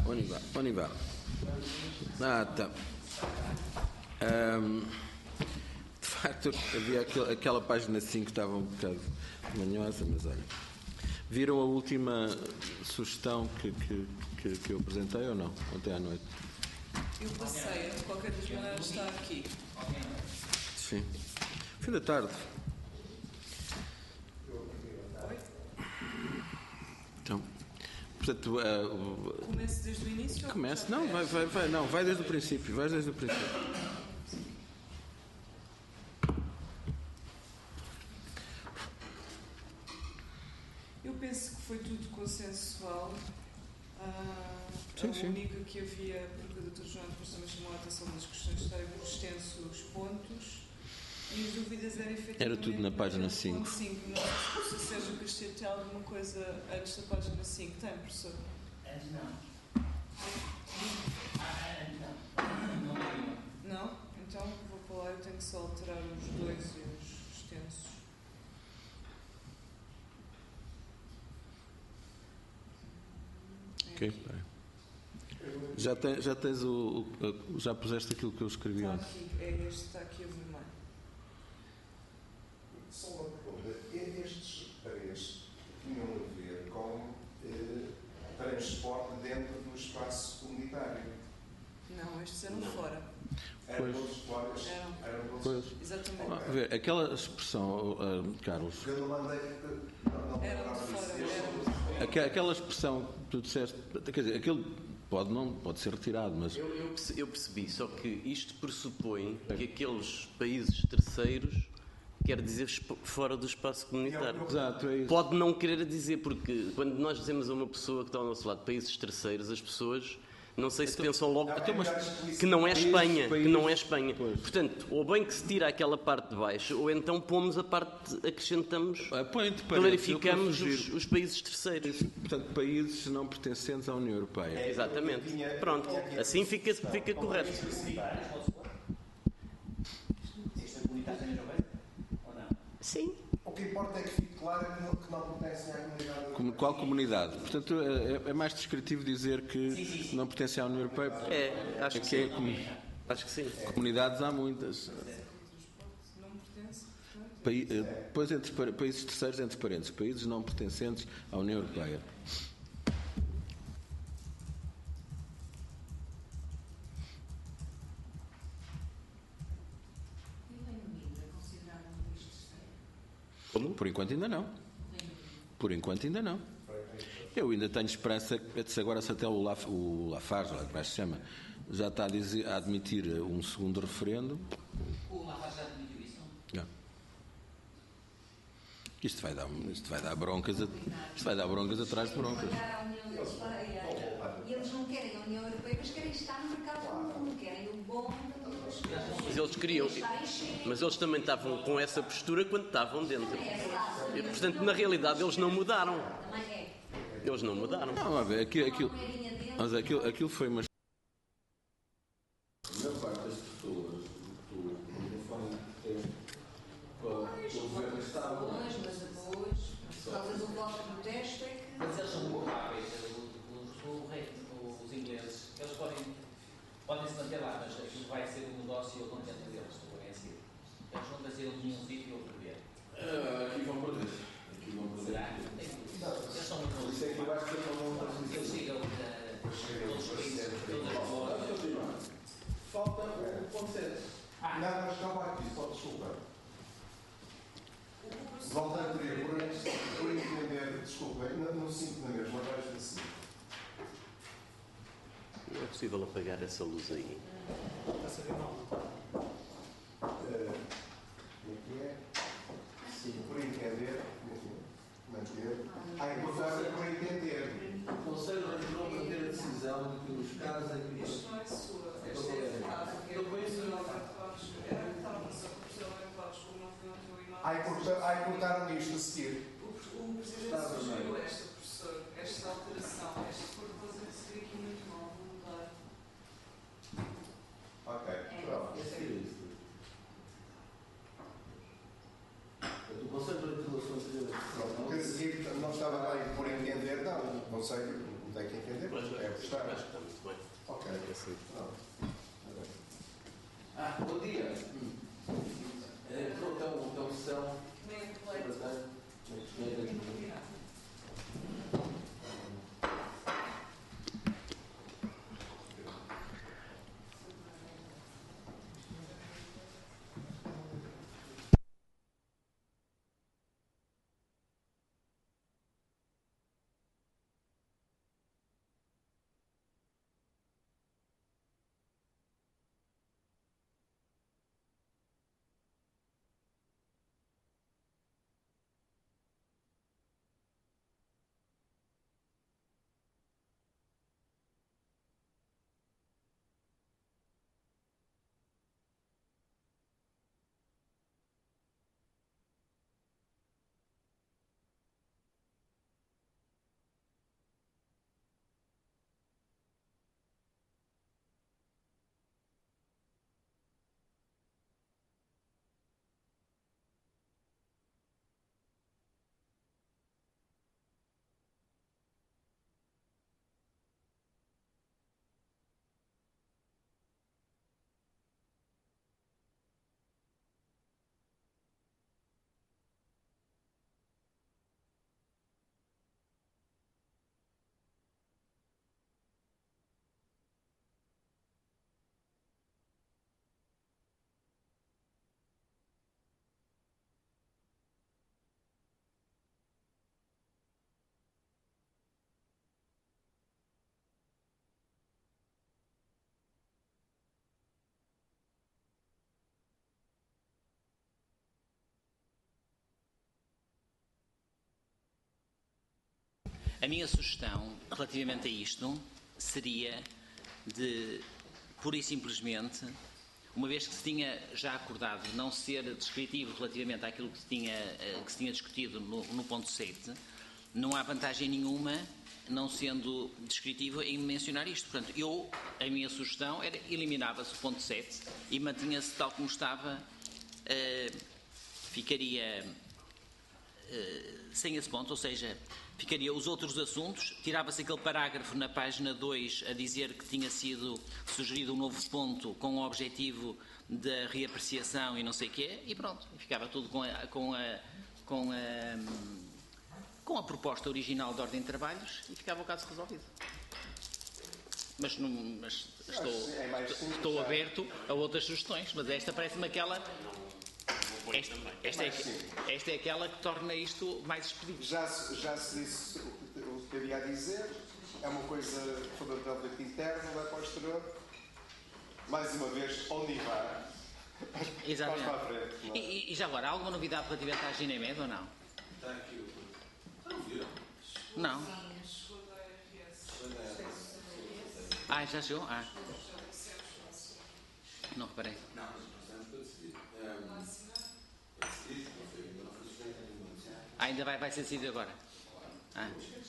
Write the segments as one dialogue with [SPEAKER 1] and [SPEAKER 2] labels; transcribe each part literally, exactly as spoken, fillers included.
[SPEAKER 1] on y va, on y va. Ah, tá. Um, de facto, havia aquele, aquela página cinco que estava um bocado manhosa, mas olha. Viram a última sugestão que, que, que, que eu apresentei ou não? Ontem à noite?
[SPEAKER 2] Eu passei, de qualquer das maneiras está aqui.
[SPEAKER 1] Sim. Fim da tarde.
[SPEAKER 2] Oi?
[SPEAKER 1] Então, portanto, uh,
[SPEAKER 2] Comece desde o início?
[SPEAKER 1] comece, não, vai, vai, vai, não, vai desde o princípio, vai desde o princípio.
[SPEAKER 2] Eu penso que foi tudo consensual. Ah,
[SPEAKER 1] Sim,
[SPEAKER 2] a
[SPEAKER 1] sim.
[SPEAKER 2] única que havia, porque o doutor João depois também chamou a atenção das questões de estarem muito extensos pontos, e as dúvidas eram efetivamente...
[SPEAKER 1] Era tudo na página cinco.
[SPEAKER 2] cinco. Não sei se o Sérgio Castilho tem alguma coisa antes da página cinco. Tem, professor?
[SPEAKER 3] Antes não. Ah, antes não. Não tenho.
[SPEAKER 2] Não? Então vou para lá, eu tenho que só alterar os dois e os extensos.
[SPEAKER 1] Ok, bem. Já, tem, já tens o, o. Já puseste aquilo que eu escrevi
[SPEAKER 2] Está
[SPEAKER 1] ontem?
[SPEAKER 2] aqui, é este, está aqui a vermelho.
[SPEAKER 4] Só uma pergunta. Estes três tinham a ver com eh, transporte dentro do espaço comunitário?
[SPEAKER 2] Não, estes eram fora.
[SPEAKER 4] Eram
[SPEAKER 1] Pois.
[SPEAKER 4] todos fora?
[SPEAKER 2] Eram.
[SPEAKER 4] Eram todos.
[SPEAKER 1] Pois.
[SPEAKER 2] Exatamente.
[SPEAKER 1] A ver, aquela expressão, uh, Carlos,
[SPEAKER 4] Porque eu não mandei porque não, não
[SPEAKER 2] Eram
[SPEAKER 4] lembrava
[SPEAKER 2] de
[SPEAKER 4] disso.
[SPEAKER 2] fora,
[SPEAKER 4] Eles
[SPEAKER 2] eram.
[SPEAKER 4] são todos-
[SPEAKER 1] aque- aquela expressão que tu disseste, quer dizer, aquilo pode, não, pode ser retirado, mas
[SPEAKER 5] Eu, eu perce- eu percebi, só que isto pressupõe que aqueles países terceiros quer dizer esp- fora do espaço comunitário.
[SPEAKER 1] exato, é isso.
[SPEAKER 5] Pode não querer dizer, porque quando nós dizemos a uma pessoa que está ao nosso lado países terceiros, as pessoas não sei se pensam logo
[SPEAKER 4] Então, mas-
[SPEAKER 5] que não é
[SPEAKER 1] país-
[SPEAKER 5] Espanha, que
[SPEAKER 1] país-
[SPEAKER 5] não é Espanha.
[SPEAKER 1] Pois.
[SPEAKER 5] Portanto, ou bem que se tira aquela parte de baixo, ou então pomos a parte, acrescentamos,
[SPEAKER 1] Ah, põe entre parênteses,
[SPEAKER 5] clarificamos
[SPEAKER 1] eu
[SPEAKER 5] os,
[SPEAKER 1] sugiro.
[SPEAKER 5] os países terceiros.
[SPEAKER 1] Portanto, países não pertencentes à União Europeia.
[SPEAKER 5] Exatamente.
[SPEAKER 4] Eu tinha-
[SPEAKER 5] Pronto,
[SPEAKER 4] eu tinha-
[SPEAKER 5] assim fica, fica correto.
[SPEAKER 3] Comunitários, pode pôr? Existem comunitários na União Europeia? Ou não?
[SPEAKER 5] Sim.
[SPEAKER 4] O que importa é que fique claro que não, que não pertencem à comunidade.
[SPEAKER 1] Como- Qual comunidade? Portanto, é, é mais descritivo dizer que
[SPEAKER 3] Sim, sim, sim.
[SPEAKER 1] não pertence à União Europeia. porque
[SPEAKER 5] É, acho que
[SPEAKER 1] que é
[SPEAKER 5] sim.
[SPEAKER 1] comu-
[SPEAKER 5] Acho que sim.
[SPEAKER 1] comunidades há muitas.
[SPEAKER 2] Não pertence, portanto.
[SPEAKER 1] Pai- eh, Depois, entre par- países terceiros, entre parênteses, países não pertencentes à União Europeia.
[SPEAKER 6] E o Reino Unido é considerado um país terceiro?
[SPEAKER 5] Como?
[SPEAKER 1] Por enquanto ainda não. Por enquanto ainda não. Eu ainda tenho esperança que se agora se até o, Laf, o Lafarge, lá como é que se chama, já está a, dizer, a admitir um segundo referendo.
[SPEAKER 3] O Lafarge já admitiu isso?
[SPEAKER 1] Não. Isto vai dar, isto vai dar broncas, a- isto vai dar broncas atrás de broncas.
[SPEAKER 6] Olhar à União Europeia. E eles não querem a União Europeia, mas querem estar no mercado comum, querem o bom da União Europeia.
[SPEAKER 5] Mas eles queriam. Mas eles também estavam com essa postura quando estavam dentro. E, portanto, na realidade, eles não mudaram.
[SPEAKER 6] Também é.
[SPEAKER 5] Eles não mudaram.
[SPEAKER 1] Não, a ver, aquilo, aquilo,
[SPEAKER 6] Uma moedinha dentro.
[SPEAKER 1] mas aquilo, aquilo foi uma. A maior parte das pessoas que no fundo o governo estava.
[SPEAKER 6] Pois, mas depois, por causa do voto de protesto, é que.
[SPEAKER 3] Mas eles são muito rápidos, os, o rei, os ingleses, eles podem, podem se manter lá, mas aquilo vai ser um negócio e eu contento deles, estou bem a ser. Eles vão trazer de um sítio e outro ver.
[SPEAKER 1] Aqui vão perder. Aqui vão perder.
[SPEAKER 3] Será? Eles são muito bons.
[SPEAKER 1] Isso é que eu acho que não vão
[SPEAKER 3] Eles chegam a todos os países, todas as pessoas.
[SPEAKER 1] Falta o ponto sete.
[SPEAKER 4] Ah, não, mas calma aqui, só desculpa. Voltando a dizer, por, por entender, desculpa, não, não sinto na mesma, vais assim.
[SPEAKER 5] Não é possível apagar essa luz aí.
[SPEAKER 4] Eh, Como é que é? Sim, por entender, como é que é? Manter. Ah, importar por entender.
[SPEAKER 1] O Conselho retirou para ter a decisão de que nos casos em que.
[SPEAKER 2] Isto não é sua, esta é a frase que
[SPEAKER 1] Eu conheço
[SPEAKER 2] era
[SPEAKER 1] a-
[SPEAKER 2] era estava só por ser levados como não foi o teu e-mail.
[SPEAKER 4] Ai, corta- ai, cortaram isto a seguir.
[SPEAKER 2] O, o Presidente
[SPEAKER 1] Estava
[SPEAKER 2] sugeriu
[SPEAKER 1] bem.
[SPEAKER 2] esta, professor, esta alteração, esta coisa que se vê aqui muito mal, vou mudar.
[SPEAKER 4] Ok, pronto.
[SPEAKER 1] O Conselho retirou a sua decisão.
[SPEAKER 4] Pronto, porque a seguir não estava bem por entender, não, o Conselho não tem que entender, mas é o que está.
[SPEAKER 5] Acho que está muito bem.
[SPEAKER 4] Ok. Pronto.
[SPEAKER 1] Ah, bom dia. Então, então são...
[SPEAKER 2] Meio completo.
[SPEAKER 3] A minha sugestão relativamente a isto seria de, pura e simplesmente, uma vez que se tinha já acordado não ser descritivo relativamente àquilo que se tinha, que se tinha discutido no, no ponto sete, não há vantagem nenhuma, não sendo descritivo, em mencionar isto. Portanto, eu, a minha sugestão era eliminava-se o ponto sete e mantinha-se tal como estava, uh, ficaria uh, sem esse ponto, ou seja, ficaria os outros assuntos, tirava-se aquele parágrafo na página dois a dizer que tinha sido sugerido um novo ponto com o objetivo da reapreciação e não sei o quê, e pronto, ficava tudo com a, com a, com a, com a proposta original de ordem de trabalhos e ficava o caso resolvido. Mas, não, mas estou,
[SPEAKER 4] é
[SPEAKER 3] estou, estou aberto a outras sugestões, mas esta parece-me aquela... Esta, esta, é, esta é aquela que torna isto mais expedito.
[SPEAKER 4] Já, já se disse o que havia a dizer, é uma coisa fundamentalmente interna, vai para o exterior. Mais uma vez, onde vai?
[SPEAKER 3] Exatamente.
[SPEAKER 4] Para a frente, não é?
[SPEAKER 3] e, e já agora, há alguma novidade relativamente à Ginemed ou não?
[SPEAKER 1] Está aqui o... Não viram?
[SPEAKER 3] Não.
[SPEAKER 2] Chegou da R S.
[SPEAKER 3] Ah, já chegou? Ah. Não reparei.
[SPEAKER 1] Não, mas nós estamos para decidir. Um, para decidir, não foi, ainda não foi sujeito a nenhuma decisão.
[SPEAKER 3] Ah, ainda vai, vai ser decidido agora. Ah.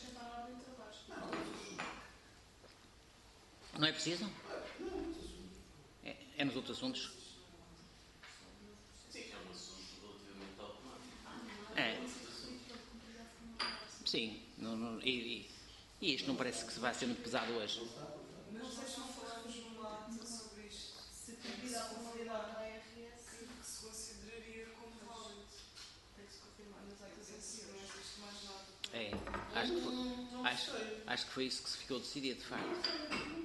[SPEAKER 3] Não é preciso? É, é nos outros assuntos?
[SPEAKER 5] Sim, é um assunto relativamente automático.
[SPEAKER 3] É. Sim. Não, não, e, e, e isto não parece que se vai ser muito pesado hoje.
[SPEAKER 2] Não sei se não falamos numa ata sobre isto. Se devido à conformidade da R S, que se consideraria como válido. Tem que se confirmar nas atas em si, não existe mais nada.
[SPEAKER 3] É. Acho que foi, acho, acho que foi isso que se ficou decidido, de facto.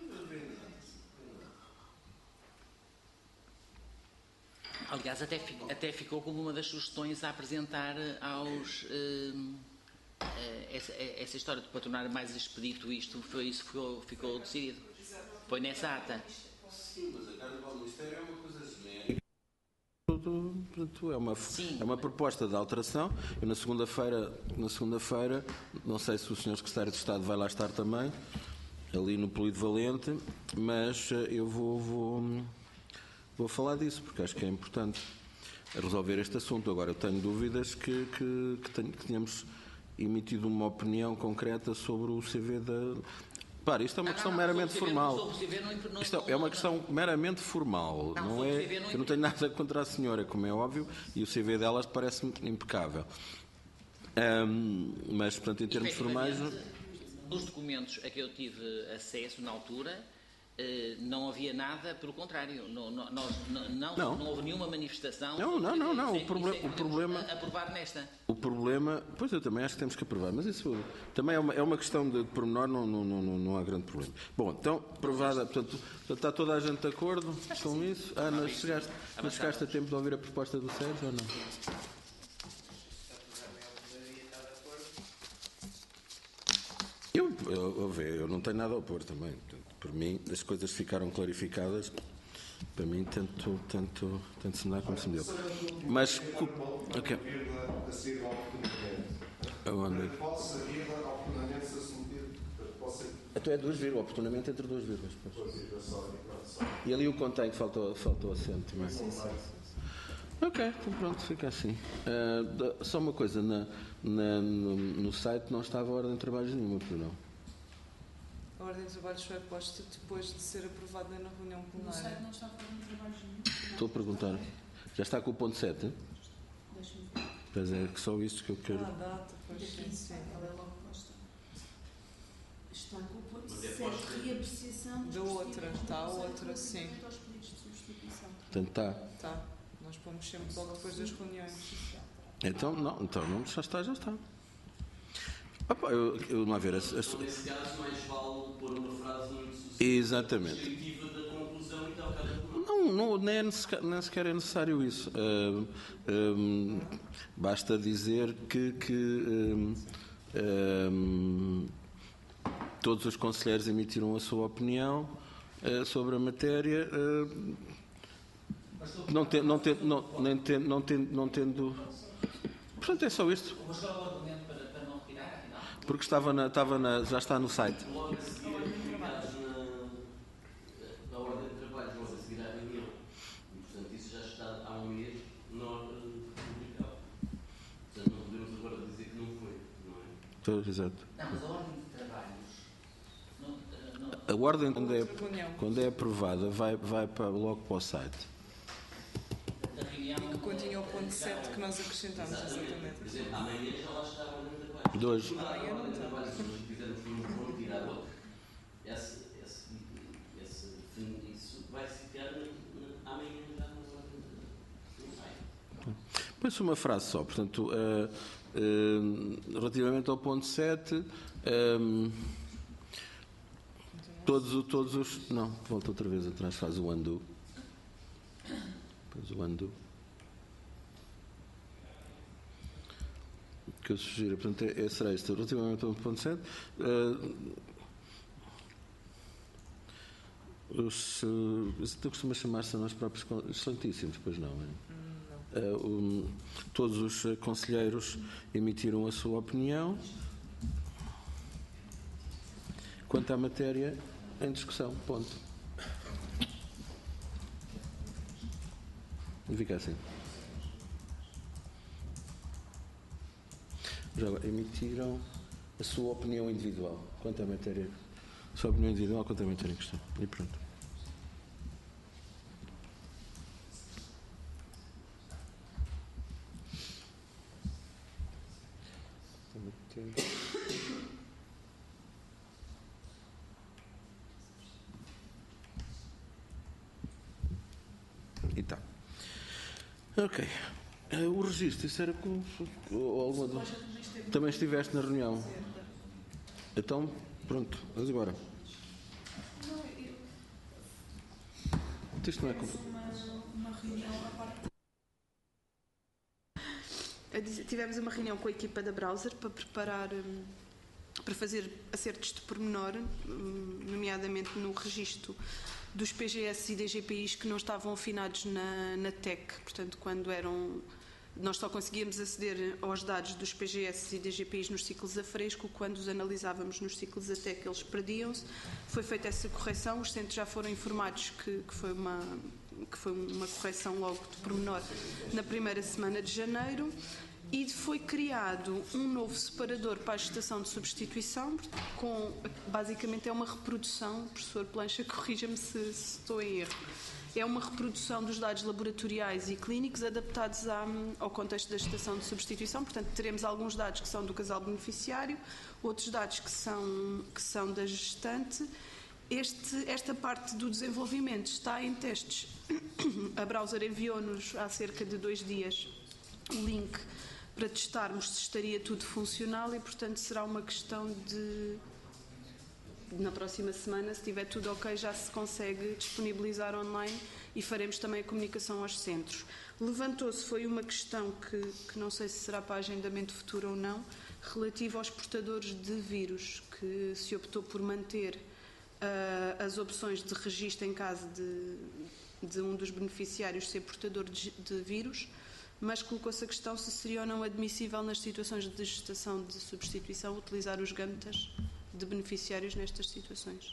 [SPEAKER 3] Aliás, até, até ficou como uma das sugestões a apresentar aos... Uh, uh, essa, essa história de para tornar mais expedito isto, foi isso que ficou, ficou decidido. Foi nessa ata.
[SPEAKER 1] Sim, mas a carta para o Ministério é uma coisa genérica. Portanto, é uma, é uma proposta de alteração. Eu na segunda-feira, na segunda-feira, não sei se o senhor Secretário de Estado vai lá estar também, ali no Polivalente, mas eu vou... vou Vou falar disso, porque acho que é importante resolver este assunto. Agora, eu tenho dúvidas que, que, que, tenho, que tenhamos emitido uma opinião concreta sobre o C V da... Para, isto é uma
[SPEAKER 3] não,
[SPEAKER 1] questão
[SPEAKER 3] não,
[SPEAKER 1] meramente
[SPEAKER 3] sobre
[SPEAKER 1] formal.
[SPEAKER 3] sobre o C V não, não,
[SPEAKER 1] Isto é uma questão meramente formal.
[SPEAKER 3] Não,
[SPEAKER 1] Não
[SPEAKER 3] sobre
[SPEAKER 1] é,
[SPEAKER 3] o C V não
[SPEAKER 1] eu não tenho nada contra a senhora, como é óbvio, e o C V delas parece-me impecável. Um, mas, portanto, em termos formais...
[SPEAKER 3] Os documentos a que eu tive acesso na altura, eh, não havia nada, pelo contrário, não, não, nós, não, não,
[SPEAKER 1] Não.
[SPEAKER 3] não houve nenhuma manifestação.
[SPEAKER 1] Não, não, não, não,
[SPEAKER 3] Isso é-
[SPEAKER 1] o proble-
[SPEAKER 3] isso é que
[SPEAKER 1] o
[SPEAKER 3] temos
[SPEAKER 1] problema-
[SPEAKER 3] a- aprovar nesta.
[SPEAKER 1] O problema, pois eu também acho que temos que aprovar, mas isso também é uma, é uma questão de pormenor, não, não, não, não, não há grande problema. Bom, então, aprovada, portanto, portanto, está toda a gente de acordo com isso? Ana, chegaste, mas chegaste a tempo de ouvir a proposta do Sérgio ou não? Eu, eu, eu, eu não tenho nada a opor também. Portanto, por mim, as coisas ficaram clarificadas. Para mim, tanto, tanto, tanto se me dá como se me deu. Mas, cu- ok.
[SPEAKER 4] Vírgula a seguir ao oportunamente.
[SPEAKER 1] Aonde?
[SPEAKER 4] Possa vírgula oportunamente se assumido. Possa
[SPEAKER 1] Então é duas vírgulas, oportunamente entre duas vírgulas. Pois.
[SPEAKER 4] vírgula só e pronto, só.
[SPEAKER 1] E ali o contém que faltou, faltou acento também. Sim, sim. Ok, então pronto, fica assim. Ah, da- só uma coisa, na, na- no, no site não estava a ordem de trabalhos nenhuma, por não?
[SPEAKER 2] A ordem de trabalhos foi posta depois de ser aprovada na reunião
[SPEAKER 7] No site
[SPEAKER 2] plenária.
[SPEAKER 7] não está fazendo trabalhos nenhum.
[SPEAKER 1] Estou a perguntar. Já está com o ponto sete?
[SPEAKER 7] Deixa-me ver.
[SPEAKER 1] Pois é, que só isso que eu quero.
[SPEAKER 2] Ah, data, pois sim,
[SPEAKER 7] Daqui,
[SPEAKER 2] sim.
[SPEAKER 7] ela é logo posta. Está com o ponto
[SPEAKER 5] Mas é
[SPEAKER 7] sete,
[SPEAKER 5] posta-
[SPEAKER 7] reapreciação dos
[SPEAKER 2] Da outra,
[SPEAKER 7] procedimentos
[SPEAKER 2] está a
[SPEAKER 7] do
[SPEAKER 2] outra,
[SPEAKER 7] relativamente
[SPEAKER 2] sim.
[SPEAKER 7] aos pedidos de substituição.
[SPEAKER 1] Portanto, está.
[SPEAKER 2] Tá. Nós pomos sempre logo depois das reuniões.
[SPEAKER 1] Então, não, então não, já está, já está. Opa, eu, eu não a ver. As, as,
[SPEAKER 5] Então, nesse caso, mais vale pôr uma frase muito sucinta,
[SPEAKER 1] exatamente.
[SPEAKER 5] descritiva da conclusão e tal, cada um.
[SPEAKER 1] Não, não nem, é necessário, nem sequer é necessário isso. Ah, hum, basta dizer que, que hum, hum, todos os conselheiros emitiram a sua opinião ah, sobre a matéria, ah, não, ten, não, ten, não, nem ten, não, ten, não tendo. Portanto, é só isto.
[SPEAKER 3] Mas qual é o argumento para, para não retirar, afinal?
[SPEAKER 1] Porque estava na, estava na, já está no site.
[SPEAKER 5] Logo a seguir, publicados na, na ordem de trabalho, logo a seguir à reunião. E, portanto, isso já está há um mês na ordem publicada. Portanto, não podemos agora dizer que não foi, não é?
[SPEAKER 1] Então, exato.
[SPEAKER 3] Não, mas a ordem de trabalhos. Não, eh, não,
[SPEAKER 1] A ordem, quando é,
[SPEAKER 2] Outra reunião.
[SPEAKER 1] quando é aprovada, vai, vai para, logo para o site.
[SPEAKER 3] a reunião.
[SPEAKER 2] Que continha o ponto sete que nós acrescentámos,
[SPEAKER 5] Por
[SPEAKER 2] exatamente.
[SPEAKER 5] exemplo, amanhã já lá está a ordem de trabalho.
[SPEAKER 1] De hoje.
[SPEAKER 5] A ordem de trabalho, se nós quisermos pôr um ponto, tirar outro, esse, esse, esse, isso vai ficar na, na, amanhã já nas ordens de não sai.
[SPEAKER 1] Põe-se uma frase só, portanto, ah, ah, relativamente ao ponto sete, ah, todos, o- todos os. Não, volta outra vez atrás, faz o undo. Faz o undo. O que eu sugiro, portanto, é, é será isto, relativamente ao ponto sete. ah, os, uh, isto costuma chamar-se a nós próprios con- excelentíssimos, pois não, é? Uh, um, todos os uh, conselheiros emitiram a sua opinião quanto à matéria em discussão. Ponto. E fica assim. Já agora, emitiram a sua opinião individual quanto à matéria. A sua opinião individual quanto à matéria em questão. E pronto. E tá. Ok. Eh, o registro, isso era com. com alguma do- Também estiveste na reunião. Então, pronto, vamos embora.
[SPEAKER 7] Não, eu,
[SPEAKER 1] Isto não é com...
[SPEAKER 7] uma, uma reunião à parte.
[SPEAKER 2] A dizer- Tivemos uma reunião com a equipa da Browser para preparar, hum, para fazer acertos de pormenor, hum, nomeadamente no registro dos P G S e D G P Is que não estavam afinados na, na T E C. Portanto, quando eram. Nós só conseguíamos aceder aos dados dos P G S e D G P Is nos ciclos a fresco, quando os analisávamos nos ciclos a T E C eles perdiam-se. Foi feita essa correção, os centros já foram informados que, que, foi, uma, que foi uma correção logo de pormenor na primeira semana de janeiro. E foi criado um novo separador para a gestação de substituição, com, basicamente é uma reprodução, professor Plancha, corrija-me se, se estou em erro, é uma reprodução dos dados laboratoriais e clínicos adaptados à, ao contexto da gestação de substituição. Portanto, teremos alguns dados que são do casal beneficiário, outros dados que são, que são da gestante. Este, esta parte do desenvolvimento está em testes. A Browser enviou-nos há cerca de dois dias o link para testarmos se estaria tudo funcional e, portanto, será uma questão de, na próxima semana, se estiver tudo ok, já se consegue disponibilizar online e faremos também a comunicação aos centros. Levantou-se, foi uma questão que, que não sei se será para agendamento futuro ou não, relativa aos portadores de vírus, que se optou por manter uh, as opções de registro em caso de, de um dos beneficiários ser portador de, de vírus, mas colocou-se a questão se seria ou não admissível nas situações de gestação de substituição utilizar os gâmetas de beneficiários nestas situações.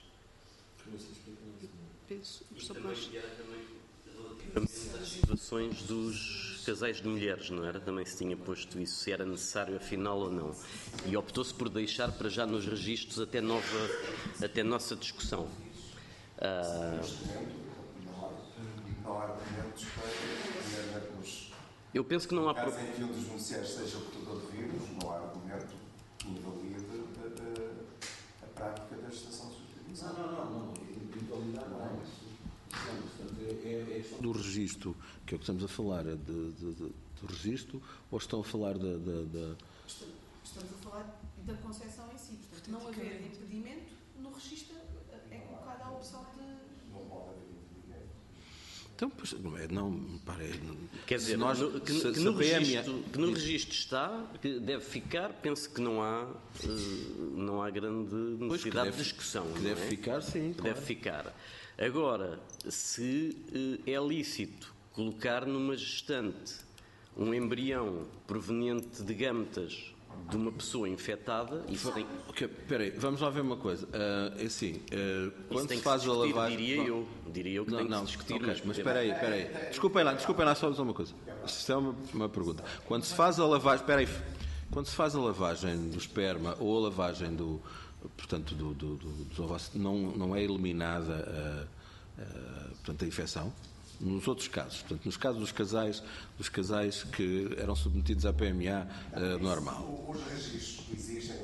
[SPEAKER 2] Penso,
[SPEAKER 5] e também, e era também relativamente às situações dos casais de mulheres, não era? Também se tinha posto isso, se era necessário afinal ou não. E optou-se por deixar para já nos registros até, nova, até nossa discussão. Ah,
[SPEAKER 8] não há argumentos para os...
[SPEAKER 5] Eu penso que não há...
[SPEAKER 8] Caso em que um dos beneficiários seja portador de vírus, não há argumento que invalide a, a, a prática da gestação de substituição.
[SPEAKER 1] Não, não, não. Invalidar não é isso. É a questão do registro, que é o que estamos a falar, de, de, de, do registro, ou estão a falar da... da, da...
[SPEAKER 7] Estamos a falar da concepção em si. Portanto, não haver impedimento, no registro é colocada a opção de...
[SPEAKER 8] Não pode haver impedimento.
[SPEAKER 1] Então, pois, não é, não, para,
[SPEAKER 5] Quer dizer,
[SPEAKER 1] nós,
[SPEAKER 5] no, que,
[SPEAKER 1] se,
[SPEAKER 5] que,
[SPEAKER 1] se
[SPEAKER 5] no
[SPEAKER 1] P M...
[SPEAKER 5] registro, que no registro está, que deve ficar, penso que não há, uh, não há grande necessidade
[SPEAKER 1] deve,
[SPEAKER 5] de discussão.
[SPEAKER 1] Que deve
[SPEAKER 5] não é?
[SPEAKER 1] ficar, sim.
[SPEAKER 5] Que deve
[SPEAKER 1] claro.
[SPEAKER 5] ficar. Agora, se uh, é lícito colocar numa gestante um embrião proveniente de gâmetas de uma pessoa infectada, isso tem...
[SPEAKER 1] Okay, peraí, vamos lá ver uma coisa. Uh, é assim, uh, quando se
[SPEAKER 5] se
[SPEAKER 1] faz a lavagem...
[SPEAKER 5] diria
[SPEAKER 1] não,
[SPEAKER 5] eu, diria eu que
[SPEAKER 1] não,
[SPEAKER 5] tem
[SPEAKER 1] não,
[SPEAKER 5] que se discutir.
[SPEAKER 1] okay,
[SPEAKER 5] mas
[SPEAKER 1] mas
[SPEAKER 5] podemos-
[SPEAKER 1] espera aí, espera aí. Desculpem lá, desculpem lá só dizer uma coisa. Isto é uma, uma pergunta. Quando se faz a lavagem... Espera aí. Quando se faz a lavagem do esperma ou a lavagem do... Portanto, do, do, do, dos ovócitos, não, não é eliminada a, a, portanto, a infecção? Nos outros casos, portanto, nos casos dos casais, dos casais que eram submetidos à P M A uh, normal.
[SPEAKER 8] Os registros que existem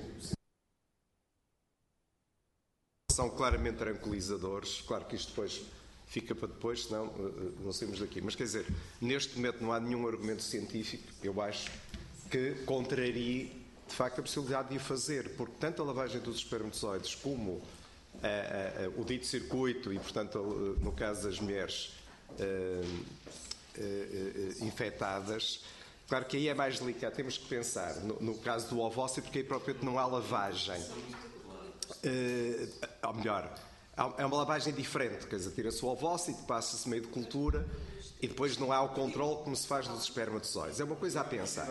[SPEAKER 4] são claramente tranquilizadores. Claro que isto depois fica para depois, senão uh, não saímos daqui. Mas quer dizer, neste momento não há nenhum argumento científico, eu acho, que contrarie de facto a possibilidade de o fazer, porque tanto a lavagem dos espermatozoides como uh, uh, uh, o dito circuito e, portanto, uh, no caso das mulheres uh, uh, uh, infectadas, claro que aí é mais delicado, temos que pensar no, no caso do ovócito, porque aí propriamente não há lavagem. Uh, ou melhor, é uma lavagem diferente, quer dizer, tira-se o ovócito, passa-se meio de cultura e depois não há o controle como se faz nos espermatozoides. É uma coisa a pensar.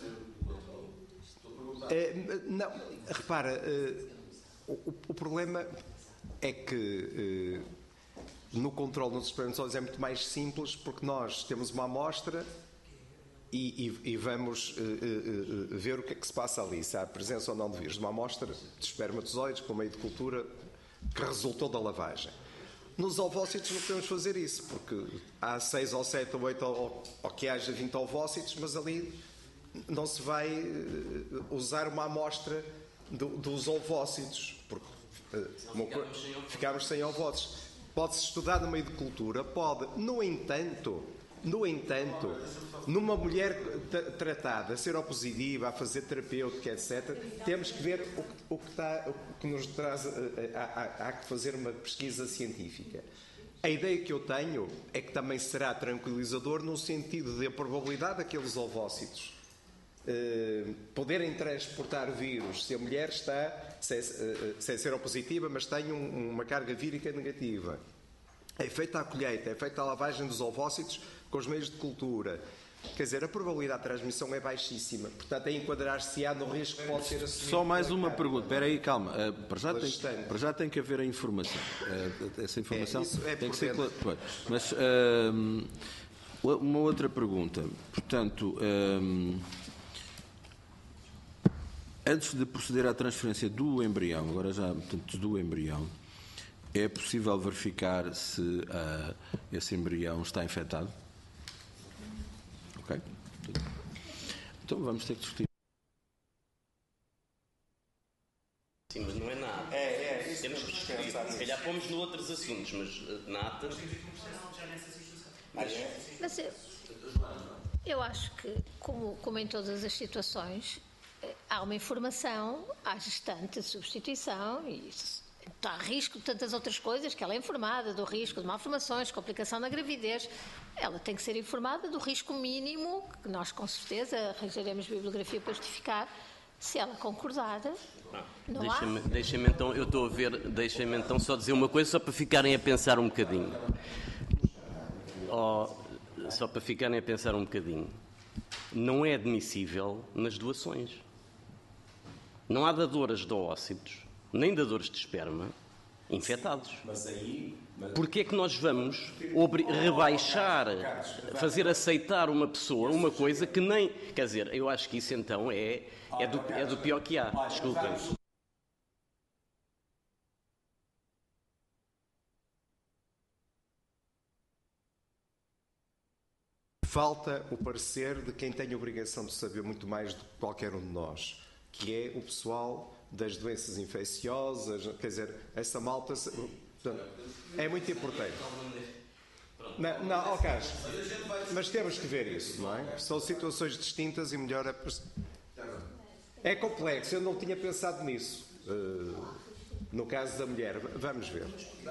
[SPEAKER 4] Uh, não, repara, uh, o, o problema é que uh, no controle nos espermatozoides é muito mais simples, porque nós temos uma amostra e, e, e vamos uh, uh, uh, ver o que é que se passa ali, se há presença ou não de vírus, de uma amostra de espermatozoides com meio de cultura que resultou da lavagem. Nos ovócitos não podemos fazer isso, porque há seis ou sete ou oito ou, ou que haja vinte ovócitos, mas ali não se vai uh, usar uma amostra do, dos ovócitos, porque uh, uma, ficamos sem ovócitos. Pode-se estudar no meio de cultura, pode. No entanto, no entanto, numa mulher tratada, a ser opositiva, a fazer terapêutica, etcétera, temos que ver o que, o que, está, o que nos traz. Há, há, há que fazer uma pesquisa científica. A ideia que eu tenho é que também será tranquilizador no sentido de a probabilidade daqueles ovócitos uh, poderem transportar vírus, se a mulher está, sem, uh, sem ser opositiva, mas tem um, uma carga vírica negativa. É feita a colheita, é feita a lavagem dos ovócitos com os meios de cultura. Quer dizer, a probabilidade de transmissão é baixíssima. Portanto, é enquadrar-se-á no risco que pode ser assumido.
[SPEAKER 1] Só mais uma pergunta. Espera aí, calma. Uh, para, já tem, para já tem que haver a informação. Uh, essa informação
[SPEAKER 4] é, é
[SPEAKER 1] tem que ser
[SPEAKER 4] dentro.
[SPEAKER 1] clara. Mas uh, uma outra pergunta. Portanto, uh, Antes de proceder à transferência do embrião, agora já, portanto, do embrião, é possível verificar se uh, esse embrião está infectado? Ok? Então vamos ter que discutir.
[SPEAKER 5] Sim, mas não é nada.
[SPEAKER 8] É, é, isso
[SPEAKER 5] Temos que discutir. Se calhar pomos noutros assuntos, mas uh, nata.
[SPEAKER 8] Mas é.
[SPEAKER 9] Mas eu, eu acho que, como, como em todas as situações, há uma informação à gestante de substituição e está a risco de tantas outras coisas, que ela é informada do risco de malformações, complicação na gravidez. Ela tem que ser informada do risco mínimo, que nós com certeza arranjaremos bibliografia para justificar, se ela concordar.
[SPEAKER 5] Ah,
[SPEAKER 9] não
[SPEAKER 5] deixa-me,
[SPEAKER 9] há?
[SPEAKER 5] deixa-me então, eu estou a ver, deixa-me então só dizer uma coisa, só para ficarem a pensar um bocadinho. Oh, só para ficarem a pensar um bocadinho. Não é admissível nas doações. Não há dadores de oócitos, nem dadores de esperma infectados.
[SPEAKER 8] Mas aí. Mas...
[SPEAKER 5] Porquê é que nós vamos rebaixar, fazer aceitar uma pessoa uma coisa que nem... Quer dizer, eu acho que isso então é, é, do, é do pior que há. Desculpem.
[SPEAKER 4] Falta o parecer de quem tem a obrigação de saber muito mais do que qualquer um de nós, que é o pessoal das doenças infecciosas, quer dizer, essa malta... Portanto, é muito importante. Não, não, oh, Carlos, mas temos que ver isso, não é? São situações distintas e melhor é... É complexo, eu não tinha pensado nisso. Uh, no caso da mulher, vamos ver.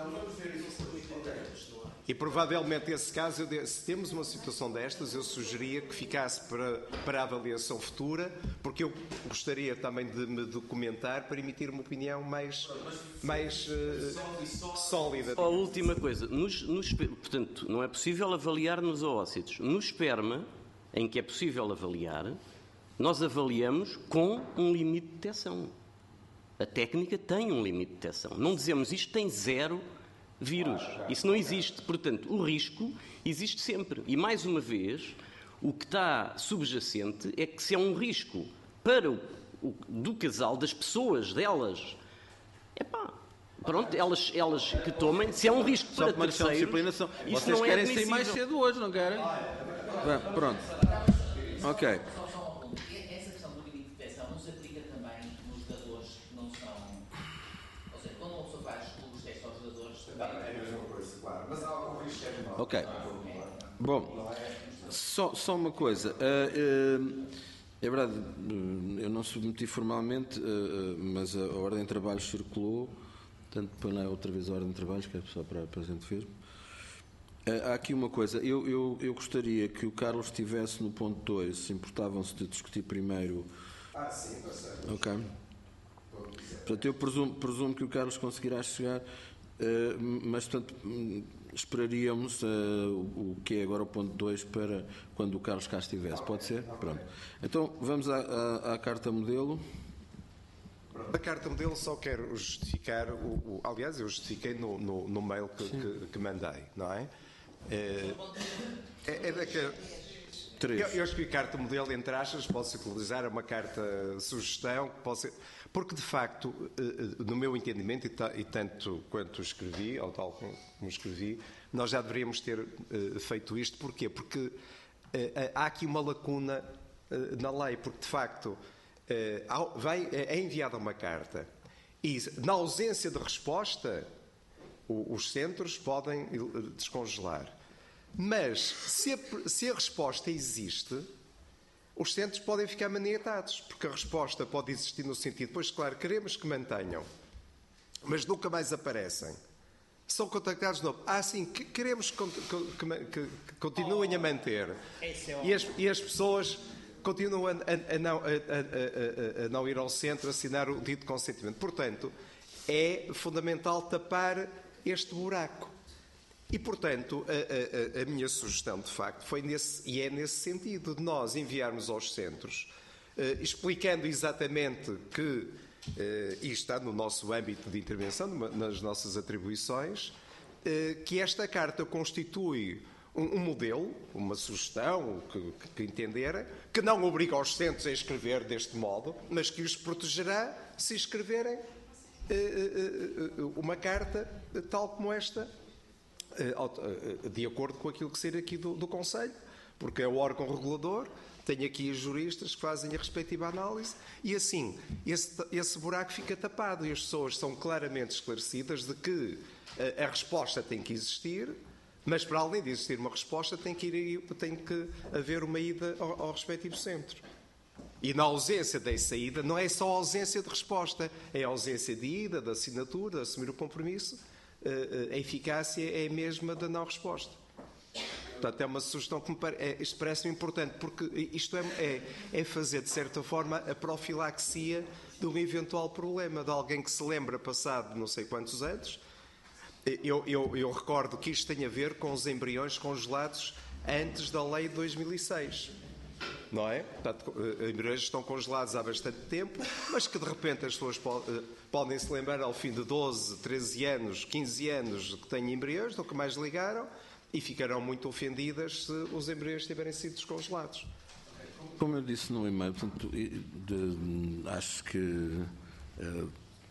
[SPEAKER 4] E provavelmente esse caso, eu, se temos uma situação destas, eu sugeria que ficasse para, para a avaliação futura, porque eu gostaria também de me documentar para emitir uma opinião mais, mais uh, sólida.
[SPEAKER 5] A última coisa, nos, nos, portanto, não é possível avaliar nos oócitos. No esperma, em que é possível avaliar, nós avaliamos com um limite de detecção. A técnica tem um limite de detecção. Não dizemos isto tem zero vírus. Isso não existe. Portanto, o risco existe sempre. E, mais uma vez, o que está subjacente é que se é um risco para o, o do casal, das pessoas, delas, epá, pronto, elas, elas que tomem, se é um risco
[SPEAKER 1] Só
[SPEAKER 5] para terceiros,
[SPEAKER 1] disciplina são...
[SPEAKER 5] isso
[SPEAKER 1] Vocês
[SPEAKER 5] não é
[SPEAKER 1] querem sair mais
[SPEAKER 5] admissível.
[SPEAKER 1] cedo hoje, não querem? Bem, pronto. Ok.
[SPEAKER 3] Só, só um ponto. Essa questão do limite de detecção não se aplica também nos dadores que não são... Ou seja, quando uma pessoa faz os testes aos dadores...
[SPEAKER 8] É a mesma coisa, claro. Mas há algum risco animal.
[SPEAKER 1] Ok. Bom, só, só uma coisa. Uh, uh, é verdade, uh, eu não submeti formalmente, uh, uh, mas a, a Ordem de Trabalhos circulou, tanto para não é outra vez a Ordem de Trabalhos, que é só para, para a gente ver. Uh, há aqui uma coisa. Eu, eu, eu gostaria que o Carlos estivesse no ponto dois, se importavam-se de discutir primeiro.
[SPEAKER 8] Ah, sim, está certo.
[SPEAKER 1] Ok. Portanto, eu presumo, presumo que o Carlos conseguirá chegar, uh, mas, portanto, um, esperaríamos uh, o, o que é agora o ponto dois para quando o Carlos cá estivesse. Pode ser? Pronto. Então, vamos à, à, à carta modelo.
[SPEAKER 4] A carta modelo só quero justificar, o, o, aliás, eu justifiquei no, no, no mail que, que, que mandei, não é? É, é, é daquele...
[SPEAKER 1] Três.
[SPEAKER 4] Eu, eu escrevi carta modelo, entre aspas, posso utilizar uma carta sugestão, posso... porque de facto, no meu entendimento, e tanto quanto escrevi, ou tal como escrevi, nós já deveríamos ter feito isto. Porquê? Porque há aqui uma lacuna na lei, porque de facto vai, é enviada uma carta e, na ausência de resposta, os centros podem descongelar. Mas, se a, se a resposta existe, os centros podem ficar maniatados, porque a resposta pode existir no sentido, pois claro, queremos que mantenham, mas nunca mais aparecem. São contactados de novo. Ah, sim, que, queremos que, que, que, que continuem a manter. E as, e as pessoas continuam a, a, a, não, a, a, a não ir ao centro assinar o dito consentimento. Portanto, é fundamental tapar este buraco. E, portanto, a, a, a minha sugestão, de facto, foi nesse, e é nesse sentido, de nós enviarmos aos centros, eh, explicando exatamente que eh, isto está no nosso âmbito de intervenção, nas nossas atribuições, eh, que esta carta constitui um, um modelo, uma sugestão que, que, que entenderem, que não obriga os centros a escrever deste modo, mas que os protegerá se escreverem uh, uh, uh, uma carta uh, tal como esta, uh, uh, de acordo com aquilo que ser aqui do, do Conselho, porque é o órgão regulador, tem aqui os juristas que fazem a respectiva análise e assim esse, esse buraco fica tapado e as pessoas são claramente esclarecidas de que uh, a resposta tem que existir, mas para além de existir uma resposta tem que, ir, tem que haver uma ida ao, ao respectivo centro. E na ausência dessa ida, não é só a ausência de resposta, é a ausência de ida, de assinatura, de assumir o compromisso, uh, uh, a eficácia é a mesma da não resposta. Portanto, é uma sugestão que me pare... é, isto parece-me importante, porque isto é, é, é fazer, de certa forma, a profilaxia de um eventual problema, de alguém que se lembra, passado não sei quantos anos. Eu, eu, eu recordo que isto tem a ver com os embriões congelados antes da lei de dois mil e seis. Não é? Portanto, embriões estão congelados há bastante tempo, mas que de repente as pessoas podem se lembrar ao fim de doze, treze anos, quinze anos que têm embriões, nunca mais ligaram, e ficarão muito ofendidas se os embriões tiverem sido descongelados.
[SPEAKER 1] Como eu disse no e-mail, portanto, de, de, acho que uh,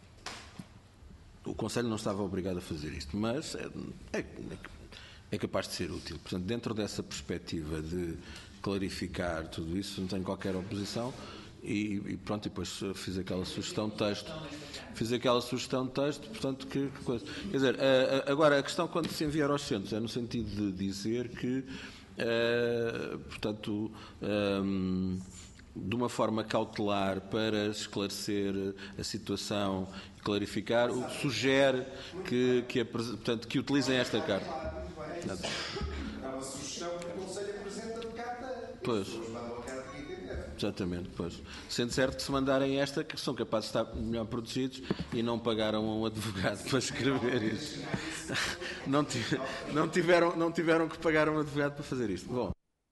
[SPEAKER 1] o Conselho não estava obrigado a fazer isto, mas é, é, é capaz de ser útil. Portanto, dentro dessa perspectiva de clarificar tudo isso, não tenho qualquer oposição. E, e pronto, e depois fiz aquela sugestão de texto. Fiz aquela sugestão de texto, portanto, que, que coisa. Quer dizer, a, a, agora a questão quando se enviar aos centros é no sentido de dizer que, uh, portanto, um, de uma forma cautelar para esclarecer a situação e clarificar, o que sugere que, que, portanto, que utilizem esta carta.
[SPEAKER 8] É uma sugestão que o Conselho apresenta de carta.
[SPEAKER 1] Pois. Exatamente, pois. Sendo certo que se mandarem esta, que são capazes de estar melhor protegidos e não pagaram a um advogado para escrever isto. Não, não, tiveram, não tiveram que pagar a um advogado para fazer isto. Bom.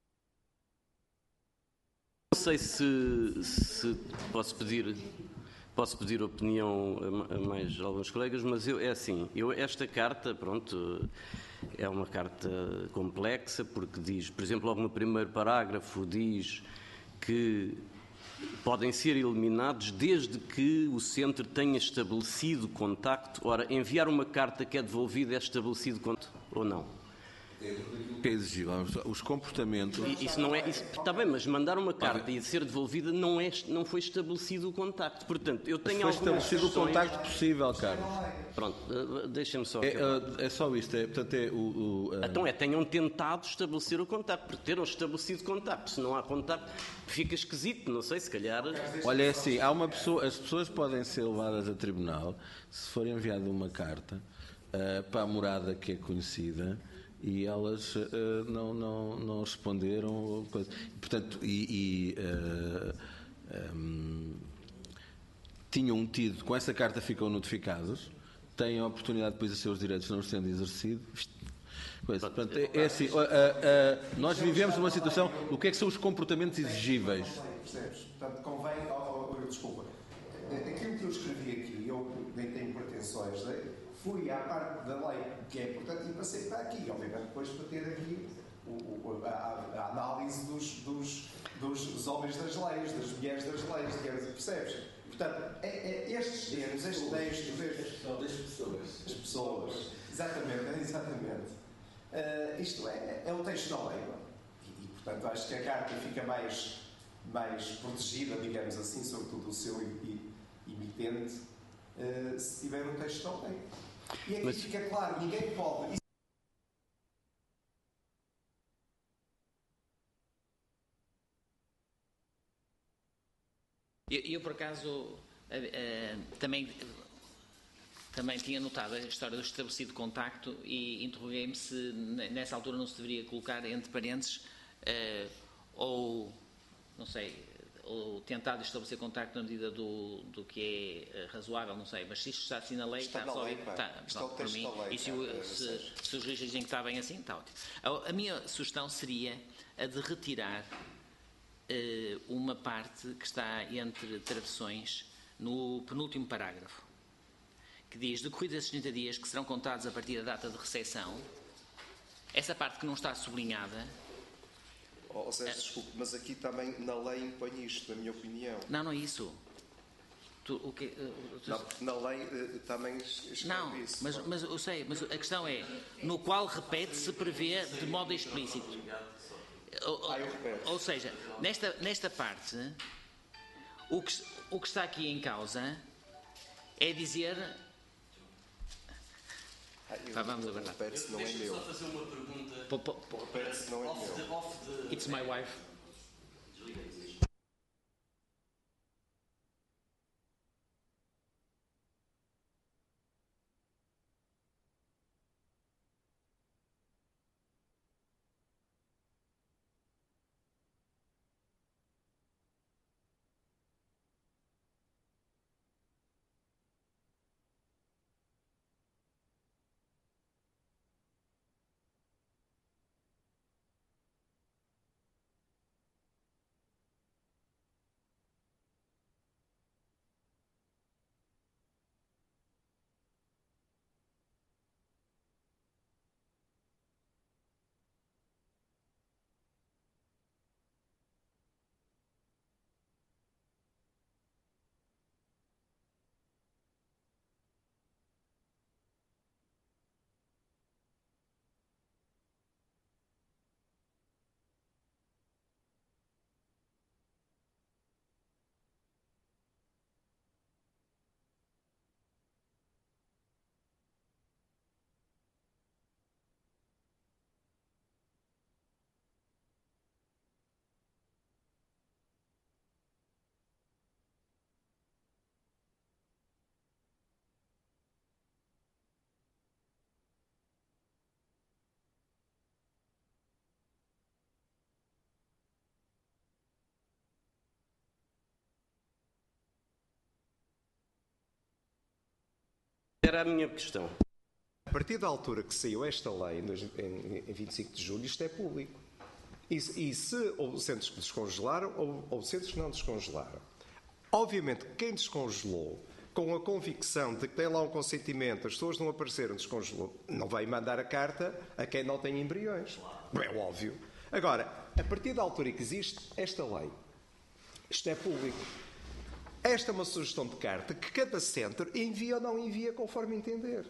[SPEAKER 5] Não sei se, se posso pedir posso pedir opinião a mais alguns colegas, mas eu, é assim, eu, esta carta, pronto, é uma carta complexa, porque diz, por exemplo, logo no primeiro parágrafo diz que podem ser eliminados desde que o centro tenha estabelecido contacto. Ora, enviar uma carta que é devolvida é estabelecido contacto ou não?
[SPEAKER 1] Que é exigível. Os comportamentos...
[SPEAKER 5] Isso não é... Isso, está bem, mas mandar uma carta e ser devolvida não, é, não foi estabelecido o contacto. Portanto, eu tenho
[SPEAKER 1] algumas Foi estabelecido
[SPEAKER 5] questões...
[SPEAKER 1] o contacto possível, Carlos.
[SPEAKER 5] Pronto, deixem-me só...
[SPEAKER 1] É, é só isto. É, portanto, é o... o
[SPEAKER 5] uh... Então é, tenham tentado estabelecer o contacto, porque terem estabelecido contacto. Se não há contacto, fica esquisito, não sei, se calhar...
[SPEAKER 1] Olha, é assim, há uma pessoa... As pessoas podem ser levadas a tribunal se for enviada uma carta uh, para a morada que é conhecida... e elas uh, não, não, não responderam. Coisa. Portanto, e, e uh, um, tinham tido, com essa carta ficam notificados, têm a oportunidade depois de seus direitos não os tendo exercido. Coisa. Portanto, é, é assim, uh, uh, uh, nós vivemos numa situação, o que é que são os comportamentos exigíveis?
[SPEAKER 8] Percebes? Portanto, convém, oh, oh, desculpa, aquilo que eu escrevi aqui, eu nem tenho pretensões, né? Fui à parte da lei, que é importante, e passei para aqui, obviamente depois para ter aqui o, o, a, a análise dos, dos, dos homens das leis, das mulheres das leis, percebes? Portanto, é, é, estes termos, este texto,
[SPEAKER 1] das pessoas.
[SPEAKER 8] As pessoas, exatamente, exatamente. Uh, isto é, é um texto da lei, e, e portanto acho que a carta fica mais, mais protegida, digamos assim, sobretudo o seu emitente, uh, se tiver um texto da lei. E aqui Mas... fica claro, ninguém pode...
[SPEAKER 3] Eu, eu por acaso, uh, uh, também, também tinha notado a história do estabelecido contacto e interroguei-me se nessa altura não se deveria colocar entre parênteses uh, ou, não sei... ou tentado estabelecer contacto na medida do, do que é razoável, não sei, mas se isto está assim na lei,
[SPEAKER 8] está,
[SPEAKER 3] está,
[SPEAKER 8] na
[SPEAKER 3] só,
[SPEAKER 8] lei,
[SPEAKER 3] está,
[SPEAKER 8] está
[SPEAKER 3] pronto, para mim,
[SPEAKER 8] lei,
[SPEAKER 3] e se, o, se, se os juízes dizem que está bem assim, está ótimo. A, a minha sugestão seria a de retirar uh, uma parte que está entre travessões no penúltimo parágrafo, que diz, decorridos esses trinta dias que serão contados a partir da data de recepção, essa parte que não está sublinhada...
[SPEAKER 8] Ou seja, é... desculpe, mas aqui também na lei impõe isto, na minha opinião.
[SPEAKER 3] Não, não é isso. Tu, o que, uh, tu...
[SPEAKER 8] na, na lei uh, também escreve
[SPEAKER 3] não,
[SPEAKER 8] isso.
[SPEAKER 3] Mas, mas eu sei, mas a questão é, no qual repete-se prevê de modo explícito. Ou,
[SPEAKER 8] ah, eu repito.
[SPEAKER 3] Ou seja, nesta, nesta parte, o que, o que está aqui em causa é dizer...
[SPEAKER 8] Ah, eu,
[SPEAKER 3] tá, vamos aguardar.
[SPEAKER 8] Não é meu.
[SPEAKER 5] Só fazer uma pergunta.
[SPEAKER 3] Po, po, po,
[SPEAKER 8] repete-se não é
[SPEAKER 5] off
[SPEAKER 8] meu.
[SPEAKER 5] The, off the...
[SPEAKER 3] It's my wife.
[SPEAKER 5] Era a minha questão.
[SPEAKER 4] A partir da altura que saiu esta lei, em vinte e cinco de julho, isto é público. E, e se houve centros que descongelaram, ou, ou centros que não descongelaram. Obviamente, quem descongelou, com a convicção de que tem lá um consentimento, as pessoas não apareceram, descongelou, não vai mandar a carta a quem não tem embriões. É óbvio. Agora, a partir da altura que existe esta lei, isto é público. Esta é uma sugestão de carta que cada centro envia ou não envia conforme entender.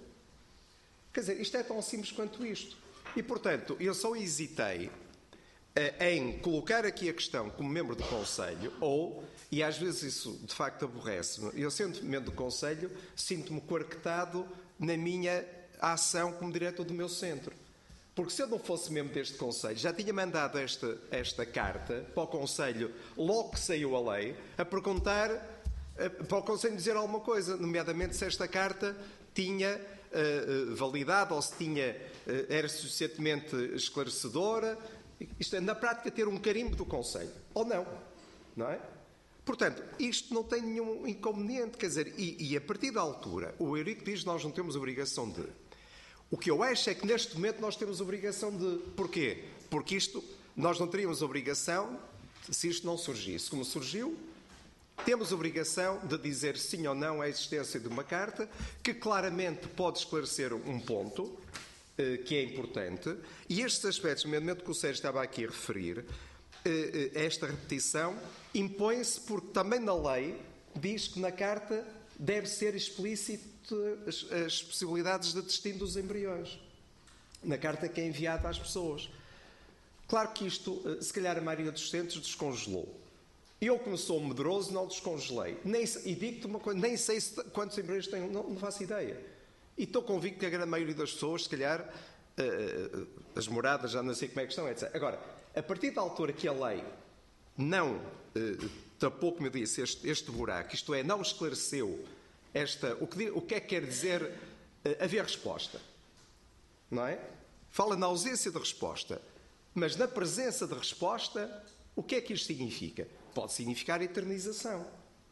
[SPEAKER 4] Quer dizer, isto é tão simples quanto isto. E, portanto, eu só hesitei uh, em colocar aqui a questão como membro do Conselho, ou, e às vezes isso de facto aborrece-me, eu sendo membro do Conselho, sinto-me coarquetado na minha ação como diretor do meu centro. Porque se eu não fosse membro deste Conselho, já tinha mandado esta, esta carta para o Conselho, logo que saiu a lei, a perguntar... para o Conselho dizer alguma coisa, nomeadamente se esta carta tinha uh, validade ou se tinha, uh, era suficientemente esclarecedora. Isto é, na prática, ter um carimbo do Conselho. Ou não. Não é? Portanto, isto não tem nenhum inconveniente. Quer dizer, e, e a partir da altura, o Eurico diz que nós não temos obrigação de. O que eu acho é que neste momento nós temos obrigação de. Porquê? Porque isto, nós não teríamos obrigação se isto não surgisse. Como surgiu, temos obrigação de dizer sim ou não à existência de uma carta que claramente pode esclarecer um ponto eh, que é importante, e estes aspectos, nomeadamente que o Sérgio estava aqui a referir, eh, esta repetição impõe-se porque também na lei diz que na carta deve ser explícito as, as possibilidades de destino dos embriões. Na carta que é enviada às pessoas. Claro que isto, se calhar a maioria dos centros descongelou. Eu, como sou medroso, não descongelei. Nem, e digo-te uma coisa, nem sei se, quantos embriões tenho, não, não faço ideia. E estou convicto que a grande maioria das pessoas, se calhar, uh, as moradas, já não sei como é que estão, etcétera. Agora, a partir da altura que a lei não uh, tapou, como eu disse, este, este buraco, isto é, não esclareceu esta, o, que, o que é que quer dizer uh, haver resposta, não é? Fala na ausência de resposta, mas na presença de resposta, o que é que isto significa? Pode significar eternização.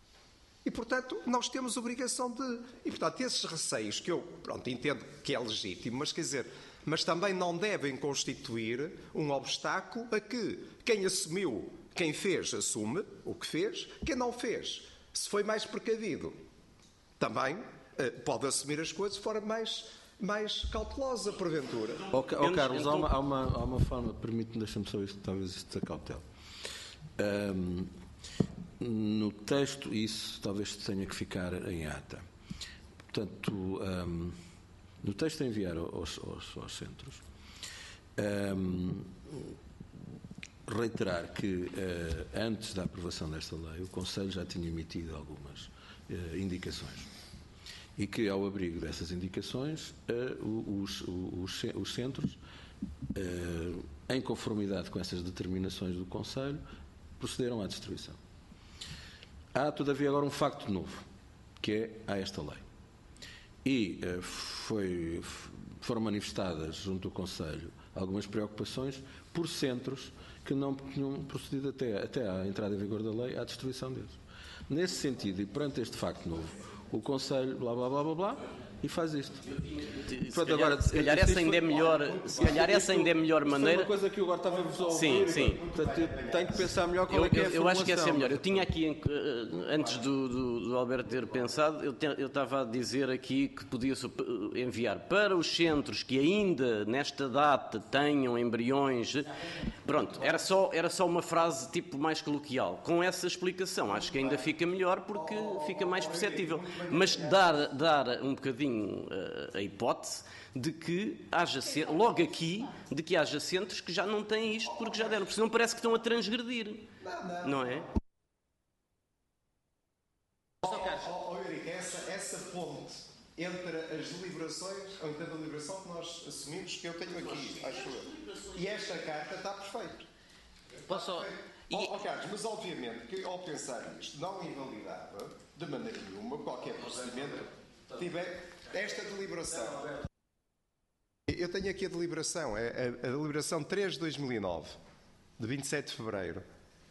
[SPEAKER 4] E, portanto, nós temos obrigação de... E, portanto, esses receios que eu, pronto, entendo que é legítimo, mas, quer dizer, mas também não devem constituir um obstáculo a que quem assumiu, quem fez, assume o que fez, quem não fez, se foi mais precavido, também uh, pode assumir as coisas de forma mais mais cautelosa, porventura.
[SPEAKER 1] Oh, oh, Carlos, há uma, há uma, há uma forma, permite-me, deixa-me só isto, talvez isto da cautela. Um, no texto, isso talvez tenha que ficar em ata. Portanto, um, no texto a enviar aos, aos, aos centros, um, reiterar que, uh, antes da aprovação desta lei, o Conselho já tinha emitido algumas uh, indicações. E que, ao abrigo dessas indicações, uh, os, os, os centros, uh, em conformidade com essas determinações do Conselho, procederam à distribuição. Há, todavia, agora um facto novo, que é há esta lei. E uh, foi, foram manifestadas junto do Conselho algumas preocupações por centros que não tinham procedido até, até à entrada em vigor da lei à distribuição deles. Nesse sentido, e perante este facto novo, o Conselho, blá, blá, blá, blá, blá, e faz isto.
[SPEAKER 10] Se calhar, agora, se calhar essa ainda é melhor, se calhar essa ainda é melhor maneira.
[SPEAKER 1] É uma coisa que eu agora estava a ouvir.
[SPEAKER 10] Sim, sim.
[SPEAKER 1] Portanto, tenho que pensar melhor qual
[SPEAKER 10] eu,
[SPEAKER 1] é que é a
[SPEAKER 10] eu, eu acho que essa é melhor. Eu tinha aqui, antes do, do, do Alberto ter pensado, eu, te, eu estava a dizer aqui que podia enviar para os centros que ainda nesta data tenham embriões. Pronto, era só, era só uma frase tipo mais coloquial. Com essa explicação, acho que ainda fica melhor porque fica mais perceptível. Mas dar, dar um bocadinho a hipótese de que haja, logo aqui, de que haja centros que já não têm isto porque já deram, porque senão parece que estão a transgredir, não é?
[SPEAKER 8] Oh, oh, oh, Eurico, essa, essa ponte entre as deliberações, ou entre a deliberação que nós assumimos, que eu tenho aqui, acho eu, e esta carta está perfeito.
[SPEAKER 3] Posso...
[SPEAKER 8] Oh, oh, Carlos, mas obviamente que ao pensar nisto não invalidava de maneira nenhuma qualquer procedimento tiver esta deliberação. Eu tenho aqui a deliberação, é a, a deliberação três de dois mil e nove, de vinte e sete de fevereiro.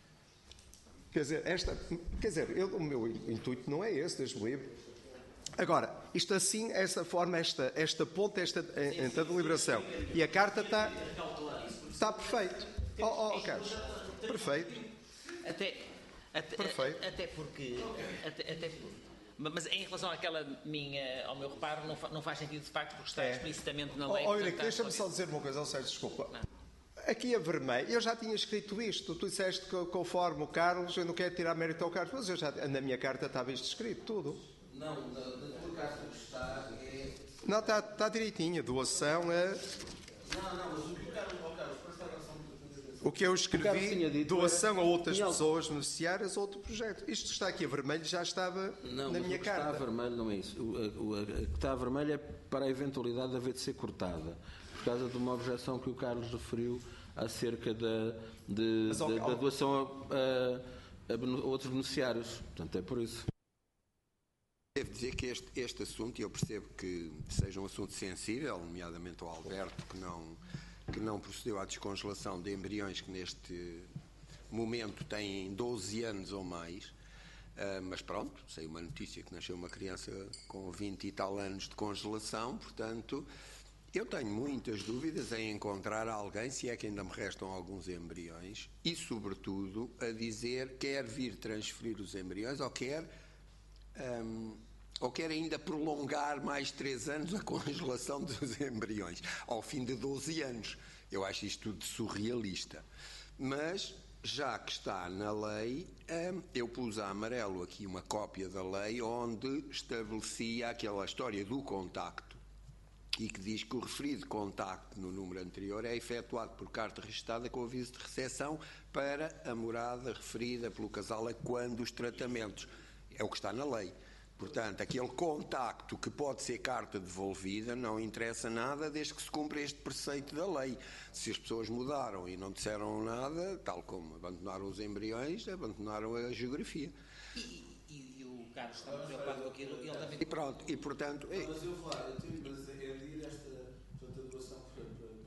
[SPEAKER 8] Quer dizer, esta, quer dizer eu, o meu intuito não é esse, Deus-me livre. Agora, isto assim, essa forma, esta, esta ponte, esta, entre a deliberação e a carta está, está perfeito. Oh, oh, Carlos, perfeito.
[SPEAKER 3] Até, até,
[SPEAKER 8] perfeito.
[SPEAKER 3] Até porque... Até, até, mas em relação àquela minha, ao meu reparo, não, fa, não faz sentido de facto, porque está é. explicitamente na lei.
[SPEAKER 8] Oh, Eurico, deixa-me só dizer uma coisa, ao Sérgio, desculpa. Não. Aqui a vermelho, eu já tinha escrito isto. Tu disseste que conforme o Carlos, eu não quero tirar mérito ao Carlos, mas eu já, na minha carta estava isto escrito, tudo.
[SPEAKER 1] Não, na, na tua carta que está é...
[SPEAKER 8] Não, está, está direitinho, doação é...
[SPEAKER 1] Não, não, mas o que o Carlos... Oh, Carlos, presta atenção.
[SPEAKER 8] O que eu escrevi, doação a outras pessoas beneficiárias, outro projeto. Isto está aqui a vermelho, já estava
[SPEAKER 1] não,
[SPEAKER 8] na minha
[SPEAKER 1] o que
[SPEAKER 8] carta.
[SPEAKER 1] Está a vermelho não é isso. O, o, a, que está a vermelho é para a eventualidade de haver de ser cortada, por causa de uma objeção que o Carlos referiu acerca da, de, mas, de, da doação a, a, a outros beneficiários. Portanto, é por isso.
[SPEAKER 11] Devo dizer que este, este assunto, e eu percebo que seja um assunto sensível, nomeadamente ao Alberto, que não... que não procedeu à descongelação de embriões que neste momento têm doze anos ou mais, uh, mas pronto, saiu uma notícia que nasceu uma criança com vinte e tal anos de congelação, portanto, eu tenho muitas dúvidas em encontrar alguém, se é que ainda me restam alguns embriões, e sobretudo a dizer quer vir transferir os embriões ou quer... Um, ou quer ainda prolongar mais três anos a congelação dos embriões, ao fim de doze anos. Eu acho isto tudo surrealista. Mas, já que está na lei, eu pus a amarelo aqui uma cópia da lei onde estabelecia aquela história do contacto e que diz que o referido contacto no número anterior é efetuado por carta registada com aviso de recepção para a morada referida pelo casal a quando os tratamentos. É o que está na lei. Portanto, aquele contacto que pode ser carta devolvida não interessa nada desde que se cumpra este preceito da lei. Se as pessoas mudaram e não disseram nada, tal como abandonaram os embriões, abandonaram a geografia.
[SPEAKER 3] E, e, e o Carlos está preocupado com aquilo, ele também...
[SPEAKER 11] E pronto, e portanto...
[SPEAKER 1] Não, mas eu vou lá, eu tenho que ir esta doação para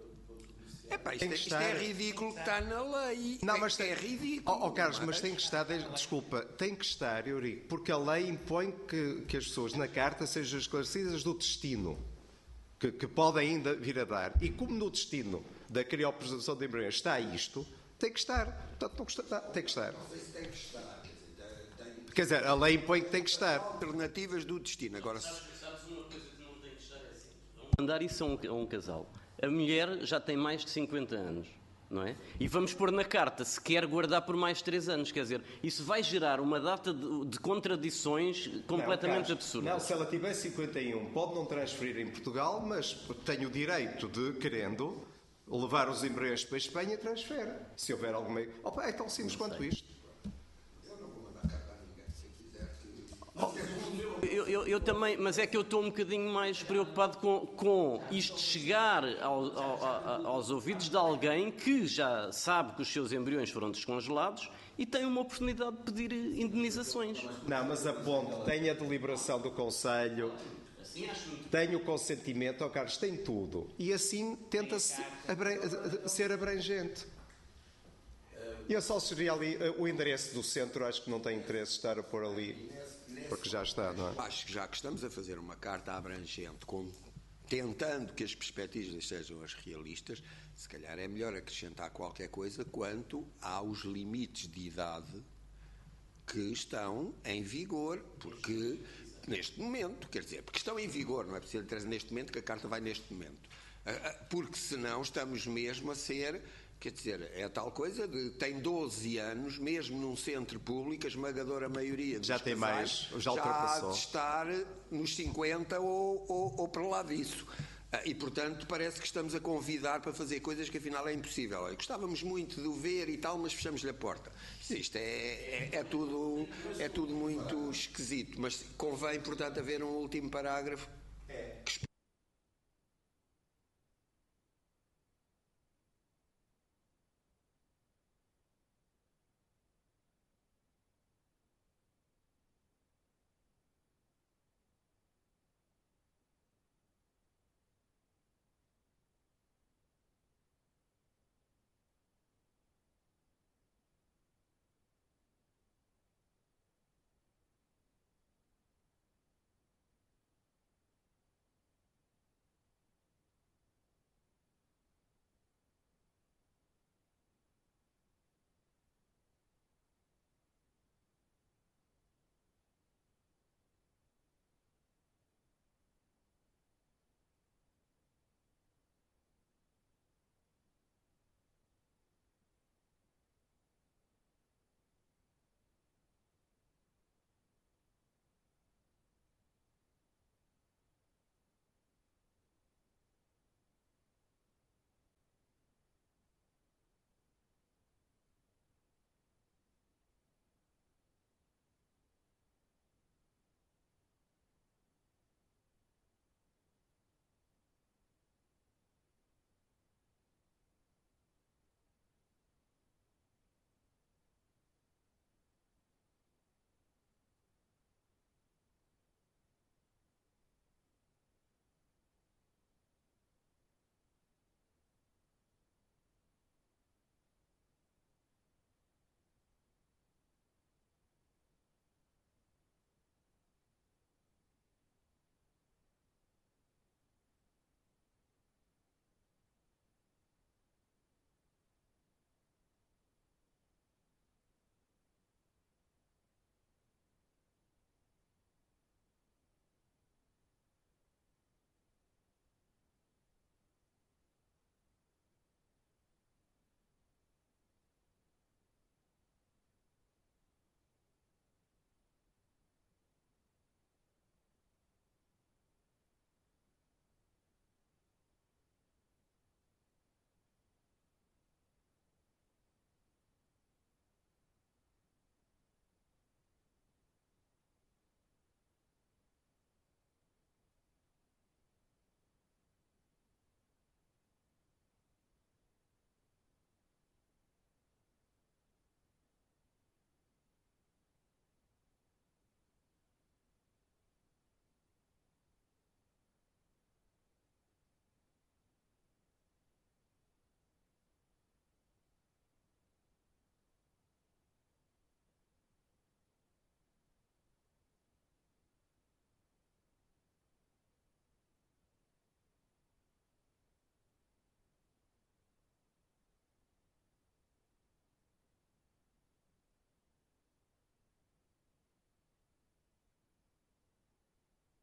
[SPEAKER 1] os
[SPEAKER 11] É pá, isto, é, isto é ridículo que está na lei.
[SPEAKER 8] Não, mas
[SPEAKER 11] é,
[SPEAKER 8] tem,
[SPEAKER 11] é ridículo.
[SPEAKER 8] Oh, oh Carlos, mas tem que estar, desculpa, tem que estar, Eurico, porque a lei impõe que, que as pessoas na carta sejam esclarecidas do destino que, que podem ainda vir a dar. E como no destino da criopreservação de embriões está isto, tem que estar. Portanto, não está, tem que estar.
[SPEAKER 11] Não sei se tem que estar.
[SPEAKER 8] Quer dizer, a lei impõe que tem que estar.
[SPEAKER 11] Alternativas do destino. Agora,
[SPEAKER 5] Sabes uma coisa que não tem que estar é assim.
[SPEAKER 10] mandar isso a um, a um casal. A mulher já tem mais de cinquenta anos. Não é? E vamos pôr na carta se quer guardar por mais três anos, quer dizer, isso vai gerar uma data de, de contradições completamente
[SPEAKER 4] não,
[SPEAKER 10] absurdas.
[SPEAKER 4] Não, se ela tiver cinquenta e um, pode não transferir em Portugal, mas tem o direito de, querendo, levar os embriões para a Espanha e transfere. Se houver alguma... Opa, é tão simples quanto isto.
[SPEAKER 10] Eu, eu, eu também, mas é que eu estou um bocadinho mais preocupado com, com isto chegar ao, ao, aos ouvidos de alguém que já sabe que os seus embriões foram descongelados e tem uma oportunidade de pedir indenizações.
[SPEAKER 4] Não, mas aponto, tem a deliberação do Conselho, tem o consentimento, oh Carlos, tem tudo. E assim tenta-se abra- ser abrangente. E eu só seria ali, o endereço do centro, acho que não tem interesse estar a pôr ali. Porque já está, não é?
[SPEAKER 11] Acho que já que estamos a fazer uma carta abrangente, com, tentando que as perspectivas sejam as realistas, se calhar é melhor acrescentar qualquer coisa quanto aos limites de idade que estão em vigor, porque neste momento, quer dizer, porque estão em vigor, não é preciso trazer neste momento, que a carta vai neste momento. Porque senão estamos mesmo a ser... Quer dizer, é a tal coisa de tem doze anos, mesmo num centro público, a esmagadora maioria dos
[SPEAKER 4] já tem
[SPEAKER 11] casais
[SPEAKER 4] mais, já ultrapassou.
[SPEAKER 11] há de estar nos cinquenta ou, ou, ou para lá disso. E, portanto, parece que estamos a convidar para fazer coisas que afinal é impossível. Gostávamos muito de o ver e tal, mas fechamos-lhe a porta. Isto é, é, é, tudo, é tudo muito esquisito, mas convém, portanto, haver um último parágrafo que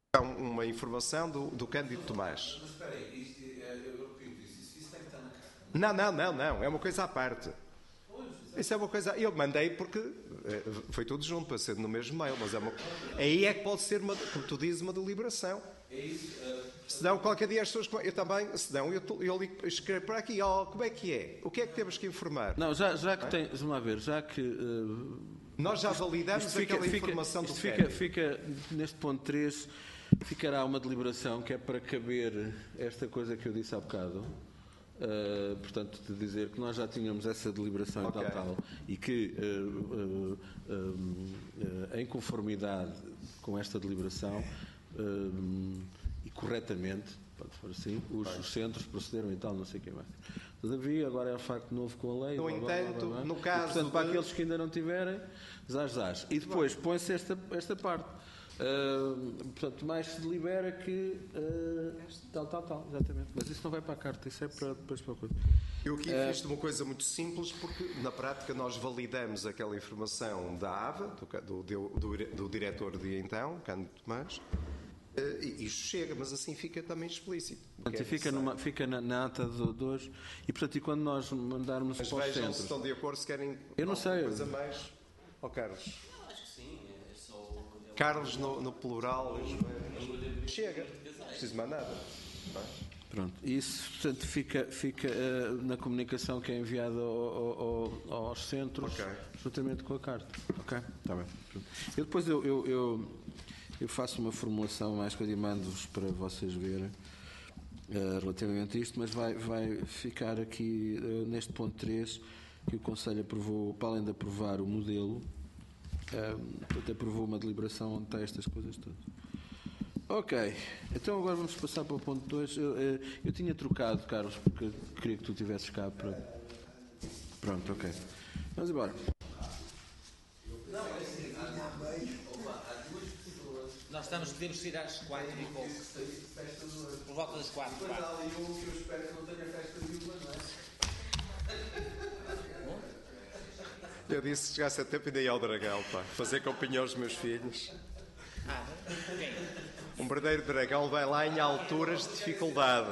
[SPEAKER 8] Uma informação do, do Cândido Tomás.
[SPEAKER 1] Mas espera aí, isto, eu repito isso, isso tem que estar na carta.
[SPEAKER 8] Não, não, não, não, é uma coisa à parte. Isso é uma coisa. Eu mandei porque foi tudo junto para ser no mesmo mail, mas é uma, aí é que pode ser, uma, como tu dizes, uma deliberação.
[SPEAKER 1] É isso. Uh,
[SPEAKER 8] Senão, qualquer dia as pessoas. Eu também, senão, eu, eu, eu escrevo para aqui, oh, como é que é? O que é que temos que informar?
[SPEAKER 1] Não, já, já que tem. Vamos lá ver, já que. Uh,
[SPEAKER 8] Nós já validamos
[SPEAKER 1] isto fica,
[SPEAKER 8] aquela
[SPEAKER 1] fica,
[SPEAKER 8] informação do
[SPEAKER 1] fica, fica, neste ponto três, ficará uma deliberação que é para caber esta coisa que eu disse há bocado. Uh, portanto, de dizer que nós já tínhamos essa deliberação okay. e tal, tal, e que, uh, uh, uh, uh, em conformidade com esta deliberação uh, e corretamente, pode for assim, os, os centros procederam e tal, não sei o que mais. Todavia, agora é o facto novo com a lei.
[SPEAKER 8] No
[SPEAKER 1] blá,
[SPEAKER 8] entanto,
[SPEAKER 1] blá, blá, blá.
[SPEAKER 8] no caso.
[SPEAKER 1] E, portanto,
[SPEAKER 8] de...
[SPEAKER 1] para aqueles que ainda não tiverem, zás, zás. E depois põe-se esta, esta parte. Uh, portanto, mais se delibera que uh, tal, tal, tal, exatamente. Mas isso não vai para a carta, isso é para depois para a coisa.
[SPEAKER 8] Eu aqui uh, fiz de uma coisa muito simples, porque na prática nós validamos aquela informação da A V A, do, do, do, do diretor de então, Cândido Tomás, uh, e isto chega, mas assim fica também explícito.
[SPEAKER 1] Portanto, fica, numa, fica na, na ata de, de hoje, e portanto, e quando nós mandarmos
[SPEAKER 8] mas
[SPEAKER 1] para os
[SPEAKER 8] vejam
[SPEAKER 1] centros...
[SPEAKER 8] se estão de acordo, se querem
[SPEAKER 1] eu não sei,
[SPEAKER 8] coisa mais. Ó oh, Carlos.
[SPEAKER 5] Acho que sim, é só.
[SPEAKER 8] Carlos no, no plural, chega, não preciso mais nada.
[SPEAKER 1] Pronto, isso portanto fica, fica uh, na comunicação que é enviada ao, ao, aos centros, okay. juntamente com a carta. Ok? Está bem. Pronto. Eu depois eu, eu, eu, eu faço uma formulação mais que eu mando-vos para vocês verem uh, relativamente a isto, mas vai, vai ficar aqui uh, neste ponto três que o Conselho aprovou, para além de aprovar o modelo, portanto, aprovou uma deliberação onde está estas coisas todas. Ok, então agora vamos passar para o ponto dois. Eu, eu, eu tinha trocado, Carlos, porque queria que tu estivesses cá para... Pronto, ok. Vamos embora.
[SPEAKER 3] Nós estamos, podemos ir às quatro e pouco. Por volta das quatro.
[SPEAKER 1] Depois há ali um que eu espero que não tenha festa nenhuma, não é?
[SPEAKER 8] Eu disse que chegasse a tempo ainda ia ao dragão, pá. Fazer companhia aos meus filhos.
[SPEAKER 3] Ah, quem?
[SPEAKER 8] Um verdadeiro dragão vai lá em alturas de dificuldade.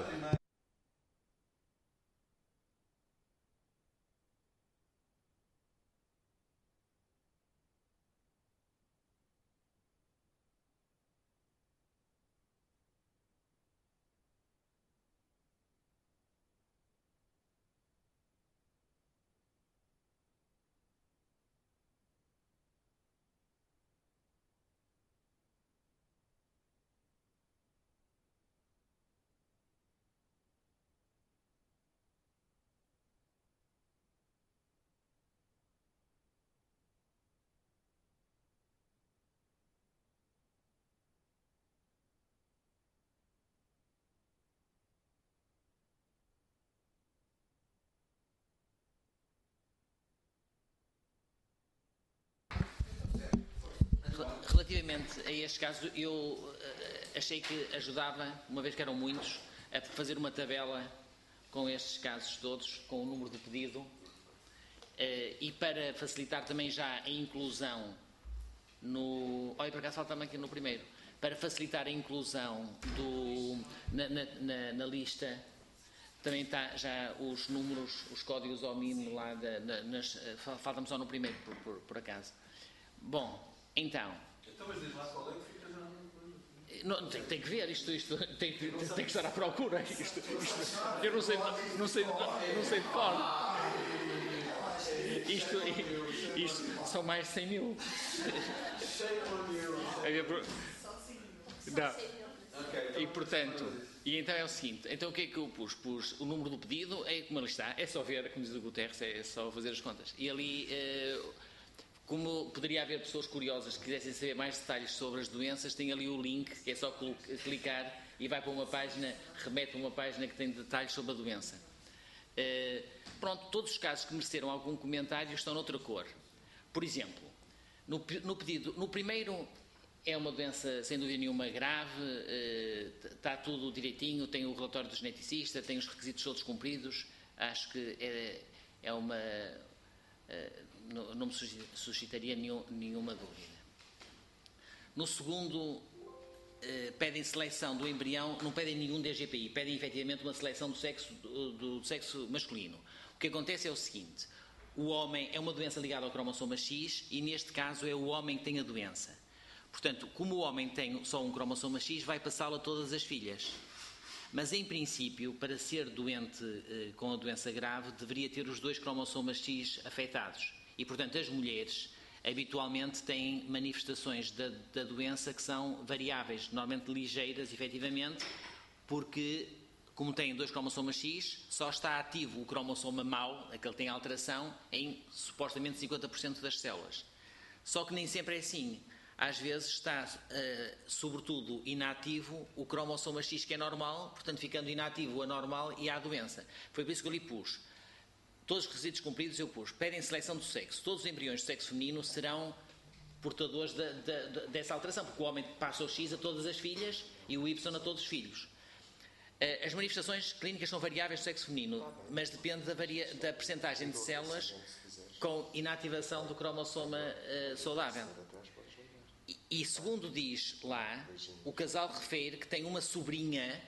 [SPEAKER 3] Relativamente a este caso, eu uh, achei que ajudava, uma vez que eram muitos, a fazer uma tabela com estes casos todos, com o número de pedido, uh, e para facilitar também já a inclusão no... Olha, por acaso falta-me aqui no primeiro. Para facilitar a inclusão do, na, na, na, na lista, também está já os números, os códigos ao mínimo lá, da, na, nas, falta-me só no primeiro, por, por, por acaso. Bom, então...
[SPEAKER 1] Então, mas diz lá qual é que fica já...
[SPEAKER 3] Não, tem, tem que ver isto, isto tem, tem, tem que estar à procura. Isto, isto, eu não sei, não sei, não sei de cor. Isto, isto são mais de cem mil. Não. E portanto, e então é o seguinte, então o que é que eu pus? Pus o número do pedido, é como ele está, é só ver, como diz o Guterres, é só fazer as contas. E ali... Uh, como poderia haver pessoas curiosas que quisessem saber mais detalhes sobre as doenças, tem ali o link, que é só clicar e vai para uma página, remete a uma página que tem detalhes sobre a doença. Uh, pronto, todos os casos que mereceram algum comentário estão noutra cor. Por exemplo, no, no pedido, no primeiro é uma doença sem dúvida nenhuma grave, uh, está tudo direitinho, tem o relatório do geneticista, tem os requisitos todos cumpridos, acho que é, é uma... Uh, Não, não me suscitaria nenhum, nenhuma dúvida. No segundo, uh, pedem seleção do embrião, não pedem nenhum D G P I, pedem efetivamente uma seleção do sexo, do, do sexo masculino. O que acontece é o seguinte: o homem é uma doença ligada ao cromossoma X e neste caso é o homem que tem a doença. Portanto, como o homem tem só um cromossoma X, vai passá-lo a todas as filhas. Mas, em princípio, para ser doente eh, com a doença grave, deveria ter os dois cromossomas X afetados. E, portanto, as mulheres habitualmente têm manifestações da, da doença que são variáveis, normalmente ligeiras, efetivamente, porque, como têm dois cromossomas X, só está ativo o cromossoma mau, aquele que tem alteração, em supostamente cinquenta por cento das células. Só que nem sempre é assim. Às vezes está, uh, sobretudo, inativo o cromossoma X, que é normal, portanto, ficando inativo o anormal e há a doença. Foi por isso que eu lhe pus. Todos os requisitos cumpridos eu pus. Pedem seleção do sexo. Todos os embriões de sexo feminino serão portadores de, de, de, dessa alteração, porque o homem passa o X a todas as filhas e o Y a todos os filhos. Uh, as manifestações clínicas são variáveis do sexo feminino, mas depende da, varia, da percentagem de células com inativação do cromossoma uh, saudável. E, segundo diz lá, o casal refere que tem uma sobrinha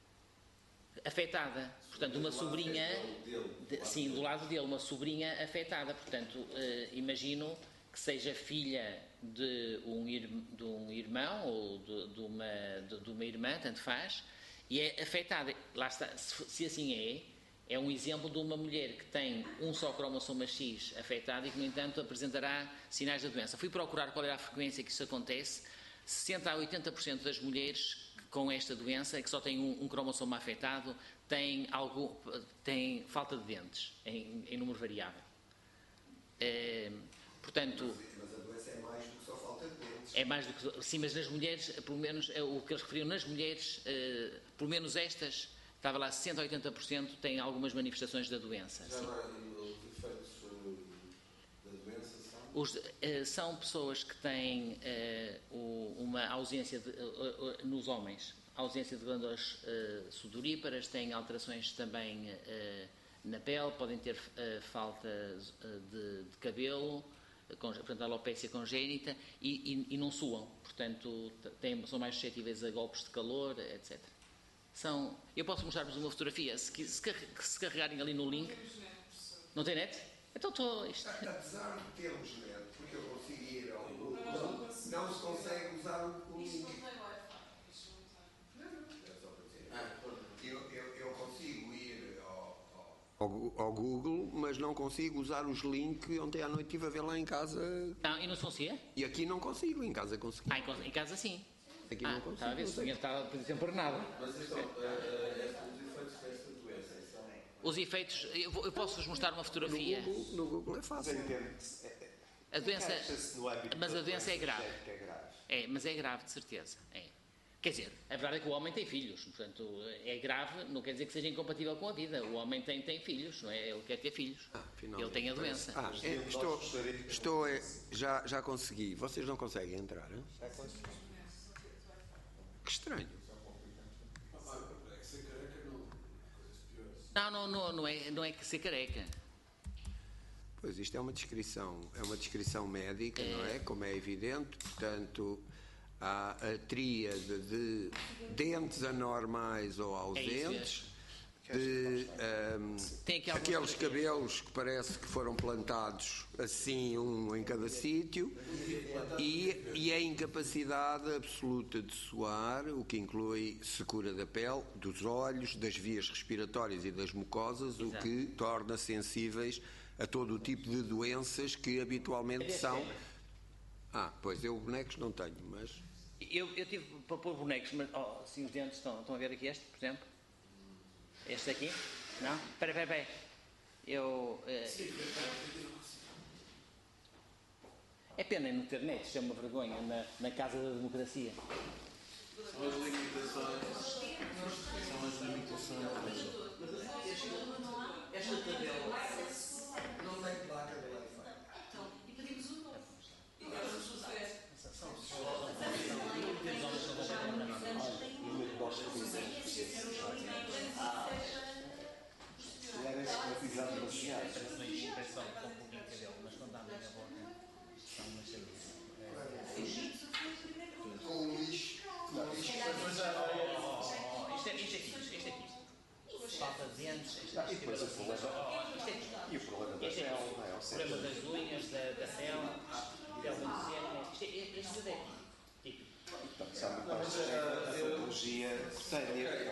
[SPEAKER 3] afetada. Portanto, uma sobrinha, de, sim, do lado dele, uma sobrinha afetada. Portanto, eh, imagino que seja filha de um, de um irmão ou de, de, uma, de, de uma irmã, tanto faz, e é afetada. Lá está, se, se assim é, é um exemplo de uma mulher que tem um só cromossoma X afetado e que, no entanto, apresentará sinais da doença. Fui procurar qual era a frequência que isso acontece. sessenta a oitenta por cento das mulheres com esta doença, que só têm um, um cromossoma afetado, têm, algo, têm falta de dentes, em, em número variável. É, portanto...
[SPEAKER 11] Mas a doença é mais do que só falta de dentes.
[SPEAKER 3] É mais do que... Sim, mas nas mulheres, pelo menos, é o que eles referiam, nas mulheres, é, pelo menos estas... Estava lá, sessenta a oitenta por cento têm algumas manifestações da doença.
[SPEAKER 1] Já agora, os efeitos da doença são?
[SPEAKER 3] Os, uh, são pessoas que têm uh, o, uma ausência, de, uh, uh, nos homens, ausência de glândulas uh, sudoríparas, têm alterações também uh, na pele, podem ter uh, falta uh, de, de cabelo, uh, con, portanto, alopécia congénita, e, e, e não suam. Portanto, têm, são mais suscetíveis a golpes de calor, etcétera. São, eu posso mostrar-vos uma fotografia, se, se, se carregarem ali no link. Não tem net? Então estou... Isto...
[SPEAKER 11] Apesar de termos net, porque eu consigo ir ao Google, não, não se consegue usar o link. Eu, eu, eu consigo ir ao, ao, ao Google, mas não consigo usar os links. Ontem à noite estive a ver lá em casa.
[SPEAKER 3] Não, e não se conseguia?
[SPEAKER 11] E aqui não consigo, em casa consegui.
[SPEAKER 3] Ah, em, em casa sim.
[SPEAKER 11] Aqui
[SPEAKER 3] ah,
[SPEAKER 11] não consigo.
[SPEAKER 3] Estava a ver se tinha estado por exemplo nada.
[SPEAKER 1] Mas então, uh, uh, os efeitos desta doença são...
[SPEAKER 3] Os efeitos, eu, vou, eu posso-vos mostrar uma fotografia.
[SPEAKER 11] No Google, no Google é fácil.
[SPEAKER 3] A doença, mas a doença é grave. É, mas é grave, de certeza. É. Quer dizer, a verdade é que o homem tem filhos, portanto, é grave, não quer dizer que seja incompatível com a vida. O homem tem, tem filhos, não é? Ele quer ter filhos. Ah, ele tem a doença.
[SPEAKER 11] Ah, é, estou, estou é, já, já consegui. Vocês não conseguem entrar, hein? Que estranho.
[SPEAKER 3] Não, não, não, não é, não é que ser careca.
[SPEAKER 11] Pois, isto é uma descrição, é uma descrição médica, é. Não é? Como é evidente, portanto, há a tríade de dentes anormais ou ausentes, de um, aqueles cabelos que parece que foram plantados assim, um em cada sítio, e, e a incapacidade absoluta de suar, o que inclui secura da pele, dos olhos, das vias respiratórias e das mucosas, Exato. O que torna sensíveis a todo o tipo de doenças que habitualmente são... Ah, pois eu bonecos não tenho, mas...
[SPEAKER 3] Eu, eu tive para pôr bonecos, mas oh, assim os dentes estão, estão a ver aqui este, por exemplo? Este aqui? Não? Espera, espera, espera. Eu... Eh... É pena não ter net, isto é uma vergonha, na, na casa da democracia.
[SPEAKER 1] São as limitações. São as limitações.
[SPEAKER 11] Esta tabela não tem placa de Wi-Fi.
[SPEAKER 7] Então, e pedimos um novo. E vamos usar.
[SPEAKER 11] Com o lixo, com o lixo
[SPEAKER 3] dentes.
[SPEAKER 4] Ah, e depois o problema, e o problema da célula, não é?
[SPEAKER 3] O problema das unhas, da, da célula, pele muito seca. Isto é este é típico.
[SPEAKER 4] Portanto, sabe muito mais a patologia cutânea.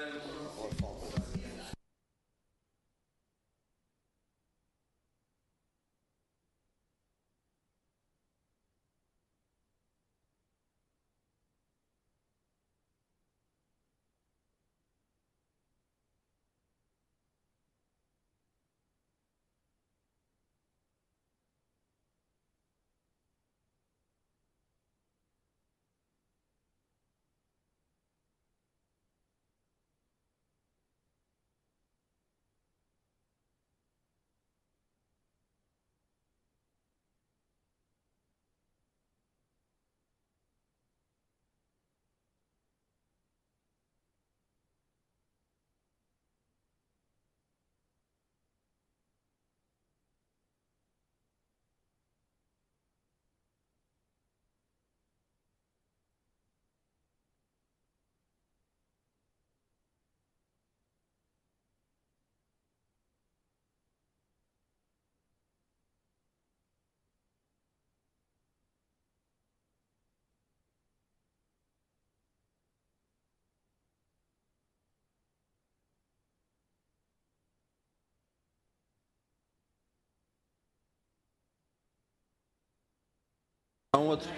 [SPEAKER 1] Há um outro.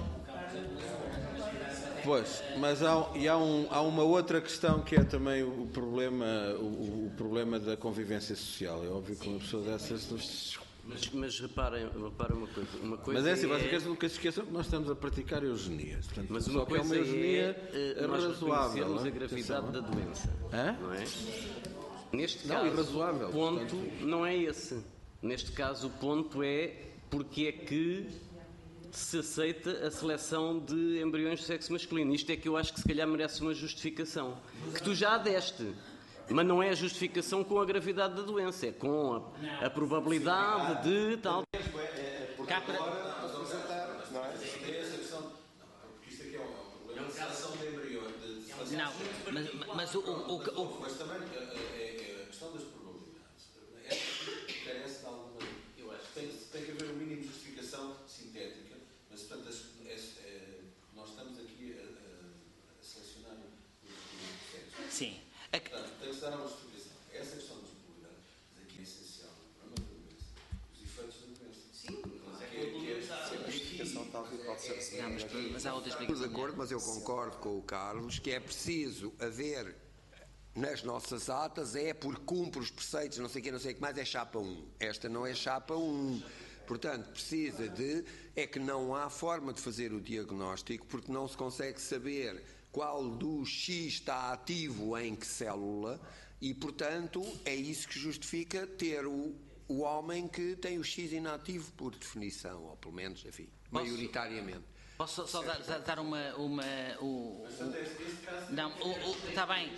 [SPEAKER 1] Pois, mas há, e há, um, há uma outra questão que é também o problema, o, o problema da convivência social. É óbvio que uma pessoa dessas.
[SPEAKER 10] Mas, mas reparem, reparem uma coisa. Uma coisa
[SPEAKER 1] mas é assim,
[SPEAKER 10] é...
[SPEAKER 1] vocês nunca se esqueçam que nós estamos a praticar eugenia. Portanto,
[SPEAKER 10] mas uma coisa é uma eugenia é, nós reconhecermos a gravidade da doença.
[SPEAKER 1] Hã?
[SPEAKER 10] Não é? Neste
[SPEAKER 1] não,
[SPEAKER 10] caso,
[SPEAKER 1] irrazoável,
[SPEAKER 10] o ponto
[SPEAKER 1] portanto...
[SPEAKER 10] não é esse. Neste caso, o ponto é porque é que se aceita a seleção de embriões de sexo masculino. Isto é que eu acho que se calhar merece uma justificação. Que tu já a deste. Mas não é a justificação com a gravidade da doença, é com a, a probabilidade de tal.
[SPEAKER 3] Cá para...
[SPEAKER 1] Não é? Essa questão. Porque isto aqui é um problema de seleção de embriões.
[SPEAKER 3] Não, mas, mas o, o, o...
[SPEAKER 1] Mas também a questão das probabilidades. Esta carece de alguma. Eu acho que tem, tem que haver um mínimo de justificação sintética, mas portanto é, é, nós estamos aqui a, a, a selecionar o sexo.
[SPEAKER 3] Sim.
[SPEAKER 1] Portanto, tem que se dar uma justificação. Essa questão das probabilidades aqui é essencial para uma doença. Os efeitos da doença. Sim, mas é que é a justificação talvez pode ser assim.
[SPEAKER 3] Não, mas, mas há outras
[SPEAKER 11] Estamos de acordo, mas eu concordo com o Carlos que é preciso haver nas nossas atas, é porque cumpre os preceitos, não sei o que, não sei o que mais, é chapa um. Esta não é chapa um. Portanto, precisa de... É que não há forma de fazer o diagnóstico porque não se consegue saber qual dos X está ativo em que célula e, portanto, é isso que justifica ter o, o homem que tem o X inativo por definição, ou pelo menos, enfim,
[SPEAKER 3] Posso?
[SPEAKER 11] maioritariamente.
[SPEAKER 3] Posso só dar, dar uma... uma o, o, não, está bem.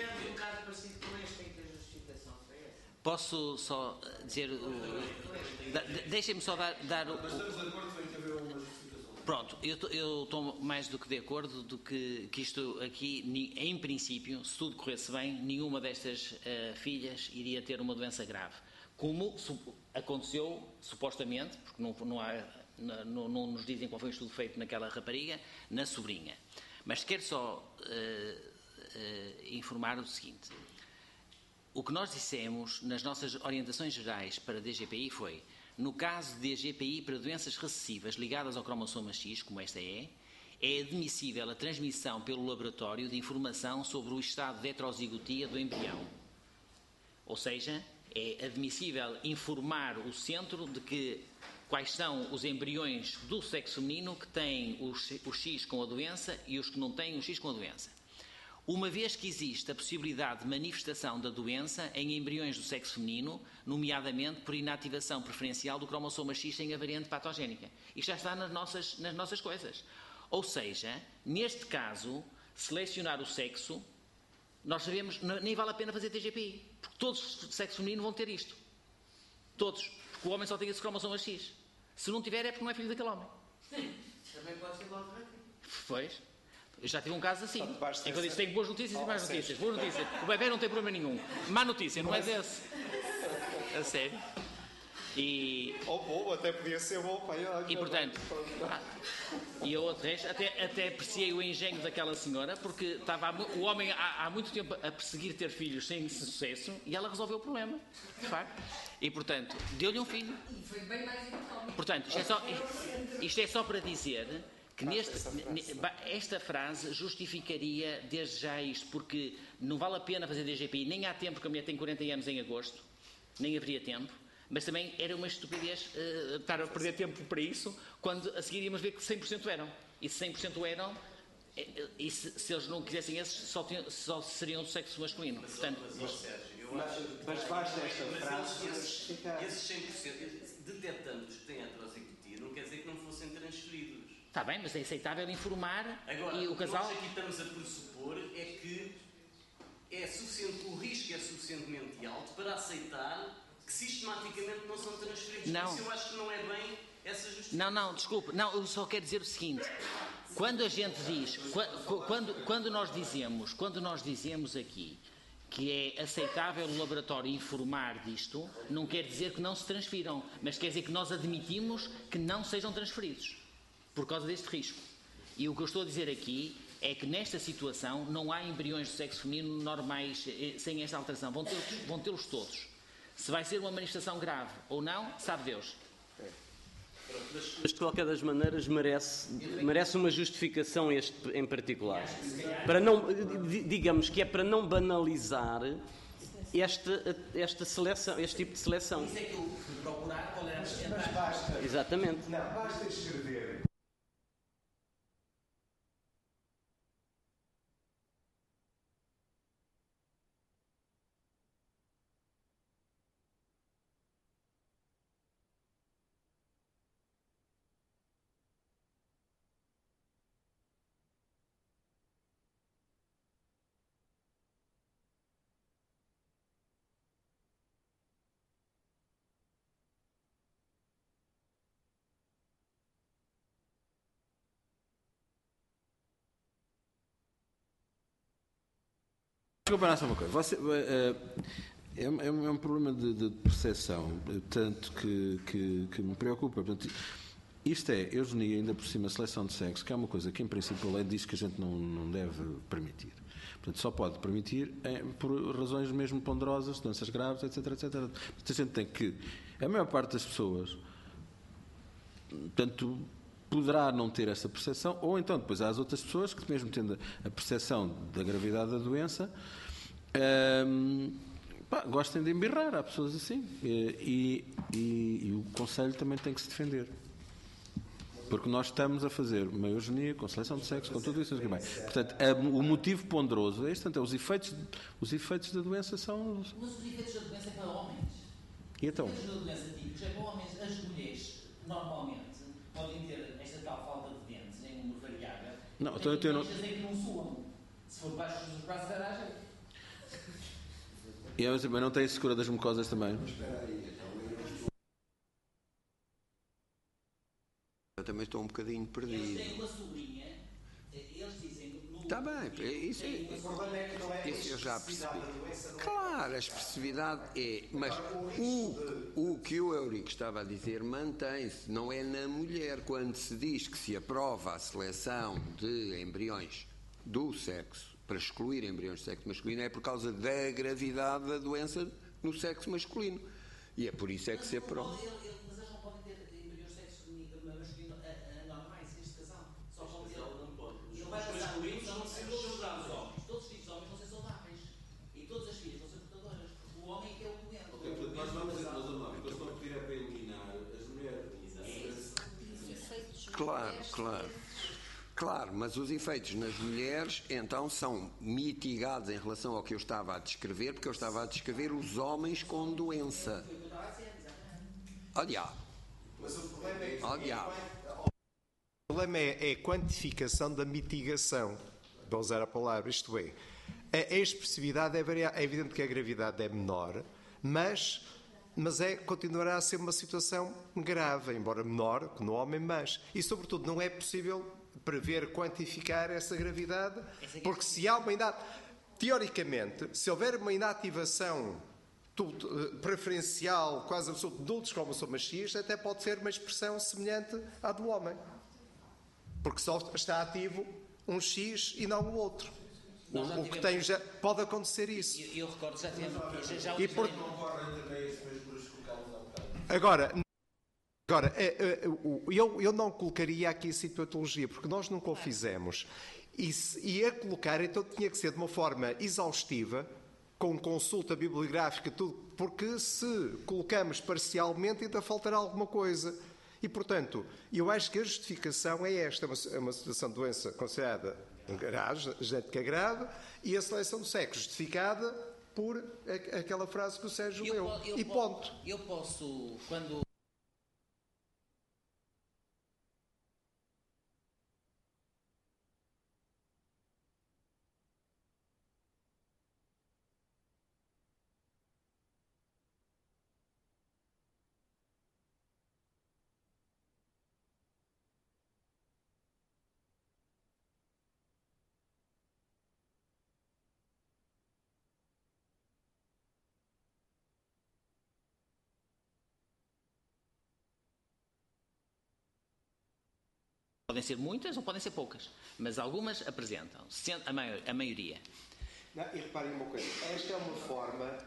[SPEAKER 3] Posso só dizer... Deixem-me só dar... dar o,
[SPEAKER 1] Estamos de acordo que tem que haver uma justificação.
[SPEAKER 3] Pronto, eu estou mais do que de acordo do que, que isto aqui, em princípio, se tudo corresse bem, nenhuma destas uh, filhas iria ter uma doença grave. Como su aconteceu, supostamente, porque não, não, há, não, não nos dizem qual foi o estudo feito naquela rapariga, na sobrinha. Mas quero só uh, uh, informar o seguinte. O que nós dissemos nas nossas orientações gerais para a D G P I foi: no caso de D G P I para doenças recessivas ligadas ao cromossoma X, como esta é, é admissível a transmissão pelo laboratório de informação sobre o estado de heterozigotia do embrião. Ou seja, é admissível informar o centro de que quais são os embriões do sexo feminino que têm o X com a doença e os que não têm o X com a doença. Uma vez que existe a possibilidade de manifestação da doença em embriões do sexo feminino, nomeadamente por inativação preferencial do cromossoma X sem a variante patogénica. Isto já está nas nossas, nas nossas coisas. Ou seja, neste caso, selecionar o sexo, nós sabemos, nem vale a pena fazer T G P I, porque todos do sexo feminino vão ter isto. Todos. Porque o homem só tem esse cromossoma X. Se não tiver é porque não é filho daquele homem.
[SPEAKER 5] Sim, também pode ser alternativo.
[SPEAKER 3] Pois. Eu já tive um caso assim, em que eu disse, tenho boas notícias e mais notícias. Boas notícias, o bebê não tem problema nenhum. Má notícia, não é desse. A sério. E...
[SPEAKER 4] Ou, ou até podia ser bom, pai.
[SPEAKER 3] E portanto, e eu de resto, até, até apreciei o engenho daquela senhora, porque estava o homem há, há muito tempo a perseguir ter filhos sem sucesso e ela resolveu o problema, de facto. E portanto, deu-lhe um filho. Portanto, isto é só, isto é só para dizer que neste, esta frase justificaria desde já isto, porque não vale a pena fazer D G P I, nem há tempo, que a mulher tem quarenta anos em agosto, nem haveria tempo. Mas também era uma estupidez uh, estar a perder tempo para isso, quando a seguir íamos ver que cem por cento eram. E se cem por cento eram, e se, se eles não quisessem esses, só, tinham, só seriam do sexo masculino.
[SPEAKER 5] Mas,
[SPEAKER 3] Portanto,
[SPEAKER 5] mas, mas Sérgio, eu
[SPEAKER 8] mas,
[SPEAKER 5] acho
[SPEAKER 8] mas basta esta
[SPEAKER 5] mas
[SPEAKER 8] frase.
[SPEAKER 5] Esses, esses cem por cento, detectando os que têm heterozigotia, não quer dizer que não fossem transferidos.
[SPEAKER 3] Está bem, mas é aceitável informar.
[SPEAKER 5] Agora,
[SPEAKER 3] e o casal...
[SPEAKER 5] nós aqui estamos a pressupor é que é suficiente, o risco é suficientemente alto para aceitar que sistematicamente não são transferidos.
[SPEAKER 3] Não.
[SPEAKER 5] Por isso eu acho que não é bem essa justificação.
[SPEAKER 3] Não, não, desculpe. Não, eu só quero dizer o seguinte. Quando a gente diz, quando, quando, nós dizemos, quando nós dizemos aqui que é aceitável o laboratório informar disto, não quer dizer que não se transfiram, mas quer dizer que nós admitimos que não sejam transferidos, por causa deste risco. E o que eu estou a dizer aqui é que nesta situação não há embriões de sexo feminino normais sem esta alteração. Vão tê-los, vão tê-los todos. Se vai ser uma manifestação grave ou não, sabe Deus.
[SPEAKER 10] Mas de qualquer das maneiras merece, merece uma justificação este em particular. Para não, digamos que é para não banalizar esta, esta seleção, este tipo de seleção.
[SPEAKER 3] Isso é que eu fui procurar qual era a
[SPEAKER 8] Mas basta.
[SPEAKER 10] Exatamente.
[SPEAKER 8] Não, basta escrever.
[SPEAKER 1] Desculpa, só uma coisa. Você, uh, é, é, um, é um problema de, de percepção, tanto que, que, que me preocupa. Portanto, isto é eugenia, ainda por cima, seleção de sexo, que é uma coisa que, em princípio, a lei diz que a gente não, não deve permitir. Portanto, só pode permitir é, por razões mesmo ponderosas, doenças graves, etc, etcétera. Portanto, a gente tem que... A maior parte das pessoas, tanto... poderá não ter essa percepção, ou então depois há as outras pessoas que, mesmo tendo a percepção da gravidade da doença, hum, pá, gostem de embirrar. Há pessoas assim. E, e, e o Conselho também tem que se defender. Porque nós estamos a fazer uma eugenia com seleção de sexo, com tudo isso. Portanto, a, o motivo ponderoso é este. Portanto, os efeitos, os efeitos da doença são...
[SPEAKER 3] Mas os efeitos da doença é para homens.
[SPEAKER 1] E então?
[SPEAKER 3] Os efeitos da doença típicos é para homens. As mulheres, normalmente, podem ter esta tal falta de dentes em número variável.
[SPEAKER 1] Não, então eu tenho...
[SPEAKER 3] Tem que não suam. Se for debaixo dos braços, dará jeito.
[SPEAKER 1] E eu também não tenho secura das mucosas também.
[SPEAKER 11] Eu também estou um bocadinho perdido.
[SPEAKER 3] Eles têm uma sobrinha, eles dizem...
[SPEAKER 11] Está bem, isso, é, isso eu já percebi. Claro, a expressividade é... Mas o, o que o Eurico estava a dizer mantém-se, não é na mulher. Quando se diz que se aprova a seleção de embriões do sexo, para excluir embriões de sexo masculino, é por causa da gravidade da doença no sexo masculino. E é por isso é que se aprova.
[SPEAKER 3] Mas eles não podem ter embriões de sexo masculino anormais, neste casal. Só podem ter... Não pode. Não vai passar por isso, não ser saudáveis. Todos os filhos de homens vão ser saudáveis. E todas as filhas vão ser portadoras. Porque o homem é que é o doente.
[SPEAKER 1] Ok, portanto, nós vamos dizer, nós vamos, nós estamos a pedir é para eliminar as mulheres.
[SPEAKER 11] Claro, claro. Claro, mas os efeitos nas mulheres, então, são mitigados em relação ao que eu estava a descrever, porque eu estava a descrever os homens com doença. Ó diabo.
[SPEAKER 8] Mas o problema é...
[SPEAKER 11] Ó diabo.
[SPEAKER 8] O problema é, é a quantificação da mitigação. Vou usar a palavra, isto é, a, a expressividade é variável. É evidente que a gravidade é menor, mas... mas é, continuará a ser uma situação grave, embora menor que no homem, mas, e sobretudo não é possível
[SPEAKER 4] prever, quantificar essa gravidade, porque se há uma idade... Teoricamente, se houver uma inativação preferencial, quase absoluta, de adultos cromossoma X, até pode ser uma expressão semelhante à do homem. Porque só está ativo um X e não o outro. O, o que tem já... Pode acontecer isso.
[SPEAKER 3] Eu, eu recordo, já tivemos... Já, já
[SPEAKER 4] e por... Agora... Agora, eu, eu não colocaria aqui a citopatologia, porque nós nunca o fizemos. E, se, e a colocar, então, tinha que ser de uma forma exaustiva, com consulta bibliográfica, tudo, porque se colocamos parcialmente, ainda faltará alguma coisa. E, portanto, eu acho que a justificação é esta, é uma situação de doença considerada grave, genética grave, e a seleção do sexo justificada por aquela frase que o Sérgio leu. E ponto.
[SPEAKER 3] Eu posso, quando... Podem ser muitas ou podem ser poucas, mas algumas apresentam, a, maior, a maioria.
[SPEAKER 4] Não, e reparem uma coisa, esta é uma forma...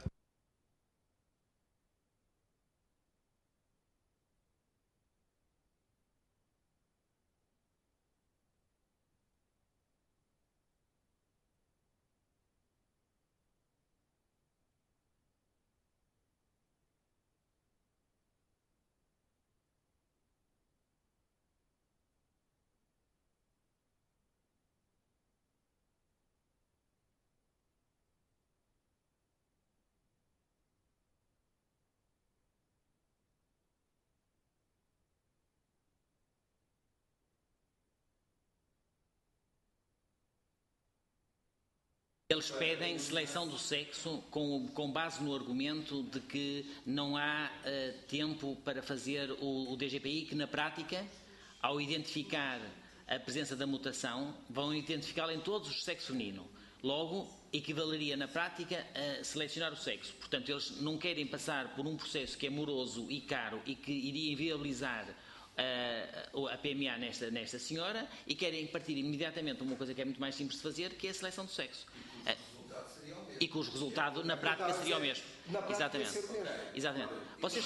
[SPEAKER 3] Eles pedem seleção do sexo com, com base no argumento de que não há uh, tempo para fazer o, o D G P I, que na prática, ao identificar a presença da mutação, vão identificá-la em todos os sexos feminino. Logo, equivaleria na prática a selecionar o sexo. Portanto, eles não querem passar por um processo que é moroso e caro e que iria inviabilizar uh, a P M A nesta, nesta senhora, e querem partir imediatamente para uma coisa que é muito mais simples de fazer, que é a seleção do sexo. E que os resultados na prática seria o mesmo. Exatamente. Exatamente. Vocês...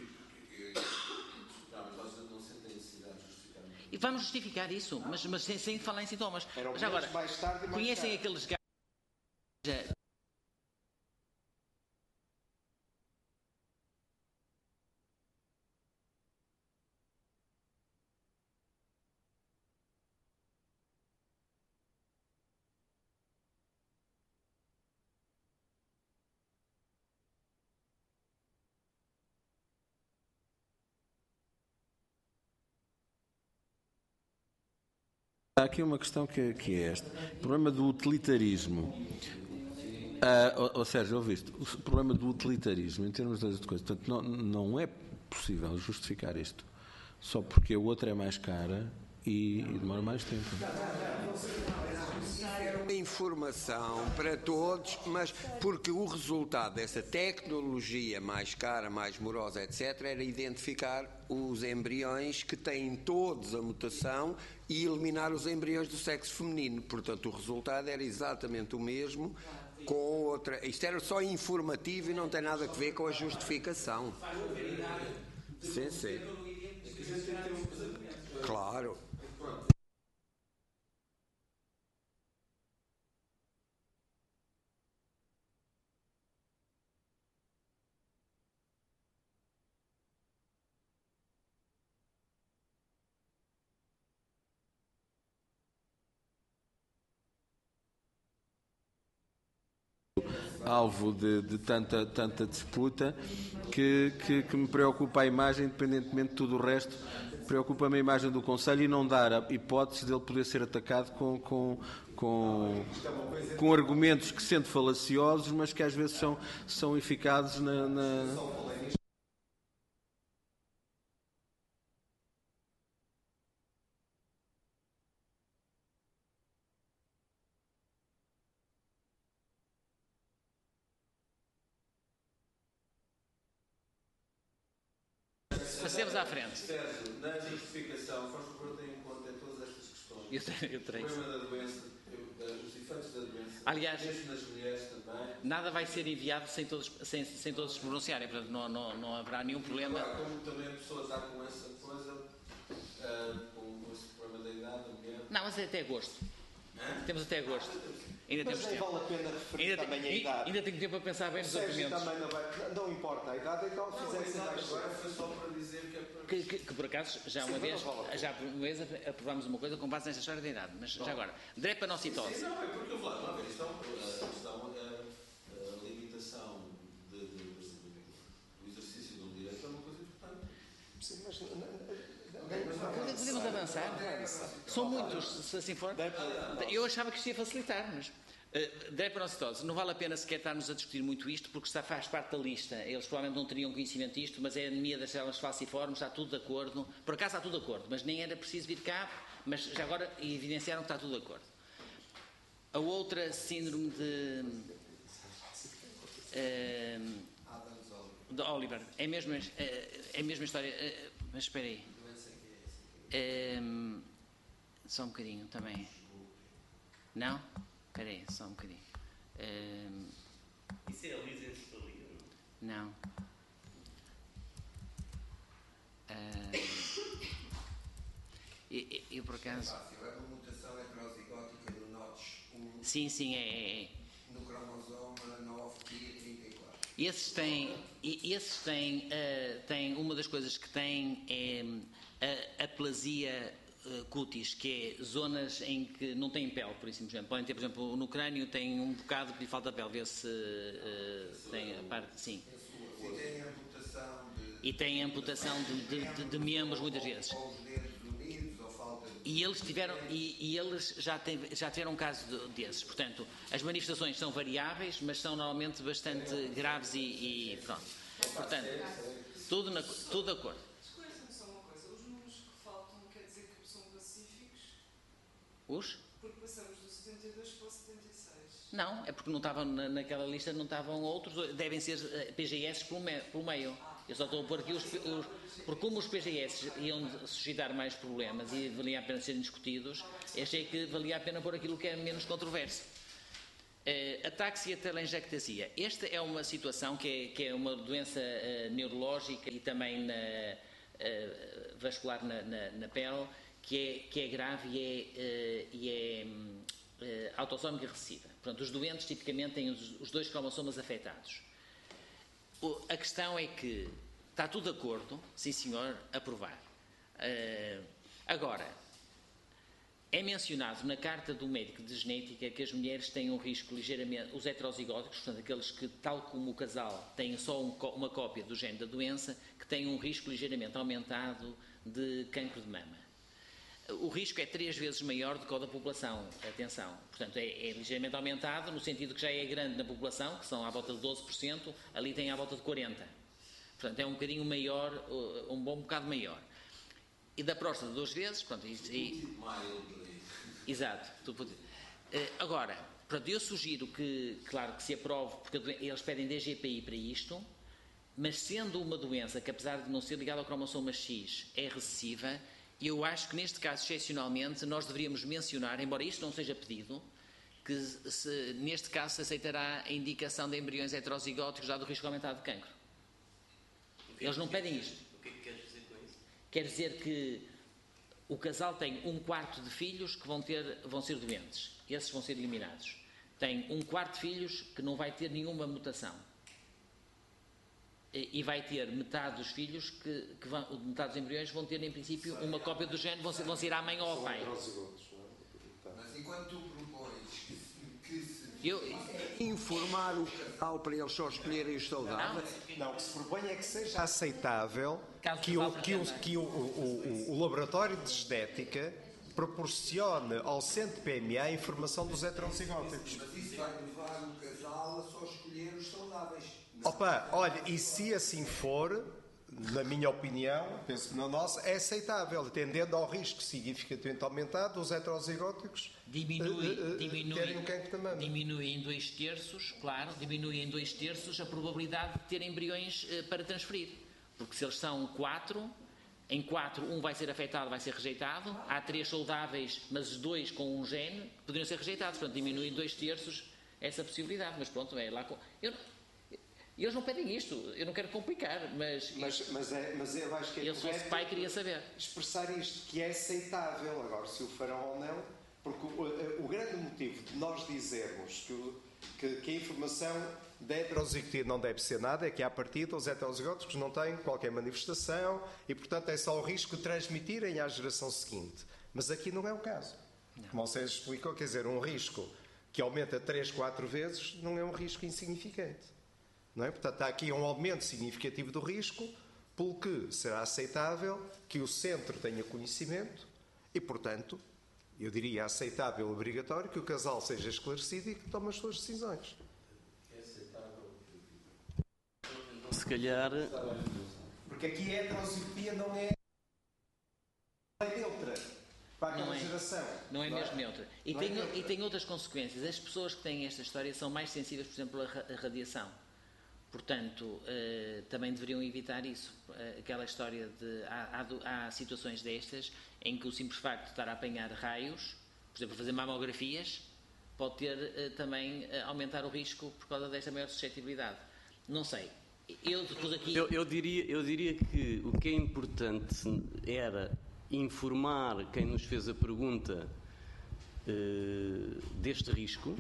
[SPEAKER 3] E vamos justificar isso, mas, mas sem, sem falar em sintomas. Mas agora, conhecem aqueles gajos...
[SPEAKER 1] Há aqui uma questão que, que é esta. O problema do utilitarismo. Ah, ou, ou seja, ouviste? O problema do utilitarismo, em termos das coisas. Portanto, não, não é possível justificar isto só porque a outra é mais cara e, e demora mais tempo.
[SPEAKER 11] Informação para todos, mas porque o resultado dessa tecnologia mais cara, mais morosa, etcétera, era identificar os embriões que têm todos a mutação e eliminar os embriões do sexo feminino. Portanto, o resultado era exatamente o mesmo com outra... Isto era só informativo e não tem nada a ver com a justificação. Sim, sim. Claro.
[SPEAKER 1] Alvo de, de tanta, tanta disputa que, que, que me preocupa a imagem, independentemente de tudo o resto, preocupa-me a imagem do Conselho e não dar a hipótese dele poder ser atacado com, com, com, com argumentos que, sendo falaciosos, mas que às vezes são, são eficazes na... na...
[SPEAKER 3] passemos à frente.
[SPEAKER 1] Sérgio, na justificação, faz favor, tenha em conta todas estas questões.
[SPEAKER 3] Eu tenho, eu tenho.
[SPEAKER 1] O problema da doença, os efeitos da doença,
[SPEAKER 3] aliás,
[SPEAKER 1] mesmo nas mulheres também.
[SPEAKER 3] Nada vai ser enviado sem todos, sem, sem todos se pronunciarem, portanto não, não, não haverá nenhum problema.
[SPEAKER 1] Claro, como também a pessoa está com essa coisa, uh, com esse problema da idade, da mulher.
[SPEAKER 3] Não, mas é até agosto. Hã? Temos até agosto. Ainda
[SPEAKER 4] mas
[SPEAKER 3] temos
[SPEAKER 4] nem
[SPEAKER 3] tempo.
[SPEAKER 4] vale a pena referir
[SPEAKER 3] ainda
[SPEAKER 4] também
[SPEAKER 3] tem,
[SPEAKER 4] a idade.
[SPEAKER 3] Ainda tenho tempo para pensar bem nos
[SPEAKER 4] Sérgio
[SPEAKER 3] argumentos.
[SPEAKER 4] também não vai, não importa a idade, então fizessem mais.
[SPEAKER 1] Agora foi só para dizer que é para...
[SPEAKER 3] Que, que, que por acaso, já uma, vez, já uma vez aprovámos uma coisa com base nesta história da idade, mas Bom. já agora, drepanocitose.
[SPEAKER 1] Sim, não, é porque, vamos lá, isto é a questão, a limitação de, de, de, do exercício do direito é uma coisa importante. Sim, mas...
[SPEAKER 3] Podemos avançar? São muitos, se assim for. Eu achava que isto ia facilitar, mas... Uh, drepanocitose, não vale a pena sequer estarmos a discutir muito isto, porque está, faz parte da lista. Eles provavelmente não teriam conhecimento disto, mas é a anemia das células falciformes, está tudo de acordo. Por acaso está tudo de acordo, mas nem era preciso vir cá, mas já agora evidenciaram que está tudo de acordo. A outra síndrome de... Uh, de Oliver, é a mesma, é a mesma história, uh, mas espera aí. Uh, só um bocadinho também. Não? Espera aí, só um bocadinho. Um...
[SPEAKER 5] Isso é a lisencefalia,
[SPEAKER 3] não? Não. Uh... Eu, eu, eu, por acaso...
[SPEAKER 11] É uma mutação heterozigótica do notch um.
[SPEAKER 3] Sim, sim, é, é, é.
[SPEAKER 11] No cromosoma nove P trinta e quatro.
[SPEAKER 3] Esses têm... Esses têm, uh, têm... Uma das coisas que têm é a aplasia... cutis, que é zonas em que não têm pele, por isso, podem ter, por exemplo, no crânio tem um bocado que lhe falta pele, vê-se uh, tem a parte, sim.
[SPEAKER 11] E tem amputação de...
[SPEAKER 3] E tem amputação de, de, de, de membros muitas vezes.
[SPEAKER 11] Ou os dedos unidos, ou falta de...
[SPEAKER 3] E eles tiveram, e, e eles já, tem, já tiveram um caso de, desses, portanto, as manifestações são variáveis, mas são normalmente bastante graves e, e pronto. Portanto, tudo, na, tudo de acordo. Os?
[SPEAKER 7] Porque passamos do setenta e dois para o setenta e seis.
[SPEAKER 3] Não, é porque não estavam na, naquela lista, não estavam outros, devem ser P G S pelo, me, pelo meio. Eu só estou a pôr aqui os, os. Porque como os P G S iam suscitar mais problemas e valia a pena serem discutidos, achei que valia a pena pôr aquilo que é menos controverso. Uh, Ataxia telangiectasia. Esta é uma situação que é, que é uma doença uh, neurológica e também na, uh, vascular na, na, na pele. Que é, que é grave e é, uh, e é uh, autossómica recessiva. Portanto, os doentes tipicamente têm os, os dois cromossomas afetados. O, a questão é que está tudo de acordo, sim senhor, aprovar. Uh, agora, é mencionado na carta do médico de genética que as mulheres têm um risco ligeiramente, os heterozigóticos, portanto, aqueles que, tal como o casal, têm só um, uma cópia do gene da doença, que têm um risco ligeiramente aumentado de cancro de mama. O risco é três vezes maior do que o da população, atenção. Portanto, é, é ligeiramente aumentado, no sentido que já é grande na população, que são à volta de doze por cento, ali tem à volta de quarenta por cento. Portanto, é um bocadinho maior, um bom bocado maior. E da próstata, duas vezes, pronto, e... e exato. Agora, pronto, eu sugiro que, claro, que se aprove, porque eles pedem D G P I para isto, mas sendo uma doença que, apesar de não ser ligada ao cromossoma X, é recessiva, eu acho que neste caso, excepcionalmente, nós deveríamos mencionar, embora isto não seja pedido, que se, neste caso se aceitará a indicação de embriões heterozigóticos dado o risco aumentado de cancro. Eles não pedem isto.
[SPEAKER 5] O que é que queres dizer com isso?
[SPEAKER 3] Quer dizer que o casal tem um quarto de filhos que vão, ter, vão ser doentes. Esses vão ser eliminados. Tem um quarto de filhos que não vai ter nenhuma mutação. E vai ter metade dos filhos, que, que vão, metade dos embriões vão ter, em princípio, uma cópia do gene, vão ser, vão ser à mãe ou ao pai.
[SPEAKER 11] Mas enquanto tu propões que se
[SPEAKER 3] eu,
[SPEAKER 11] informar o casal para eles só escolherem os saudáveis...
[SPEAKER 4] Não, o que se propõe é que seja aceitável que o, que o, que o, o, o, o laboratório de genética proporcione ao centro de P M A a informação dos heterozigóticos.
[SPEAKER 11] Mas isso vai levar o casal a só escolher os saudáveis.
[SPEAKER 4] Opa, olha, e se assim for, na minha opinião, penso que na nossa, é aceitável, tendendo ao risco significativamente aumentado dos heterozigóticos
[SPEAKER 3] diminui, uh, uh,
[SPEAKER 4] diminui, terem um cancro de mama.
[SPEAKER 3] Diminui em dois terços, claro, diminui em dois terços a probabilidade de ter embriões uh, para transferir. Porque se eles são quatro, Em quatro, um vai ser afetado, vai ser rejeitado. Há três saudáveis, mas dois com um gene, poderiam ser rejeitados. Portanto, diminui em dois terços essa possibilidade. Mas pronto, é lá com... Eu, eles não pedem isto. Eu não quero complicar, mas...
[SPEAKER 8] Mas, mas, é, mas eu acho que é
[SPEAKER 3] eu, se fosse pai, queria saber.
[SPEAKER 8] Expressar isto, que é aceitável. Agora, se o farão ou não... Porque o, o grande motivo de nós dizermos que, o, que, que a informação da heterozigotia não deve ser nada é que, à partida, os heterozigóticos não têm qualquer manifestação e, portanto, é só o risco de transmitirem à geração seguinte. Mas aqui não é o caso. Não. Como você explicou, quer dizer, um risco que aumenta três, quatro vezes não é um risco insignificante. Não é? Portanto, há aqui um aumento significativo do risco, pelo que será aceitável que o centro tenha conhecimento e, portanto, eu diria aceitável, obrigatório, que o casal seja esclarecido e que tome as suas decisões.
[SPEAKER 10] Se calhar...
[SPEAKER 8] Porque aqui a heterozigotia não é neutra para aquela
[SPEAKER 3] não é,
[SPEAKER 8] geração.
[SPEAKER 3] Não é
[SPEAKER 8] não
[SPEAKER 3] mesmo
[SPEAKER 8] é?
[SPEAKER 3] neutra. E tem, é e tem outras consequências. As pessoas que têm esta história são mais sensíveis, por exemplo, à radiação. Portanto, eh, também deveriam evitar isso. Eh, aquela história de... Há, há, há situações destas em que o simples facto de estar a apanhar raios, por exemplo, fazer mamografias, pode ter eh, também eh, aumentar o risco por causa desta maior suscetibilidade. Não sei. Eu, depois aqui...
[SPEAKER 10] eu, eu, diria, eu diria que o que é importante era informar quem nos fez a pergunta eh, deste risco,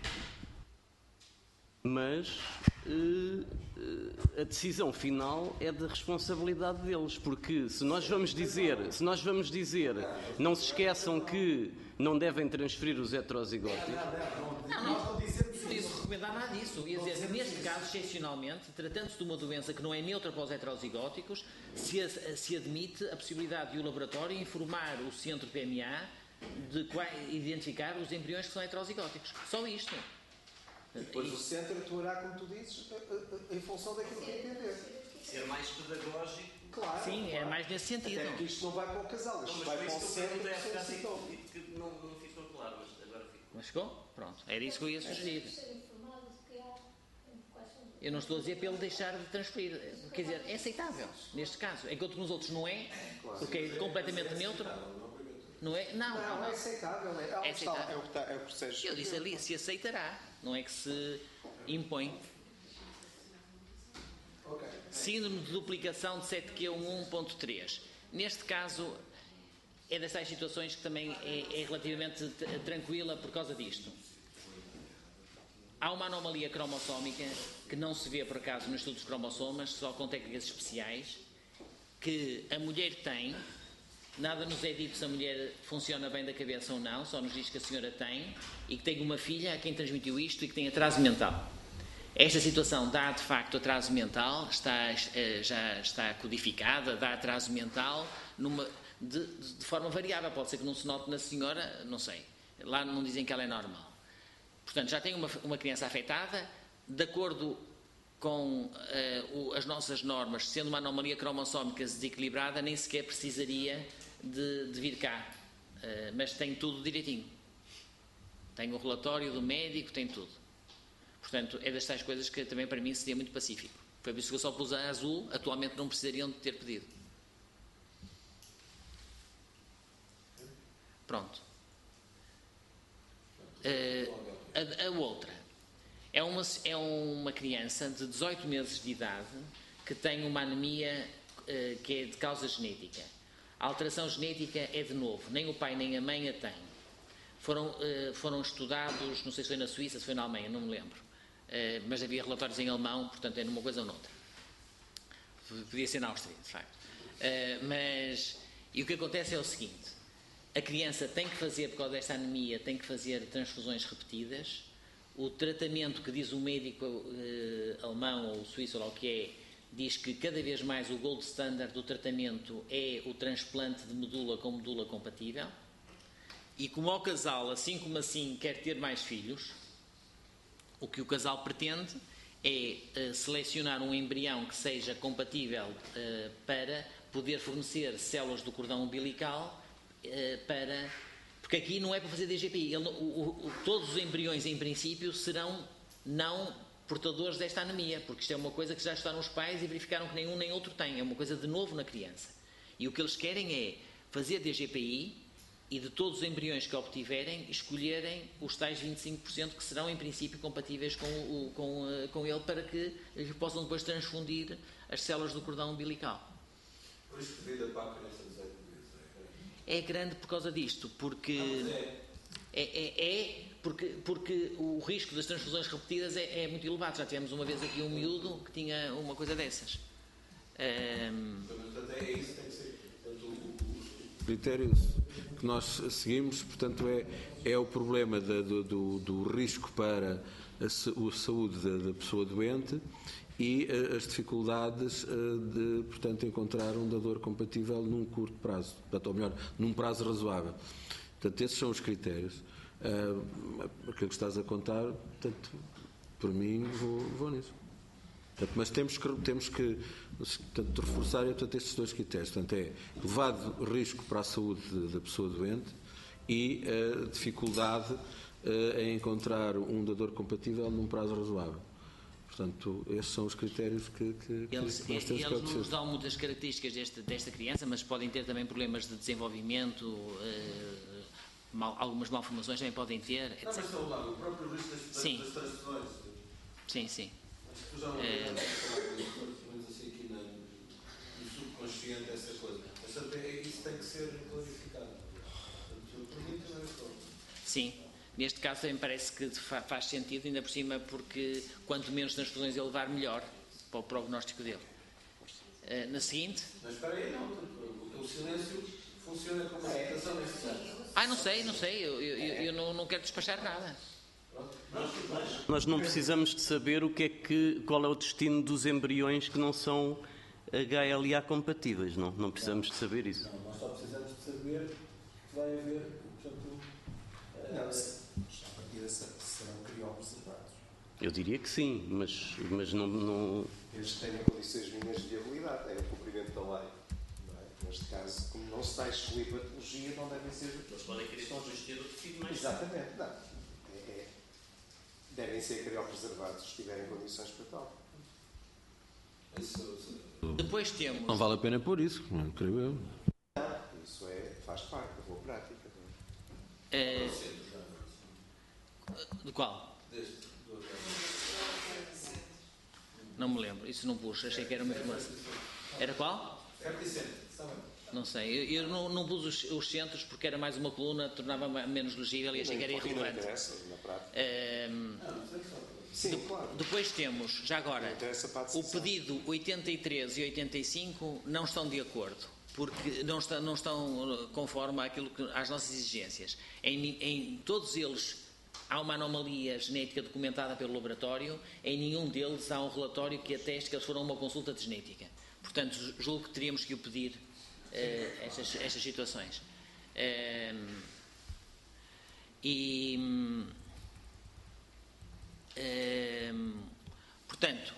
[SPEAKER 10] mas eh, a decisão final é da responsabilidade deles, porque se nós vamos dizer, se nós vamos dizer, não se esqueçam que não devem transferir os heterozigóticos.
[SPEAKER 3] Não, não, não disse recomendar nada disso. Ia dizer, neste caso, excepcionalmente, tratando-se de uma doença que não é neutra para os heterozigóticos, se, se admite a possibilidade de o laboratório informar o centro P M A de qual, identificar os embriões que são heterozigóticos. Só isto.
[SPEAKER 8] E depois o centro atuará, como tu dizes, em função daquilo que entender.
[SPEAKER 5] Ser mais pedagógico.
[SPEAKER 8] Claro.
[SPEAKER 3] Sim,
[SPEAKER 8] claro.
[SPEAKER 3] é mais nesse sentido.
[SPEAKER 8] Até porque isto não vai para o casal, isto
[SPEAKER 5] Não,
[SPEAKER 8] vai para o centro
[SPEAKER 5] que
[SPEAKER 8] que solicitou.
[SPEAKER 5] que não, não ficou claro, mas agora ficou.
[SPEAKER 3] Mas ficou? Pronto. Era isso que eu ia sugerir. Eu não estou a dizer para ele deixar de transferir. Quer dizer, é aceitável, neste caso. Enquanto que nos outros não é, porque é completamente neutro. Não é? Não,
[SPEAKER 8] não, não é aceitável. É, é, aceitável. é o que está, é o processo.
[SPEAKER 3] Eu disse ali, se aceitará, não é que se impõe.
[SPEAKER 8] Okay.
[SPEAKER 3] Síndrome de duplicação de sete q um ponto três. Neste caso, é dessas situações que também é, é relativamente tranquila por causa disto. Há uma anomalia cromossómica que não se vê, por acaso, nos estudos de cromossomas, só com técnicas especiais, que a mulher tem. Nada nos é dito se a mulher funciona bem da cabeça ou não, só nos diz que a senhora tem e que tem uma filha a quem transmitiu isto e que tem atraso mental. Esta situação dá, de facto, atraso mental, está, já está codificada, dá atraso mental numa, de, de forma variável. Pode ser que não se note na senhora, não sei. Lá não dizem que ela é normal. Portanto, já tem uma, uma criança afetada, de acordo com uh, o, as nossas normas, sendo uma anomalia cromossómica desequilibrada, nem sequer precisaria de, de vir cá. Uh, mas tem tudo direitinho. Tem o relatório do médico, tem tudo. Portanto, é das tais coisas que também para mim seria muito pacífico. Foi por isso que eu só pus a azul, atualmente não precisariam de ter pedido. Pronto. Uh, a, a outra é uma, é uma criança de dezoito meses de idade que tem uma anemia uh, que é de causa genética. A alteração genética é de novo, nem o pai nem a mãe a têm. Foram, uh, foram estudados, não sei se foi na Suíça, se foi na Alemanha, não me lembro. Uh, mas havia relatórios em alemão, portanto é numa coisa ou noutra. Podia ser na Áustria, de facto. Uh, mas, e o que acontece é o seguinte: a criança tem que fazer, por causa desta anemia, tem que fazer transfusões repetidas. O tratamento que diz o médico uh, alemão ou suíço, ou lá o que é, diz que cada vez mais o gold standard do tratamento é o transplante de medula com medula compatível. E como o casal, assim como assim, quer ter mais filhos, o que o casal pretende é uh, selecionar um embrião que seja compatível uh, para poder fornecer células do cordão umbilical uh, para... Porque aqui não é para fazer D G P I. Ele, o, o, todos os embriões, em princípio, serão não portadores desta anemia, porque isto é uma coisa que já estudaram os pais e verificaram que nenhum nem outro tem. É uma coisa de novo na criança. E o que eles querem é fazer D G P I e de todos os embriões que obtiverem, escolherem os tais vinte e cinco por cento que serão, em princípio, compatíveis com, o, com, com ele, para que eles possam depois transfundir as células do cordão umbilical.
[SPEAKER 1] Por isso que vida para a criança de dezoito meses
[SPEAKER 3] é grande por causa disto, porque... Não, é. É, é, é porque, porque o risco das transfusões repetidas é, é muito elevado. Já tivemos uma vez aqui um miúdo que tinha uma coisa dessas. Um...
[SPEAKER 1] Portanto, é isso que tem que ser. Portanto, o, o critério que nós seguimos, portanto, é, é o problema da, do, do, do risco para a, a saúde da, da pessoa doente e as dificuldades de, portanto, encontrar um dador compatível num curto prazo, portanto, ou melhor, num prazo razoável. Portanto, esses são os critérios. Uh, aquilo que estás a contar, portanto, por mim, vou, vou nisso. Portanto, mas temos que, temos que portanto, reforçar portanto, estes dois critérios. Portanto, é elevado risco para a saúde da pessoa doente e uh, dificuldade uh, em encontrar um dador compatível num prazo razoável. Portanto, estes são os critérios que, que,
[SPEAKER 3] eles,
[SPEAKER 1] que nós temos
[SPEAKER 3] eles
[SPEAKER 1] que obedecer.
[SPEAKER 3] nos dão muitas características desta, desta criança, mas podem ter também problemas de desenvolvimento, uh, mal, algumas malformações também podem ter, etcétera.
[SPEAKER 1] Não, mas estão lá, o próprio risco das,
[SPEAKER 3] sim.
[SPEAKER 1] das transfusões.
[SPEAKER 3] Sim, sim.
[SPEAKER 1] Mas tu já não é... menos assim aqui na, no subconsciente essa coisa. Portanto, isso tem que ser clarificado. Portanto, por mim também estou.
[SPEAKER 3] Sim. Neste caso também parece que faz sentido, ainda por cima, porque quanto menos transfusões ele levar, melhor para o prognóstico dele. Uh, na seguinte...
[SPEAKER 1] Mas espera aí, não. O teu silêncio funciona como uma citação nesse caso.
[SPEAKER 3] Ah, não sei, não sei. Eu, eu, eu não, não quero despachar nada.
[SPEAKER 10] Nós não precisamos de saber o que é que, qual é o destino dos embriões que não são H L A compatíveis, não? Não precisamos de saber isso.
[SPEAKER 1] Não, nós só precisamos de saber que vai haver, portanto...
[SPEAKER 8] Não, se, a partida serão criopreservados.
[SPEAKER 10] Eu diria que sim, mas, mas não, não...
[SPEAKER 8] Eles têm condições mínimas de viabilidade, têm o cumprimento da lei. Não é? Neste caso, como não se está a excluir patologia, não devem ser...
[SPEAKER 10] Eles podem querer consistir o tecido mais...
[SPEAKER 8] Exatamente, não. É, é, devem ser criopreservados se tiverem condições para tal.
[SPEAKER 1] Isso,
[SPEAKER 3] depois temos...
[SPEAKER 1] Não vale a pena pôr isso, não creio eu.
[SPEAKER 8] Não, isso é, faz parte da boa prática.
[SPEAKER 3] É... De qual? Não me lembro, isso não pus, achei que era uma informação. Era qual? Não sei, eu, eu não, não pus os, os centros porque era mais uma coluna, tornava menos legível e achei que era irrelevante. Um,
[SPEAKER 8] Sim,
[SPEAKER 3] de,
[SPEAKER 8] claro.
[SPEAKER 3] Depois temos, já agora, o pedido oitenta e três e oitenta e cinco não estão de acordo, porque não estão, não estão conforme àquilo que, às nossas exigências. Em, em todos eles há uma anomalia genética documentada pelo laboratório, em nenhum deles há um relatório que ateste que eles foram a uma consulta de genética. Portanto, julgo que teríamos que o pedir uh, estas, estas situações. Uh, e, uh, portanto,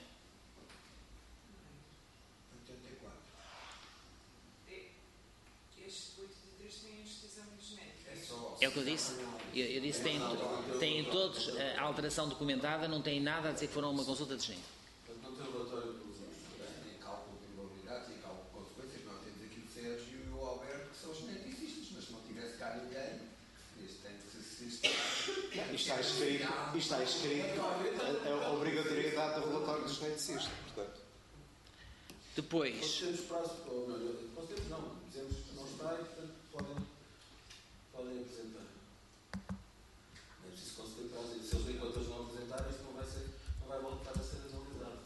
[SPEAKER 3] é o que eu disse. Eu, eu disse que têm, têm todos a alteração documentada, não têm nada a dizer que foram a uma consulta de genética.
[SPEAKER 1] Portanto, no teu relatório tem cálculo de probabilidades e cálculo de consequências. Nós temos aqui o Sérgio e o Alberto, que são geneticistas, mas se não tivesse cá ninguém, este tem que se
[SPEAKER 8] Isto está escrito, isto está escrito a, a obrigatoriedade do relatório do geneticista, portanto.
[SPEAKER 3] Depois.
[SPEAKER 1] Nós temos prazo, ou não, nós temos não, dizemos que não está e, portanto, podem, podem apresentar. Não é preciso conceder prazo. Se eles enquanto eles não apresentarem, isto não vai, ser, não vai voltar a ser analisado.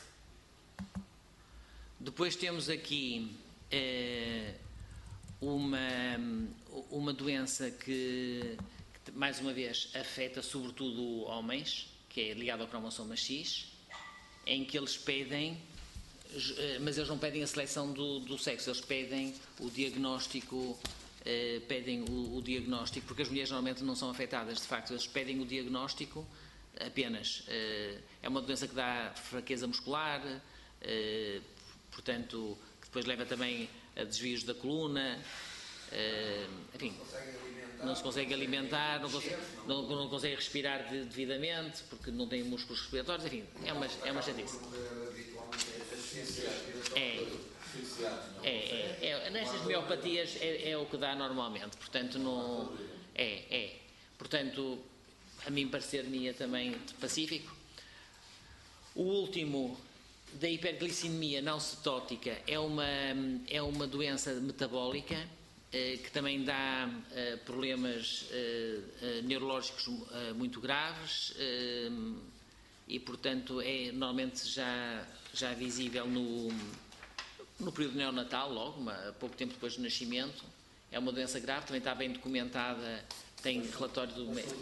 [SPEAKER 3] Depois temos aqui eh, uma, uma doença que, que, mais uma vez, afeta sobretudo homens, que é ligada ao cromossoma X, em que eles pedem, mas eles não pedem a seleção do, do sexo, eles pedem o diagnóstico, eh, pedem o, o diagnóstico, porque as mulheres normalmente não são afetadas, de facto, eles pedem o diagnóstico apenas. Eh, é uma doença que dá fraqueza muscular, eh, portanto, que depois leva também a desvios da coluna, uh, enfim, não se consegue alimentar, não consegue, não, não consegue respirar de, devidamente, porque não tem músculos respiratórios, enfim, é uma, é uma chatice. É. É, é, é, nestas miopatias é, é o que dá normalmente, portanto não é, é. Portanto, a mim parecer-me também pacífico. O último, da hiperglicemia não cetótica, é uma, é uma doença metabólica eh, que também dá eh, problemas eh, eh, neurológicos eh, muito graves eh, e, portanto, é normalmente já, já visível no, no período neonatal, logo, uma, pouco tempo depois do nascimento. É uma doença grave, também está bem documentada, tem relatório do médico.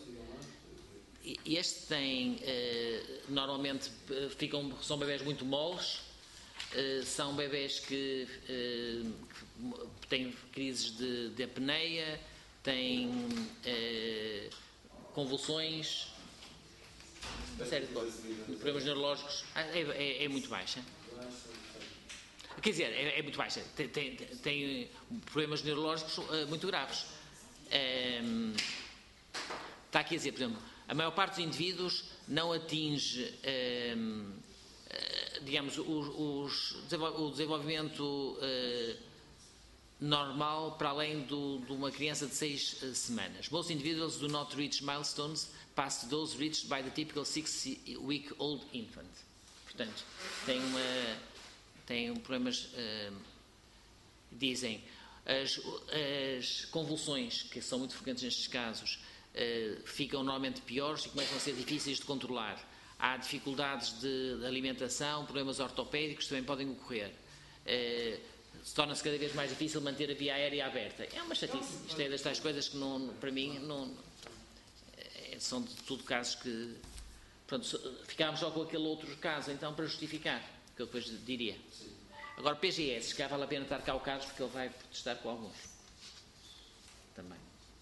[SPEAKER 3] Este tem, eh, normalmente ficam, são bebés muito moles, eh, são bebés que eh, têm crises de, de apneia, têm eh, convulsões, uma série de problemas neurológicos. É, é, é muito baixa. Quer dizer, é, é muito baixa. Tem, tem, tem problemas neurológicos uh, muito graves. Um, está aqui a dizer, por exemplo, a maior parte dos indivíduos não atinge, um, uh, digamos, os, os, o desenvolvimento uh, normal para além do, de uma criança de seis uh, semanas. Most individuals do not reach milestones past those reached by the typical six-week-old infant. Portanto, tem uma... têm problemas, uh, dizem, as, as convulsões, que são muito frequentes nestes casos, uh, ficam normalmente piores e começam a ser difíceis de controlar. Há dificuldades de, de alimentação, problemas ortopédicos também podem ocorrer. Uh, torna-se cada vez mais difícil manter a via aérea aberta. É uma chatice. Isto é das tais coisas que, não, para mim, não, é, são de tudo casos que... Pronto, ficámos só com aquele outro caso, então, para justificar. Que eu depois diria. Agora, P G S, que vale a pena estar cá o Carlos, porque ele vai protestar com alguns. Também.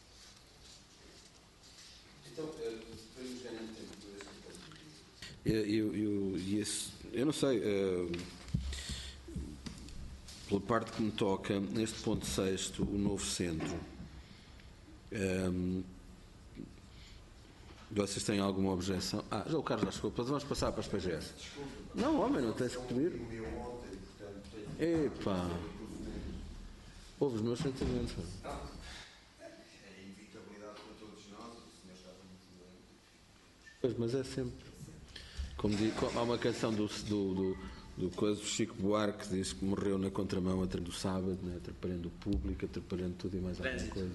[SPEAKER 1] Então, podemos ganhar tempo por esse eu, eu, eu, esse, eu não sei, uh, pela parte que me toca, neste ponto sexto, o novo centro, um, vocês têm alguma objeção? Ah, já o Carlos já chegou, vamos passar para as P G S. Não, homem, não tens que pedir. Epá. Ouve os meus sentimentos.
[SPEAKER 8] É inevitabilidade para todos nós, o senhor está muito bem.
[SPEAKER 1] Pois, mas é sempre. Como digo, há uma canção do, do, do, do, coisa, do Chico Buarque que diz que morreu na contramão do sábado, né, atrapalhando o público, atrapalhando tudo e mais alguma coisa.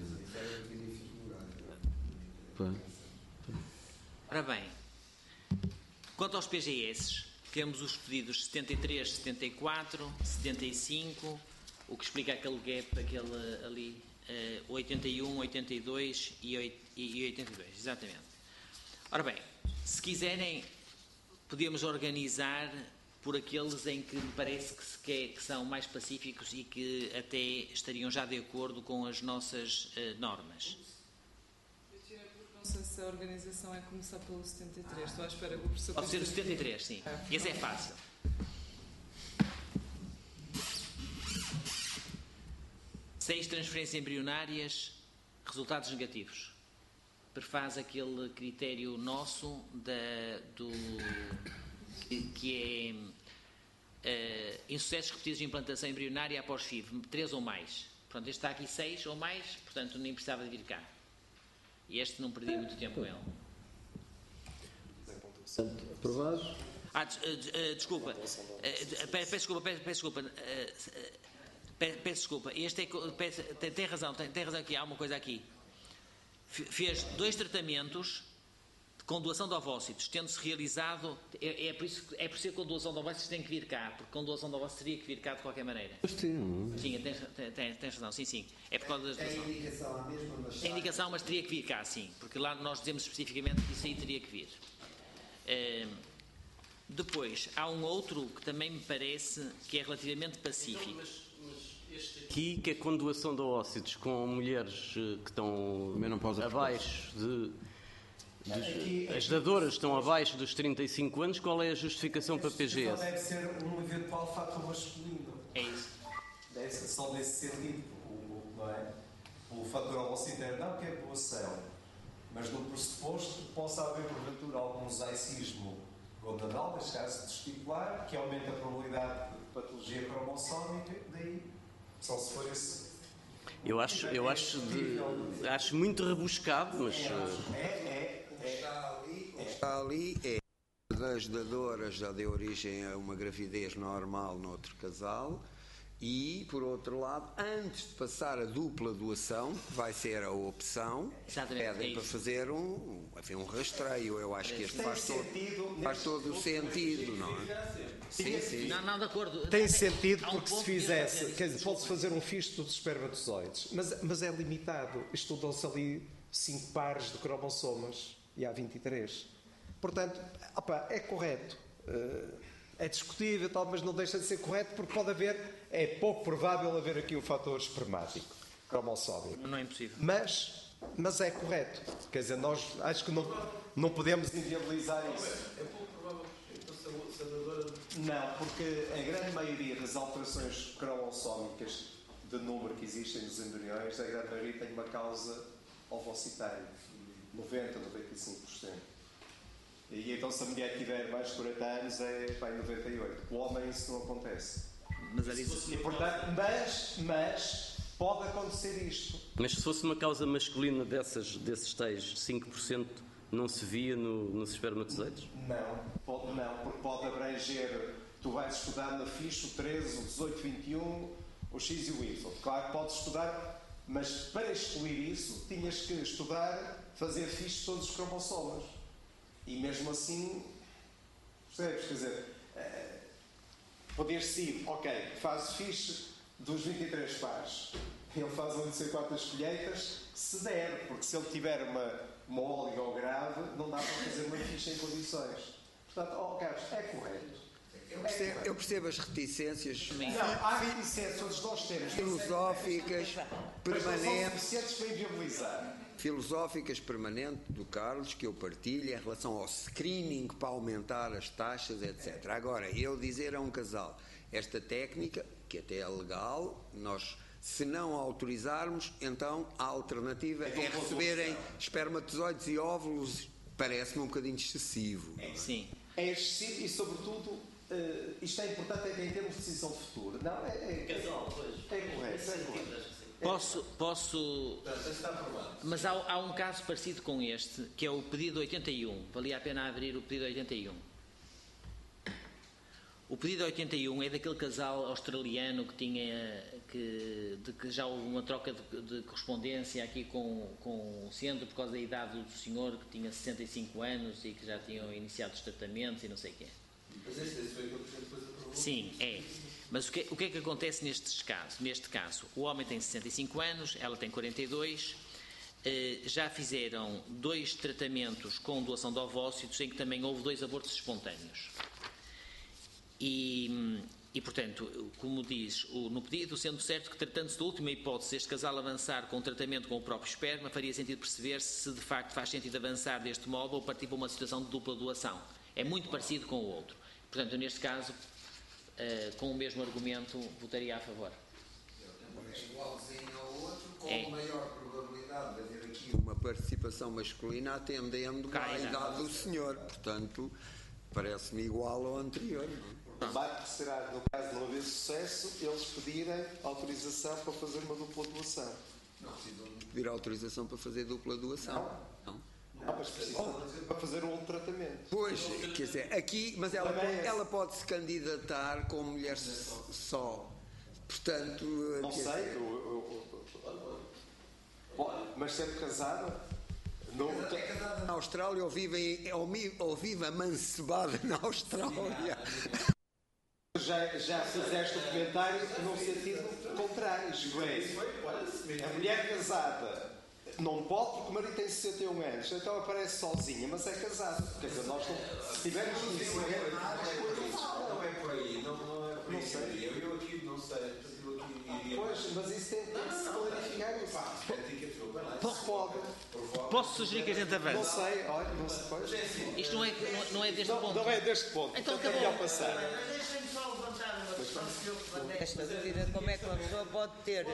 [SPEAKER 1] Pá.
[SPEAKER 3] Ora bem, quanto aos P G S, temos os pedidos setenta e três, setenta e quatro, setenta e cinco, o que explica aquele gap, aquele ali, uh, oitenta e um, oitenta e dois e oitenta e dois, exatamente. Ora bem, se quiserem, podemos organizar por aqueles em que me parece que, se quer, que são mais pacíficos e que até estariam já de acordo com as nossas uh, normas.
[SPEAKER 12] Não sei se a organização é começar pelo setenta e três. Estou à espera que o professor...
[SPEAKER 3] Pode ser o setenta e três, sim. Esse é fácil. Seis transferências embrionárias, resultados negativos. Prefaz aquele critério nosso da, do, que é uh, insucessos repetidos de implantação embrionária após F I V, três ou mais. Pronto, este está aqui seis ou mais, portanto nem precisava de vir cá. E este não perdi muito tempo com ele.
[SPEAKER 1] Aprovado?
[SPEAKER 3] Ah, des, uh, desculpa. Uh, peço desculpa, peço, peço desculpa. Uh, peço, peço desculpa. Este é, peço, tem, tem razão, tem, tem razão aqui, há uma coisa aqui. Fez dois tratamentos com doação de ovócitos, tendo-se realizado, é, é, por isso, é por isso que a doação de ovócitos tem que vir cá, porque com doação de ovócitos teria que vir cá de qualquer maneira.
[SPEAKER 1] Sim,
[SPEAKER 3] sim tens, tens, tens razão, sim, sim. É por causa da
[SPEAKER 8] é a indicação a mesma, mas...
[SPEAKER 3] É indicação, mas teria que vir cá, sim, porque lá nós dizemos especificamente que isso aí teria que vir. Uh, depois, há um outro que também me parece que é relativamente pacífico.
[SPEAKER 10] Então, mas, mas este aqui, que é com doação de ovócitos com mulheres que estão abaixo de... Dos, as dadoras estão abaixo dos trinta e cinco anos, qual é a justificação para P G S?
[SPEAKER 8] Deve ser um eventual fator masculino.
[SPEAKER 3] É isso.
[SPEAKER 8] Deve ser só nesse sentido, não é? O fator ovocitário não, que é doação. Mas no pressuposto possa haver, porventura, algum zaicismo gonadal, neste caso testicular, que aumenta a probabilidade patologia cromossómica, daí, só se for esse.
[SPEAKER 10] Eu acho, eu acho, de, acho muito rebuscado, mas.
[SPEAKER 8] É, é, é.
[SPEAKER 11] Está ali, está ali é. Das dadoras já deu origem a uma gravidez normal noutro casal. E, por outro lado, antes de passar a dupla doação, que vai ser a opção,
[SPEAKER 3] Exatamente,
[SPEAKER 11] pedem
[SPEAKER 3] é
[SPEAKER 11] para
[SPEAKER 3] isso.
[SPEAKER 11] fazer um, enfim, um rastreio. Eu acho que este
[SPEAKER 8] Tem
[SPEAKER 11] faz todo,
[SPEAKER 8] sentido
[SPEAKER 11] faz
[SPEAKER 8] neste-
[SPEAKER 11] todo o sentido, não é? Sim, sim.
[SPEAKER 3] Não, não, de acordo.
[SPEAKER 8] Tem
[SPEAKER 3] Mas é-
[SPEAKER 8] sentido
[SPEAKER 3] há um
[SPEAKER 8] porque se
[SPEAKER 3] ponto que eu
[SPEAKER 8] fizesse,
[SPEAKER 3] quero
[SPEAKER 8] quer
[SPEAKER 3] dizer.
[SPEAKER 8] dizer, pode-se fazer um fisto dos espermatozoides, mas, mas é limitado. Estudam-se ali cinco pares de cromossomas e há vinte e três. Portanto, opa, é correto. Eh, É discutível, tal, mas não deixa de ser correto porque pode haver, é pouco provável haver aqui o fator espermático, cromossómico.
[SPEAKER 3] Não é impossível.
[SPEAKER 8] Mas, mas é correto. Quer dizer, nós acho que não, não podemos inviabilizar isso.
[SPEAKER 1] É pouco provável que a senadora.
[SPEAKER 8] Não, porque a grande maioria das alterações cromossómicas de número que existem nos embriões, a grande maioria tem uma causa ovocitária. noventa, noventa e cinco por cento. E então, se a mulher tiver mais de quarenta anos, é pá, noventa e oito. O homem, isso não acontece.
[SPEAKER 3] Mas era isso.
[SPEAKER 8] E, portanto, mas, mas pode acontecer isto.
[SPEAKER 10] Mas se fosse uma causa masculina dessas, desses tais cinco por cento, não se via no, nos espermatozoides?
[SPEAKER 8] Não, pode, não, porque pode abranger. Tu vais estudar na ficha o treze, o dezoito, vinte e um, o X e o Y. Claro que podes estudar, mas para excluir isso, tinhas que estudar, fazer ficha de todos os cromossomas. E mesmo assim, percebes? Quer dizer, eh, podias decidir, ok, faz ficha dos vinte e três pares. Ele faz um não sei quantas colheitas, se der, porque se ele tiver uma, uma óligo grave, não dá para fazer uma ficha em condições. Portanto, oh, Carlos, é correto.
[SPEAKER 11] Eu percebo, eu percebo as reticências
[SPEAKER 8] Não, há reticências, todos nós temos.
[SPEAKER 11] filosóficas
[SPEAKER 8] Mas não são
[SPEAKER 11] permanentes.
[SPEAKER 8] suficientes para inviabilizar.
[SPEAKER 11] filosóficas permanente do Carlos, que eu partilho em relação ao screening para aumentar as taxas, etcétera. Agora, eu dizer a um casal, esta técnica, que até é legal, nós, se não a autorizarmos, então a alternativa é receberem espermatozoides e óvulos, parece-me um bocadinho excessivo.
[SPEAKER 3] Sim.
[SPEAKER 8] É excessivo e, sobretudo, eh, isto é importante é que em termos de decisão futura. Não, é, é, é, é correto, é correto.
[SPEAKER 3] Posso, posso... Mas há, há um caso parecido com este, que é o pedido oitenta e um. Valia a pena abrir o pedido oitenta e um. O pedido oitenta e um é daquele casal australiano que tinha, que, de que já houve uma troca de, de correspondência aqui com, com o centro por causa da idade do senhor, que tinha sessenta e cinco anos e que já tinham iniciado os tratamentos e não sei o quê.
[SPEAKER 1] Mas esse foi aquele que depois aprovou.
[SPEAKER 3] Sim, é. Mas o que, o que é que acontece nestes casos? Neste caso, o homem tem sessenta e cinco anos, ela tem quarenta e dois, eh, já fizeram dois tratamentos com doação de ovócitos em que também houve dois abortos espontâneos. E, e portanto, como diz o, no pedido, sendo certo que, tratando-se da última hipótese, este casal avançar com o tratamento com o próprio esperma, faria sentido perceber se de facto faz sentido avançar deste modo ou partir para uma situação de dupla doação. É muito parecido com o outro. Portanto, neste caso, uh, com o mesmo argumento, votaria a favor.
[SPEAKER 11] É igualzinho ao outro, com
[SPEAKER 3] É.
[SPEAKER 11] maior probabilidade de haver aqui uma participação masculina atendendo à
[SPEAKER 3] Cá, exato.
[SPEAKER 11] idade do senhor. Portanto, parece-me igual ao anterior. Não é?
[SPEAKER 8] O debate será, no caso de não haver sucesso, eles pedirem autorização para fazer uma dupla doação.
[SPEAKER 11] Não precisam de pedir autorização para fazer dupla doação. Não.
[SPEAKER 8] Ah, mas precisam para fazer um outro tratamento.
[SPEAKER 11] Pois, quer dizer, aqui, mas ela
[SPEAKER 8] Também
[SPEAKER 11] pode,
[SPEAKER 8] é.
[SPEAKER 11] ela pode se candidatar como mulher só. Portanto,
[SPEAKER 8] Não
[SPEAKER 11] quer
[SPEAKER 8] sei,
[SPEAKER 11] dizer,
[SPEAKER 8] eu- eu- eu- Pode, mas sempre casada, não
[SPEAKER 11] na Austrália ou vive, em- ou mi- ou vive amancebada na Austrália.
[SPEAKER 8] já, já fizeste o comentário num sentido contrário, isto é, a mulher casada não pode porque o marido tem sessenta e um anos, então aparece sozinha, mas é casada. Quer dizer, nós não, se tivermos conhecimento,
[SPEAKER 1] Não é por aí, não, não é por aí.
[SPEAKER 8] Não sei.
[SPEAKER 1] Eu, eu aqui não sei, eu aqui iria.
[SPEAKER 8] pois, mas isso tem, tem que se clarificar isso.
[SPEAKER 3] Posso,
[SPEAKER 8] Pode.
[SPEAKER 3] posso sugerir que a gente
[SPEAKER 8] Não
[SPEAKER 3] avance?
[SPEAKER 8] sei, olha, não se pode.
[SPEAKER 3] Isto não é, não, não é deste
[SPEAKER 8] Não,
[SPEAKER 3] ponto.
[SPEAKER 8] não é deste ponto,
[SPEAKER 3] Então
[SPEAKER 8] portanto é
[SPEAKER 3] acabou.
[SPEAKER 8] melhor passar.
[SPEAKER 13] Deixem-me só levantar uma questão que eu levantei esta dúvida, como é que uma pessoa pode ter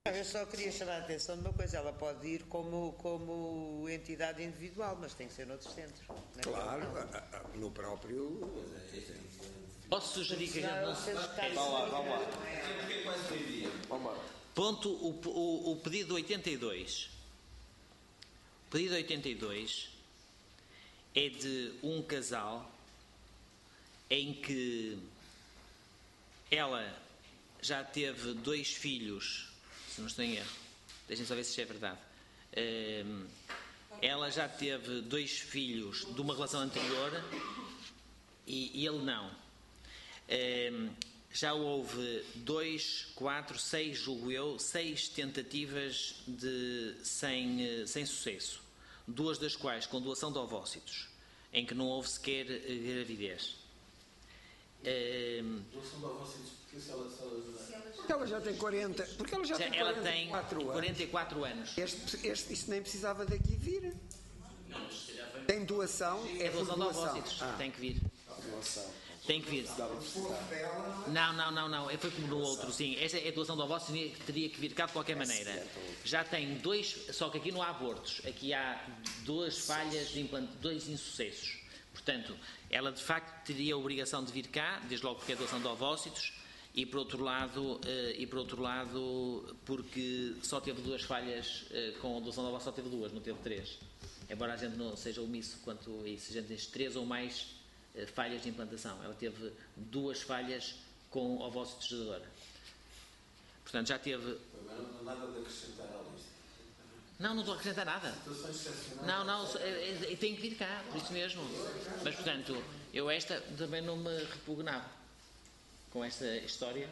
[SPEAKER 13] Eu só queria chamar a atenção de uma coisa, ela pode ir como, como entidade individual, mas tem que ser noutros centros.
[SPEAKER 11] Claro, no próprio...
[SPEAKER 3] Posso sugerir que a gente não se...
[SPEAKER 1] Vamos lá, vamos lá. O que é que mais teria? Vamos lá.
[SPEAKER 3] Ponto, o, o, o pedido oitenta e dois. O pedido oitenta e dois é de um casal em que ela já teve dois filhos, se não estou em erro, deixem só ver se isto é verdade. Um, ela já teve dois filhos de uma relação anterior e, e ele não. Um, já houve dois, quatro, seis, julgo eu, seis tentativas de, sem, sem sucesso, duas das quais com doação de ovócitos, em que não houve sequer gravidez. Um,
[SPEAKER 1] doação de ovócitos, porque se ela, se ela...
[SPEAKER 11] Porque ela já tem quarenta, porque ela já, já tem
[SPEAKER 3] ela
[SPEAKER 11] quarenta e quatro
[SPEAKER 3] tem
[SPEAKER 11] anos.
[SPEAKER 3] quarenta e quatro anos.
[SPEAKER 11] Este, este, isto nem precisava daqui vir. Tem doação, é,
[SPEAKER 3] é doação
[SPEAKER 11] por
[SPEAKER 3] de ovócitos,
[SPEAKER 11] ah.
[SPEAKER 3] tem que vir.
[SPEAKER 8] Doação.
[SPEAKER 3] Tem que vir. Não, não, não, não. Foi como no outro, sim. Esta é a doação de ovócitos, teria que vir cá de qualquer maneira. Já tem dois, só que aqui não há abortos. Aqui há duas falhas de implante, dois insucessos. Portanto, ela de facto teria a obrigação de vir cá, desde logo porque é doação de ovócitos, e por outro lado, e por outro lado porque só teve duas falhas com a doação de ovócitos, só teve duas, não teve três. Embora a gente não seja omisso quanto a isso, a gente tem três ou mais falhas de implantação. Ela teve duas falhas com ovócitos de dadora. Portanto, já teve...
[SPEAKER 1] Não há nada de acrescentar à lista.
[SPEAKER 3] Não, não estou a acrescentar nada. Não, não, tem que vir cá, por isso mesmo. Mas, portanto, eu esta também não me repugnava com esta história.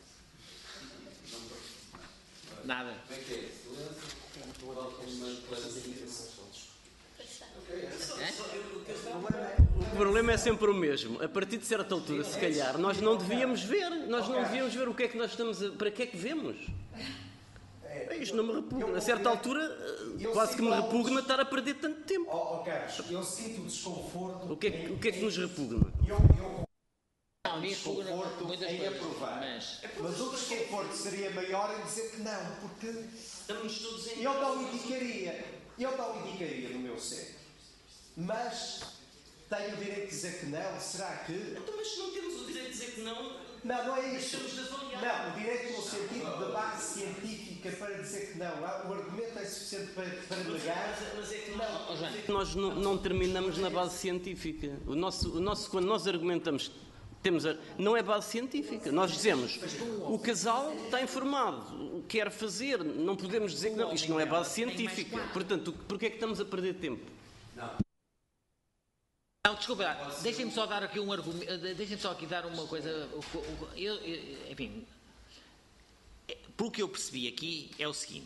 [SPEAKER 3] Nada.
[SPEAKER 1] Como é que é?
[SPEAKER 10] O problema é sempre o mesmo. A partir de certa altura, se calhar, nós não devíamos ver. Nós não devíamos ver o que é que nós estamos a... Para que é que vemos? Isto não me repugna. A certa altura, quase que me repugna estar a perder tanto tempo.
[SPEAKER 8] Oh, Carlos, eu sinto o desconforto...
[SPEAKER 10] O que é que, o que, é que nos repugna?
[SPEAKER 8] Eu, eu...
[SPEAKER 3] Não, me desconforto
[SPEAKER 8] em aprovar. Mas... mas o desconforto seria maior em dizer que não, porque
[SPEAKER 10] estamos todos em...
[SPEAKER 8] eu não indicaria, eu não indicaria no meu centro. Mas tenho o direito de dizer que não, será que...
[SPEAKER 10] Então, mas se não temos o direito de dizer que não...
[SPEAKER 8] Não, não é isso.
[SPEAKER 10] Deixamos de avaliar.
[SPEAKER 8] Não, o direito no sentido da base científica para dizer que não. O argumento é suficiente para, para negar.
[SPEAKER 10] Mas é que não, nós não, não terminamos na base científica. O nosso, o nosso, quando nós argumentamos... Temos a, não é base científica. Nós dizemos, o casal está informado, quer fazer, não podemos dizer que não. Isto não é base científica. Portanto, porquê é que estamos a perder tempo?
[SPEAKER 3] Não. Não, desculpa, deixem-me só dar aqui um argumento, deixem-me só aqui dar uma coisa. Eu, eu, enfim, pelo que eu percebi aqui é o seguinte: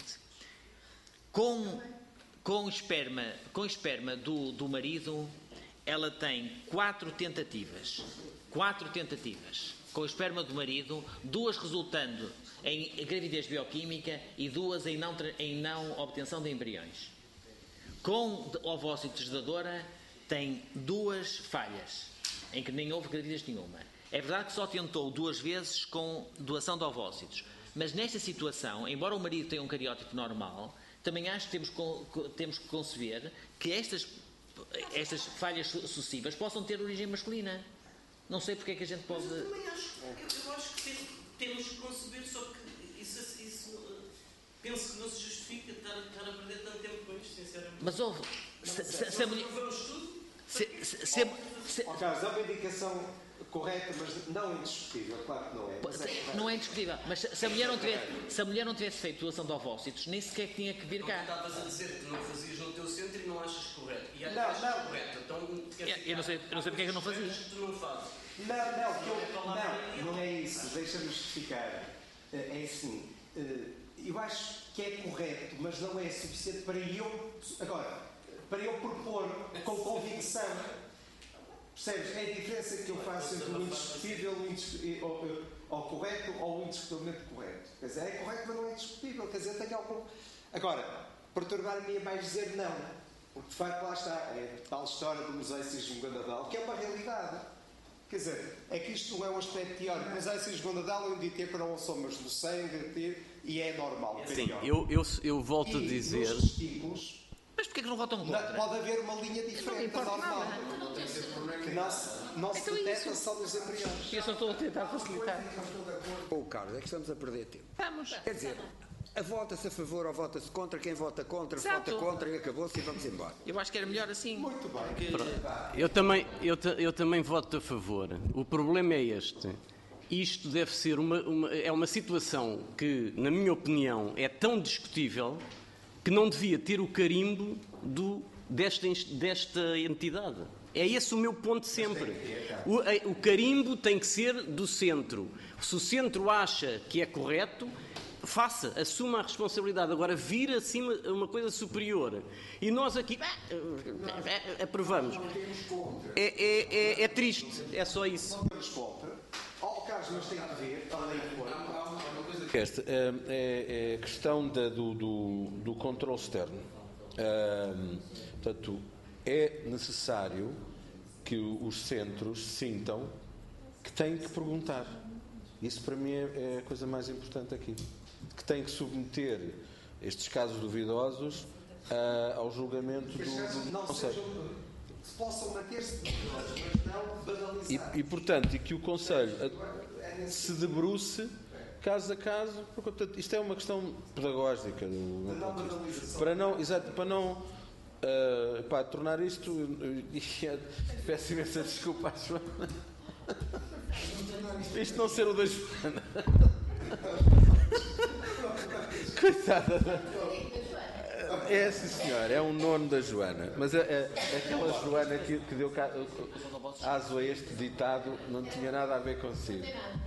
[SPEAKER 3] com, com esperma, com esperma do, do marido, ela tem quatro tentativas. Quatro tentativas com o esperma do marido, duas resultando em gravidez bioquímica e duas em não, em não obtenção de embriões. Com ovócitos de dadora, tem duas falhas, em que nem houve gravidez nenhuma. É verdade que só tentou duas vezes com doação de ovócitos, mas nesta situação, embora o marido tenha um cariótipo normal, também acho que temos, temos que conceber que estas, estas falhas sucessivas possam ter origem masculina. Não sei porque é que a gente pode...
[SPEAKER 10] Mas eu também acho, eu, eu acho que temos que conceber, só que isso, isso uh, penso que não se justifica estar, estar a perder tanto tempo com isto, sinceramente.
[SPEAKER 3] Mas houve... Se, se, se a mulher... Se, se, se, se,
[SPEAKER 8] oh, Carlos, é uma indicação correta, mas não indiscutível, claro que não é. Mas é
[SPEAKER 3] não é indiscutível, mas se a mulher não tivesse, se a mulher não tivesse feito doação de ovócitos, nem sequer tinha que vir cá.
[SPEAKER 10] Estavas a dizer que não fazias no teu centro e não achas correto. E
[SPEAKER 8] não,
[SPEAKER 10] achas
[SPEAKER 8] não.
[SPEAKER 10] correto. Então,
[SPEAKER 3] eu, eu, não sei, eu não sei porque é que eu não fazia.
[SPEAKER 10] Tu não fazes.
[SPEAKER 8] Não, não, que eu, não, não é isso. Deixa-me justificar. É assim, eu acho que é correto, mas não é suficiente para eu, agora, para eu propor com convicção. Percebes? É a diferença que eu faço entre o indiscutível ou, ou correto ou o indiscutivelmente correto. Quer dizer, é correto, mas não é indiscutível. Quer dizer, tem algum... Agora, perturbar-me é mais dizer não. Porque, de facto, lá está. É tal história do mosaicismo ganadal, que é uma realidade. Quer dizer, é que isto não é um aspecto teórico, mas há essa segunda dela onde ter cromosomas do sangue ter, e é normal.
[SPEAKER 10] Sim, eu, eu, eu volto
[SPEAKER 8] e
[SPEAKER 10] a dizer.
[SPEAKER 8] Nos testículos,
[SPEAKER 3] mas porquê que não votam contra?
[SPEAKER 8] pode haver uma linha diferente da normal. Que não se, não se detecta só nos embriões.
[SPEAKER 3] Eu só estou a tentar facilitar.
[SPEAKER 11] Ou, Carlos, é que estamos a perder tempo.
[SPEAKER 3] Vamos.
[SPEAKER 11] Quer dizer, a vota-se a favor ou vota-se contra, quem vota contra,
[SPEAKER 3] Exato.
[SPEAKER 11] vota contra e acabou-se e vamos embora.
[SPEAKER 3] Eu acho que era melhor assim.
[SPEAKER 8] Muito bem.
[SPEAKER 3] Porque...
[SPEAKER 10] Eu também, eu, ta- eu também voto a favor. O problema é este. Isto deve ser uma, uma, é uma situação que, na minha opinião, é tão discutível que não devia ter o carimbo do, desta, desta entidade. É esse o meu ponto sempre. O, a- o carimbo tem que ser do centro. Se o centro acha que é correto, faça, assuma a responsabilidade. Agora, vir acima uma coisa superior. E nós aqui ah, ah, aprovamos. É, é, é, é triste, é só isso.
[SPEAKER 8] Ao caso, mas tem que ver, a lei foi.
[SPEAKER 1] Esta é, é, é a questão da, do, do, do controle externo. Ahm, portanto, é necessário que os centros sintam que têm que perguntar. Isso para mim é, é a coisa mais importante aqui. Que têm que submeter estes casos duvidosos ah, ao julgamento do, do
[SPEAKER 8] Não
[SPEAKER 1] Conselho.
[SPEAKER 8] sejam, se possam manter-se duvidosos, mas não banalizar.
[SPEAKER 1] E, e, portanto, e que o Conselho a, se debruce caso a caso, porque portanto, isto é uma questão pedagógica do meu ponto de vista. Para não, exato, para não uh, pá, tornar isto, e peço imensa desculpa à Joana, isto não ser o da Joana. Coitada da... É, sim senhor, é um nono da Joana, mas a, a, aquela Joana que, que deu ca... aso a este ditado não tinha nada a ver consigo.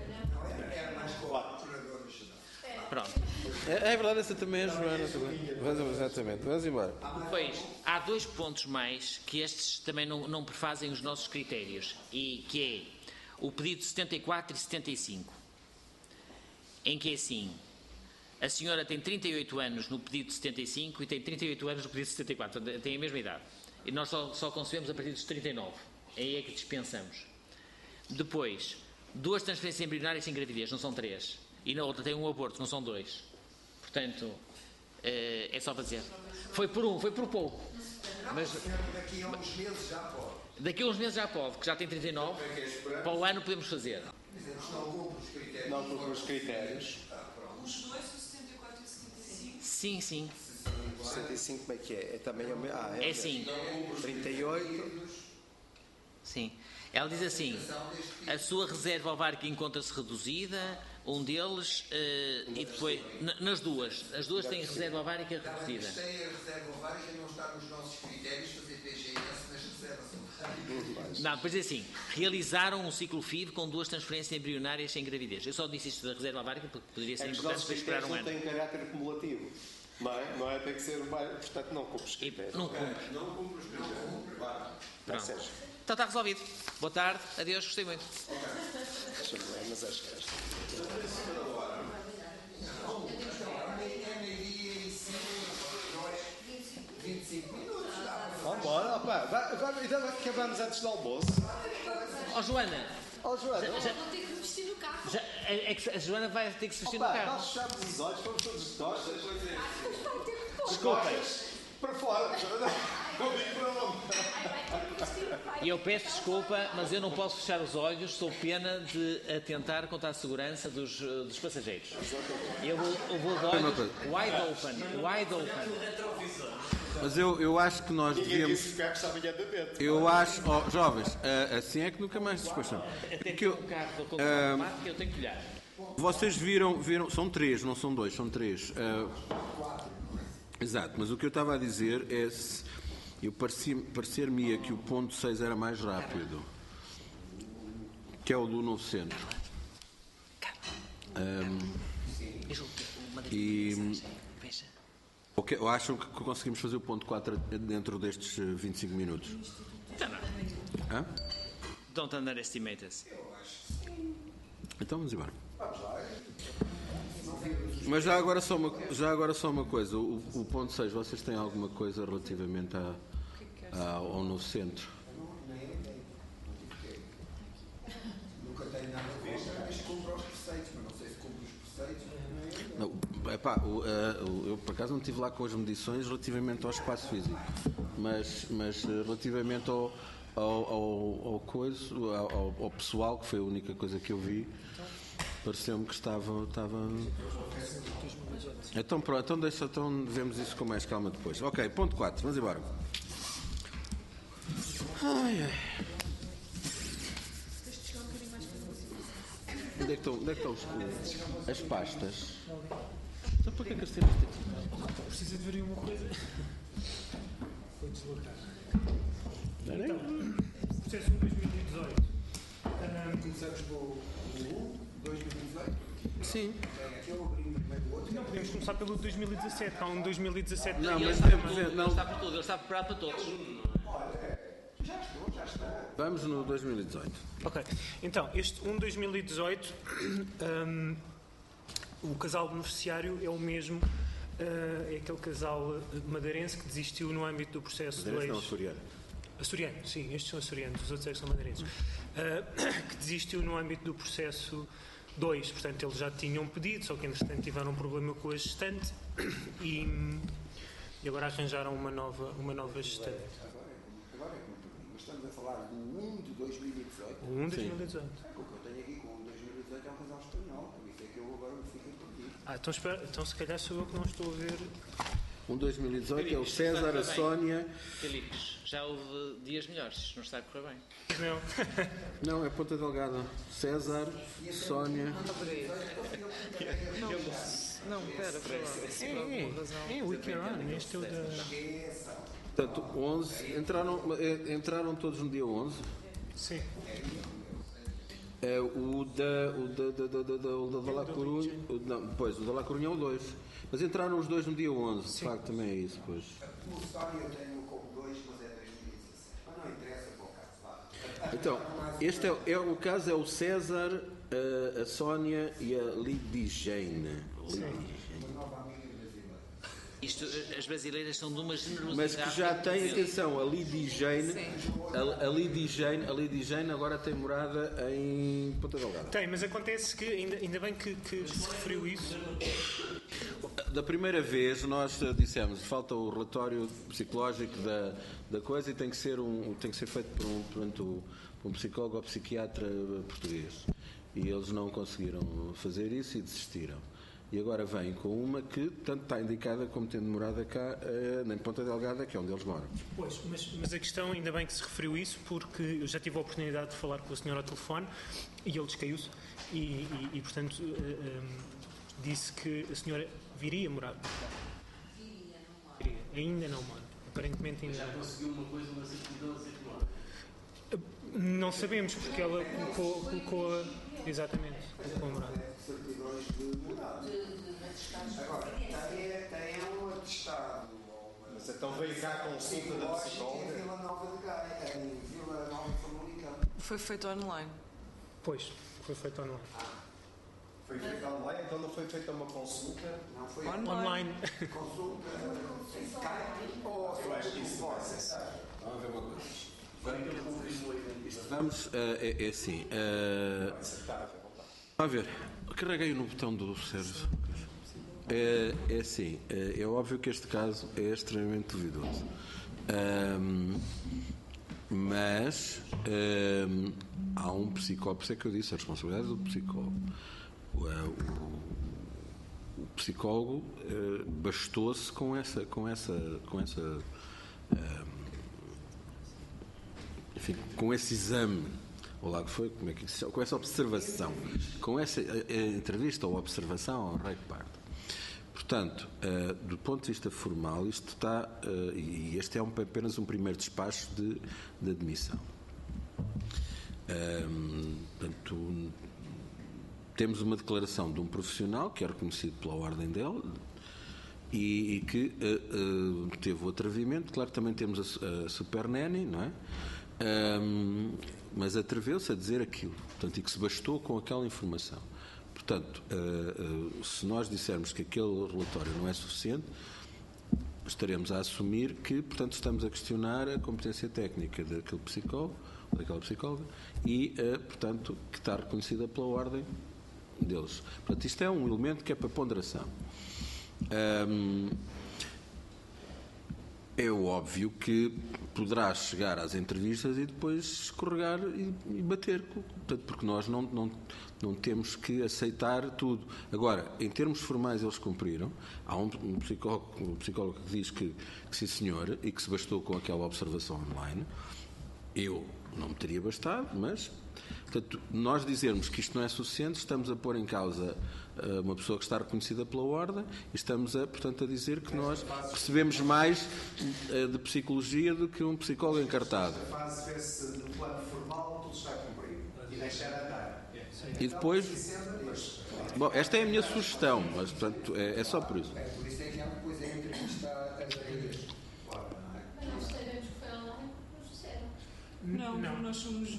[SPEAKER 3] Pronto.
[SPEAKER 1] É, é verdade, essa também é a Joana. Também. Vamos, exatamente, vamos embora.
[SPEAKER 3] Depois, há dois pontos mais que estes também não, não prefazem os nossos critérios, e que é o pedido setenta e quatro e setenta e cinco, em que é assim: a senhora tem trinta e oito anos no pedido de setenta e cinco e tem trinta e oito anos no pedido de setenta e quatro, tem a mesma idade. E nós só, só concebemos a partir dos trinta e nove. Aí é que dispensamos. Depois, duas transferências embrionárias sem gravidez, não são três. E na outra tem um aborto, não são dois. Portanto, é só para dizer. Foi por um, foi por pouco. Mas
[SPEAKER 8] daqui a uns meses já pode.
[SPEAKER 3] Daqui a uns meses já pode, que já tem trinta e nove. Para o ano podemos fazer.
[SPEAKER 8] Não cumpre os critérios.
[SPEAKER 12] Os dois, o setenta e quatro e o setenta e cinco?
[SPEAKER 3] Sim, sim.
[SPEAKER 8] O setenta e cinco como é que é? É também o mesmo? Ah, é,
[SPEAKER 3] É sim.
[SPEAKER 8] trinta e oito.
[SPEAKER 3] Sim. Ela diz assim: a sua reserva ovárica encontra-se reduzida, um deles, uh, e depois, nas duas, as duas têm reserva ovárica reduzida.
[SPEAKER 11] Mas tem a reserva ovárica, não está nos nossos critérios fazer P G S nas reservas ovárias.
[SPEAKER 3] Não, depois é assim: realizaram um ciclo F I V com duas transferências embrionárias sem gravidez. Eu só disse isto da reserva ovárica porque poderia ser
[SPEAKER 8] É que os
[SPEAKER 3] importante
[SPEAKER 8] nossos
[SPEAKER 3] para esperar um
[SPEAKER 8] critérios não
[SPEAKER 3] ano.
[SPEAKER 8] têm caráter cumulativo. Não é? Não é? Tem que ser mais. Portanto, não cumpre os critérios.
[SPEAKER 3] Não cumpre.
[SPEAKER 11] Não cumpre os critérios.
[SPEAKER 3] Pronto. Então está resolvido. Boa tarde, adeus, gostei muito.
[SPEAKER 8] Deixa-me ver, mas acho que
[SPEAKER 11] vinte e cinco minutos.
[SPEAKER 8] vamos embora, opa. Agora ainda acabamos antes do almoço.
[SPEAKER 3] Ó oh, Joana.
[SPEAKER 8] Ó oh, Joana.
[SPEAKER 3] Já, já,
[SPEAKER 7] Vou ter que me vestir no carro.
[SPEAKER 3] já, é que a Joana vai ter que se vestir
[SPEAKER 8] Opa,
[SPEAKER 3] no carro.
[SPEAKER 8] nós fechamos os olhos, fomos todos de costas.
[SPEAKER 3] Desculpem.
[SPEAKER 8] Para fora. Não digo para onde.
[SPEAKER 3] E eu peço desculpa, mas eu não posso fechar os olhos, sou pena de atentar contra a segurança dos, dos passageiros. Eu vou, eu vou de olhos wide open, wide open.
[SPEAKER 1] Mas eu, eu acho que nós devíamos. Eu acho, oh, jovens, assim é que nunca mais despacham.
[SPEAKER 3] Até que eu, um carro com automática, eu tenho que olhar.
[SPEAKER 1] Vocês viram, viram, são três, não são dois, são três. Uh, exato, mas o que eu estava a dizer é se eu parecer-me que o ponto seis era mais rápido, que é o do novo centro. Um, e okay, acham que conseguimos fazer o ponto quatro dentro destes vinte e cinco minutos? Hã?
[SPEAKER 3] Don't underestimate us.
[SPEAKER 1] Então vamos embora. Mas já agora só uma, já agora só uma coisa, o, o ponto seis, vocês têm alguma coisa relativamente a, a, ao novo centro? Epá, o, uh, eu por acaso não estive lá com as medições relativamente ao espaço físico, mas, mas uh, relativamente ao, ao, ao, ao, coisa, ao, ao pessoal, que foi a única coisa que eu vi, pareceu-me que estava. estava... Então pronto, então, deixa, então vemos isso com mais calma depois. Ok, ponto quatro, vamos embora. Ai, ai. Onde é que estão, onde é que estão os, as pastas? Então para que é que as temos aqui?
[SPEAKER 14] Precisa de ver uma coisa. Vou deslocar.
[SPEAKER 1] Então,
[SPEAKER 14] processo um dois mil e dezoito.
[SPEAKER 8] Começamos com o um, dois mil e dezoito?
[SPEAKER 1] Sim.
[SPEAKER 14] Não, podemos começar pelo dois mil e dezassete. Há um dois mil e dezassete.
[SPEAKER 3] Não,
[SPEAKER 14] ele
[SPEAKER 3] mas
[SPEAKER 14] está,
[SPEAKER 3] temos, não. Ele está por tudo, ele está preparado para todos.
[SPEAKER 8] Já estou, já estou.
[SPEAKER 1] Vamos no dois mil e dezoito.
[SPEAKER 14] Ok. Então, este um dois mil e dezoito, um, o casal beneficiário é o mesmo, uh, é aquele casal madeirense que desistiu no âmbito do processo de leis.
[SPEAKER 1] Não, açoriano.
[SPEAKER 14] Açoriano, sim, estes são açorianos, os outros é que são madeirenses. Uh, que desistiu no âmbito do processo dois, portanto, eles já tinham pedido, só que entretanto tiveram um problema com a gestante e, e agora arranjaram uma nova, uma nova gestante.
[SPEAKER 8] Agora é como mas estamos a falar do um de dois mil e dezoito.
[SPEAKER 14] O um de dois mil e dezoito.
[SPEAKER 8] É, o que eu tenho aqui com o dois mil e dezoito é um casal espanhol, por isso é que eu agora me fiquei perdido.
[SPEAKER 14] Ah, então, espera, então se calhar sou eu que não estou a ver.
[SPEAKER 1] Um dois mil e dezoito é o César, a Sónia.
[SPEAKER 3] Filipes, já houve dias melhores, isto não está a correr bem.
[SPEAKER 14] Não.
[SPEAKER 1] Não, é Ponta Delgada. César, Sónia.
[SPEAKER 12] Não, pera, pera.
[SPEAKER 14] É, é, é o Ikeran, este é o da.
[SPEAKER 1] Portanto, onze, entraram, entraram todos no dia onze.
[SPEAKER 14] Sim.
[SPEAKER 1] É, o da, o da, da, da, da, da, o da La Corunha, o, não, pois, o da La Corunha é o dois. Mas entraram os dois no dia onze, de facto, também é isso, pois.
[SPEAKER 8] O Sónia eu tenho como dois, mas é dois mil e dezassete. Mas não interessa para o caso, vá.
[SPEAKER 1] Então, este é, é, o caso é o César, a, a Sónia e a Lidigene.
[SPEAKER 3] Isto, as brasileiras são de uma generosidade.
[SPEAKER 1] Mas que já tem, atenção, a Lidigene, a, a Lidigene, a Lidigene agora tem morada em Ponta Delgada.
[SPEAKER 14] Tem, mas acontece que, ainda, ainda bem que, que se referiu isso.
[SPEAKER 1] Da primeira vez nós dissemos, falta o relatório psicológico da, da coisa e tem que ser, um, tem que ser feito por um, portanto, por um psicólogo ou psiquiatra português. E eles não conseguiram fazer isso e desistiram. E agora vêm com uma que tanto está indicada como tendo morada cá eh, em Ponta Delgada, que é onde eles moram.
[SPEAKER 14] Pois, mas, mas a questão, ainda bem que se referiu isso, porque eu já tive a oportunidade de falar com o senhor ao telefone e ele descaiu-se e, e, e, portanto, uh, um, disse que a senhora viria morar. Viria, não mora. Viria. Ainda não mora. Aparentemente ainda
[SPEAKER 5] já
[SPEAKER 14] não.
[SPEAKER 5] conseguiu uma coisa, uma certidão a ser mora.
[SPEAKER 14] Não sabemos, porque ela colocou, colocou a... Exatamente, colocou a morada.
[SPEAKER 8] Certidões de morada. Agora, tem um atestado.
[SPEAKER 4] Mas então veio cá com consulta da psicóloga.
[SPEAKER 8] Em Vila Nova de Gaia, em Vila Nova de Famalicão.
[SPEAKER 12] Foi feito online.
[SPEAKER 14] Pois, foi feito online.
[SPEAKER 4] Foi feito online, então não foi feita uma consulta?
[SPEAKER 8] Não foi
[SPEAKER 14] online. online.
[SPEAKER 8] Consulta em Skype ou telefone.
[SPEAKER 1] Vamos ver uma coisa. Vamos, uh, é, é assim. Uh, vamos ver. Carreguei no botão do Sérgio. É, é assim. É, é óbvio que este caso é extremamente duvidoso. Um, mas um, há um psicólogo, por isso é que eu disse, a responsabilidade do psicólogo. O, o, o psicólogo uh, bastou-se com essa. Com essa, com essa um, enfim, com esse exame, ou lá que foi, como é que se, com essa observação, com essa a, a entrevista ou observação ao rei que parte. Portanto, uh, do ponto de vista formal, isto está, uh, e este é um, apenas um primeiro despacho de, de admissão. Um, portanto, temos uma declaração de um profissional que é reconhecido pela ordem dele e, e que uh, uh, teve o atrevimento. Claro que também temos a, a Super Nanny, não é? Um, mas atreveu-se a dizer aquilo, portanto, e que se bastou com aquela informação. Portanto, uh, uh, se nós dissermos que aquele relatório não é suficiente, estaremos a assumir que, portanto, estamos a questionar a competência técnica daquele psicólogo, daquela psicóloga, e, uh, portanto, que está reconhecida pela ordem deles. Portanto, isto é um elemento que é para ponderação. Hum, é óbvio que poderá chegar às entrevistas e depois escorregar e, e bater, portanto, porque nós não, não, não temos que aceitar tudo. Agora, em termos formais, eles cumpriram. Há um, um, psicólogo, um psicólogo que diz que, que sim, senhor, e que se bastou com aquela observação online. Eu não me teria bastado, mas, portanto, nós dizermos que isto não é suficiente, estamos a pôr em causa uh, uma pessoa que está reconhecida pela Ordem e estamos, a, portanto, a dizer que nós percebemos mais uh, de psicologia do que um psicólogo encartado.
[SPEAKER 8] A fase vê-se no plano formal tudo está cumprido e deixar andar.
[SPEAKER 1] E depois... Bom, esta é a minha sugestão, mas, portanto, é, é só por isso.
[SPEAKER 11] É, por isso é que há depois a entrevista às redes.
[SPEAKER 9] Nós sabemos que foi online, nos disseram.
[SPEAKER 12] Não, não, nós somos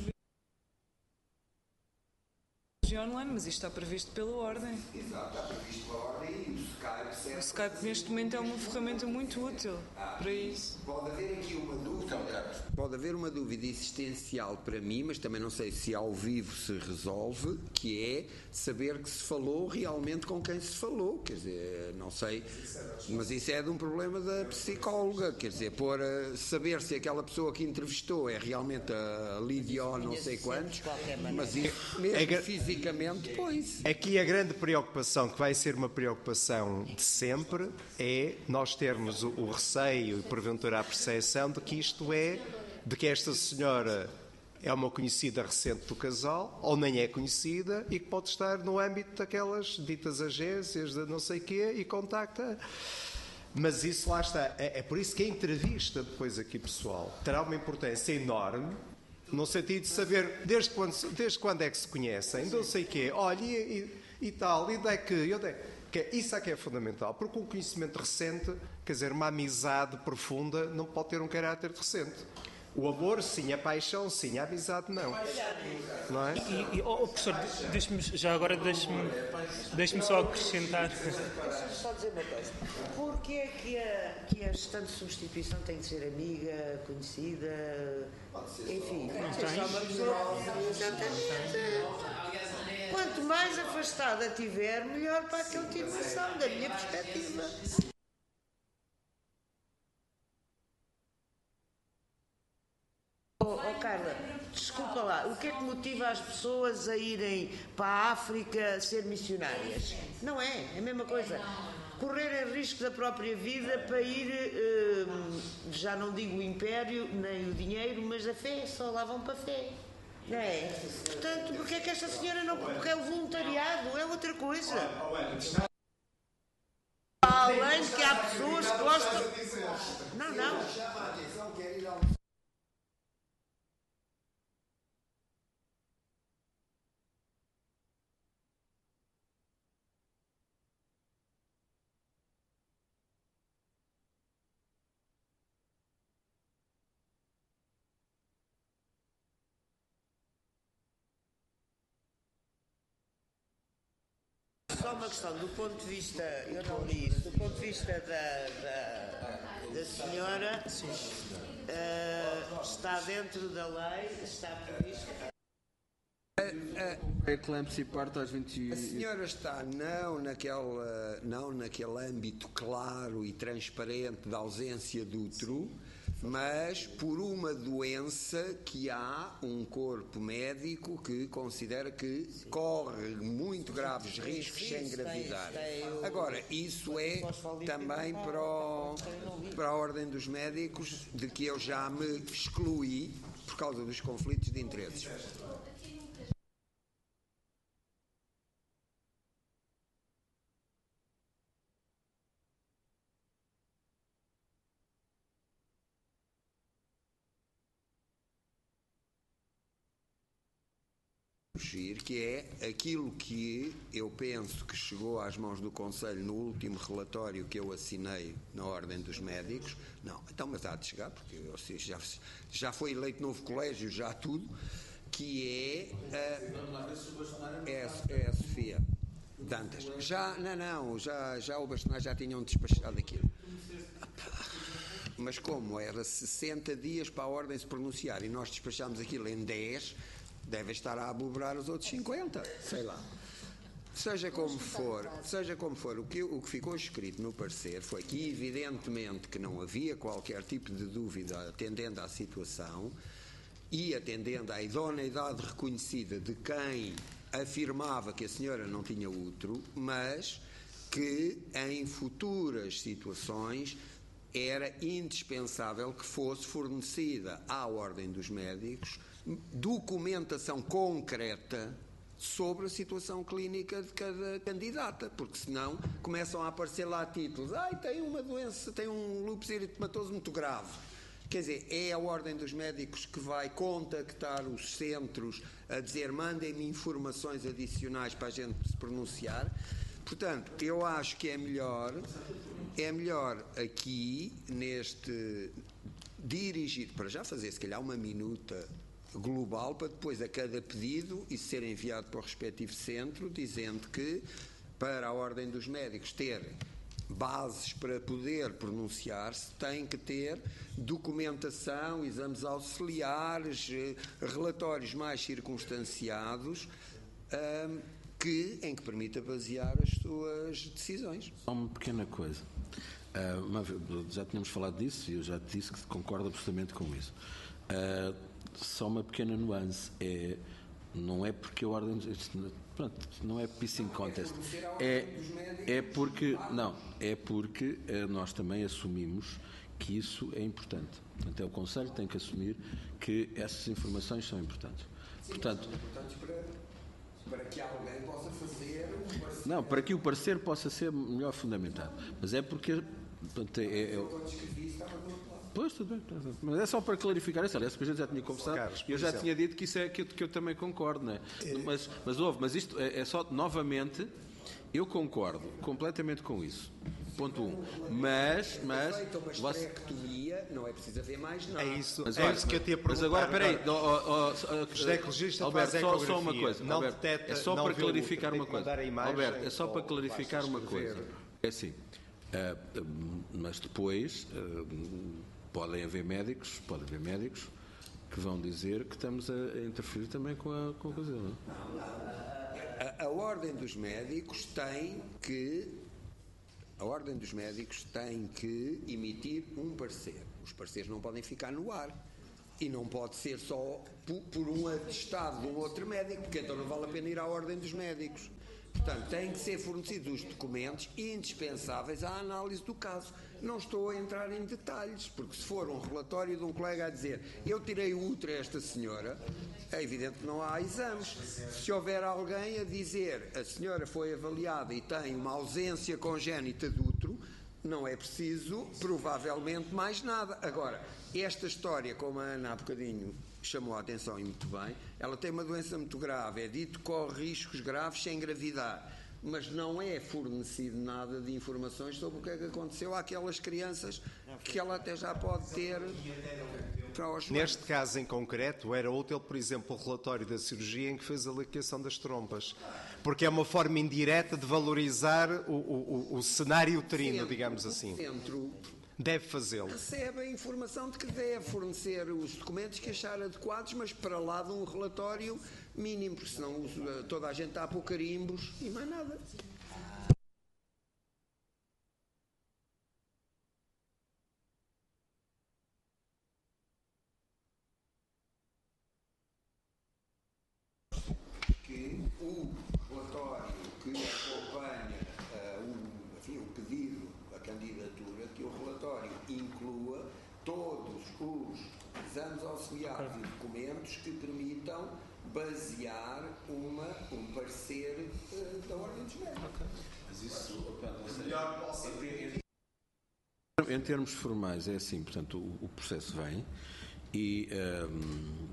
[SPEAKER 12] online, mas isto está previsto pela Ordem.
[SPEAKER 11] Exato, está previsto pela Ordem e o Skype serve.
[SPEAKER 12] O Skype neste momento é uma ferramenta muito útil
[SPEAKER 11] ah,
[SPEAKER 12] para isso.
[SPEAKER 11] Pode haver aqui uma dúvida. Pode haver uma dúvida existencial para mim, mas também não sei se ao vivo se resolve, que é saber que se falou realmente com quem se falou. Quer dizer, não sei, mas isso é de um problema da psicóloga. Quer dizer, por saber se aquela pessoa que entrevistou é realmente a Lídia ou não sei quantos, mas isso mesmo é, fisicamente, pois.
[SPEAKER 4] Aqui a grande preocupação, que vai ser uma preocupação de sempre, é nós termos o, o receio e porventura a percepção de que isto é, de que esta senhora é uma conhecida recente do casal, ou nem é conhecida, e que pode estar no âmbito daquelas ditas agências de não sei quê e contacta. Mas isso lá está. É, é por isso que a entrevista depois aqui, pessoal, terá uma importância enorme, no sentido de saber desde quando, desde quando é que se conhecem, não sei quê, olha, e, e, e tal, e daí que, eu daí, que isso é que é fundamental, porque um conhecimento recente, quer dizer, uma amizade profunda, não pode ter um caráter recente. O amor, sim, a paixão, sim, a amizade, não. Não é?
[SPEAKER 14] E, e oh, professor, deixe-me, já agora deixe-me, deixe-me só acrescentar.
[SPEAKER 13] Deixa-me só dizer uma coisa. Porquê é que a, que a gestante de substituição tem de ser amiga, conhecida, enfim, tem de ser só uma pessoa? Exatamente. Quanto mais afastada tiver, melhor para a continuação, da minha perspectiva. Oh, oh, Carla, desculpa lá, o que é que motiva as pessoas a irem para a África ser missionárias? Não é? É a mesma coisa. Correrem risco da própria vida para ir, eh, já não digo o império, nem o dinheiro, mas a fé, só lá vão para a fé. Não é? Portanto, porque é que esta senhora não... Porque é o voluntariado, é outra coisa. Além de que há pessoas que gostam... Não, não. Só uma questão, do ponto de vista, eu não li isso, do ponto de vista da, da, da senhora, uh, está dentro da lei, está previsto.
[SPEAKER 1] A eclâmpsia parte às vinte...
[SPEAKER 11] A senhora está não naquela, não naquele âmbito claro e transparente da ausência do útero, mas por uma doença que há um corpo médico que considera que corre muito graves riscos sem engravidar. Agora, isso é também para, o, para a Ordem dos Médicos, de que eu já me excluí por causa dos conflitos de interesses. Que é aquilo que eu penso que chegou às mãos do Conselho no último relatório que eu assinei na Ordem dos Médicos. Não, então, mas há de chegar, porque eu, já, já foi eleito novo colégio, já tudo, que é a, é, é a Sofia Dantas. Já, não, não, já, já o Bastonar já tinham despachado aquilo. Mas como era sessenta dias para a Ordem se pronunciar e nós despachámos aquilo em dez, deve estar a aboborar os outros cinquenta, sei lá. Seja como for, seja como for, o que, o que ficou escrito no parecer foi que, evidentemente, que não havia qualquer tipo de dúvida atendendo à situação e atendendo à idoneidade reconhecida de quem afirmava que a senhora não tinha útero, mas que em futuras situações era indispensável que fosse fornecida à Ordem dos Médicos documentação concreta sobre a situação clínica de cada candidata, porque senão começam a aparecer lá títulos, ai, tem uma doença, tem um lúpus eritematoso muito grave. Quer dizer, é a Ordem dos Médicos que vai contactar os centros a dizer, mandem-me informações adicionais para a gente se pronunciar. Portanto, eu acho que é melhor, é melhor aqui, neste, dirigir, para já fazer se calhar uma minuta global para depois a cada pedido isso ser enviado para o respectivo centro dizendo que para a Ordem dos Médicos ter bases para poder pronunciar-se tem que ter documentação, exames auxiliares, relatórios mais circunstanciados hum, que, em que permita basear as suas decisões.
[SPEAKER 1] Só uma pequena coisa. Uh, uma, já tínhamos falado disso e eu já te disse que concordo absolutamente com isso. Uh, Só uma pequena nuance, é, não é porque a ordem, pronto, não é pissing contest, é, é porque, não, é porque nós também assumimos que isso é importante. Portanto, é o Conselho que tem que assumir que essas informações são importantes.
[SPEAKER 11] Sim,
[SPEAKER 1] portanto,
[SPEAKER 11] são importantes para, para que alguém possa fazer um parecer.
[SPEAKER 1] Não, para que o parecer possa ser melhor fundamentado, mas é porque, portanto, é, é, é Pois, tudo bem, mas é só para clarificar isso. Aliás, a gente já tinha conversado e eu já tinha dito que isso é que eu, que eu também concordo, não é? é... Mas, mas houve, mas isto é, é só, novamente, eu concordo completamente com isso. Ponto um. Mas, mas.
[SPEAKER 11] É uma esterectomia, não é preciso haver mais nada.
[SPEAKER 4] É isso,
[SPEAKER 1] mas,
[SPEAKER 4] é
[SPEAKER 1] olha,
[SPEAKER 4] isso que eu tinha
[SPEAKER 1] Mas agora, espera aí,
[SPEAKER 4] o ginecologista
[SPEAKER 1] Alberto,
[SPEAKER 4] faz
[SPEAKER 1] só, só uma
[SPEAKER 4] ecografia,
[SPEAKER 1] coisa.
[SPEAKER 4] não
[SPEAKER 1] Alberto,
[SPEAKER 4] deteta,
[SPEAKER 1] é só
[SPEAKER 4] não
[SPEAKER 1] para
[SPEAKER 4] vê
[SPEAKER 1] clarificar
[SPEAKER 4] luta,
[SPEAKER 1] uma coisa.
[SPEAKER 4] Imagem,
[SPEAKER 1] Alberto, é só para clarificar uma
[SPEAKER 4] escrever.
[SPEAKER 1] coisa. É assim, uh, mas depois. Uh, Podem haver médicos, pode haver médicos que vão dizer que estamos a, a interferir também com a, com a coisa. Não é?
[SPEAKER 11] a, a Ordem dos Médicos tem que a Ordem dos Médicos tem que emitir um parecer. Os pareceres não podem ficar no ar e não pode ser só por, por um atestado de um outro médico, porque então não vale a pena ir à Ordem dos Médicos. Portanto, têm que ser fornecidos os documentos indispensáveis à análise do caso. Não estou a entrar em detalhes, porque se for um relatório de um colega a dizer eu tirei o útero a esta senhora, é evidente que não há exames. Se houver alguém a dizer a senhora foi avaliada e tem uma ausência congénita de útero, não é preciso, provavelmente, mais nada. Agora, esta história, como a Ana há bocadinho chamou a atenção e muito bem, ela tem uma doença muito grave, é dito que corre riscos graves sem engravidar, mas não é fornecido nada de informações sobre o que é que aconteceu àquelas crianças que ela até já pode ter para os
[SPEAKER 4] Neste caso em concreto, era útil, por exemplo, o relatório da cirurgia em que fez a ligação das trompas, porque é uma forma indireta de valorizar o, o, o, o cenário uterino,
[SPEAKER 11] centro,
[SPEAKER 4] digamos assim.
[SPEAKER 11] Centro
[SPEAKER 4] deve fazê-lo.
[SPEAKER 11] Recebe a informação de que deve fornecer os documentos que achar adequados, mas para lá de um relatório mínimo, porque senão toda a gente está a pôr carimbos e mais nada. Que o relatório que acompanha uh, o, enfim, o pedido da candidatura, que o relatório inclua todos os exames auxiliares e documentos que permitam basear uma, um parecer uh, da Ordem dos Médicos. Okay. Mas isso,
[SPEAKER 1] em termos formais é assim, portanto o, o processo vem e um,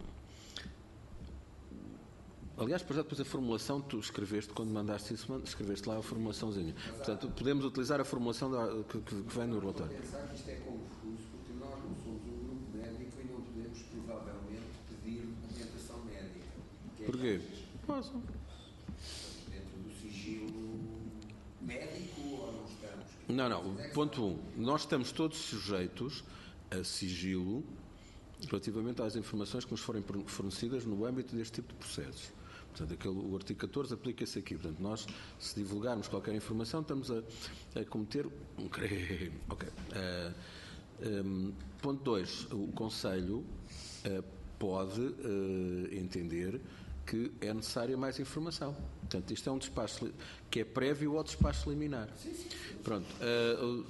[SPEAKER 1] aliás, depois a formulação tu escreveste quando mandaste isso, escreveste lá a formulaçãozinha, portanto podemos utilizar a formulação da, que, que vem no relatório.
[SPEAKER 11] Eu pensar que isto é confuso porque nós não somos um grupo médico e não podemos provavelmente pedir documentação médica. Que é
[SPEAKER 1] porquê? Posso.
[SPEAKER 11] Dentro do sigilo médico ou não estamos?
[SPEAKER 1] Não, não, ponto um, nós estamos todos sujeitos a sigilo relativamente às informações que nos forem fornecidas no âmbito deste tipo de processos. Portanto, aquele, o artigo catorze aplica-se aqui. Portanto, nós, se divulgarmos qualquer informação, estamos a, a cometer um crime. Ok. Uh, um, ponto dois. O Conselho uh, pode uh, entender que é necessária mais informação. Portanto, isto é um despacho que é prévio ao despacho liminar. Pronto. Uh,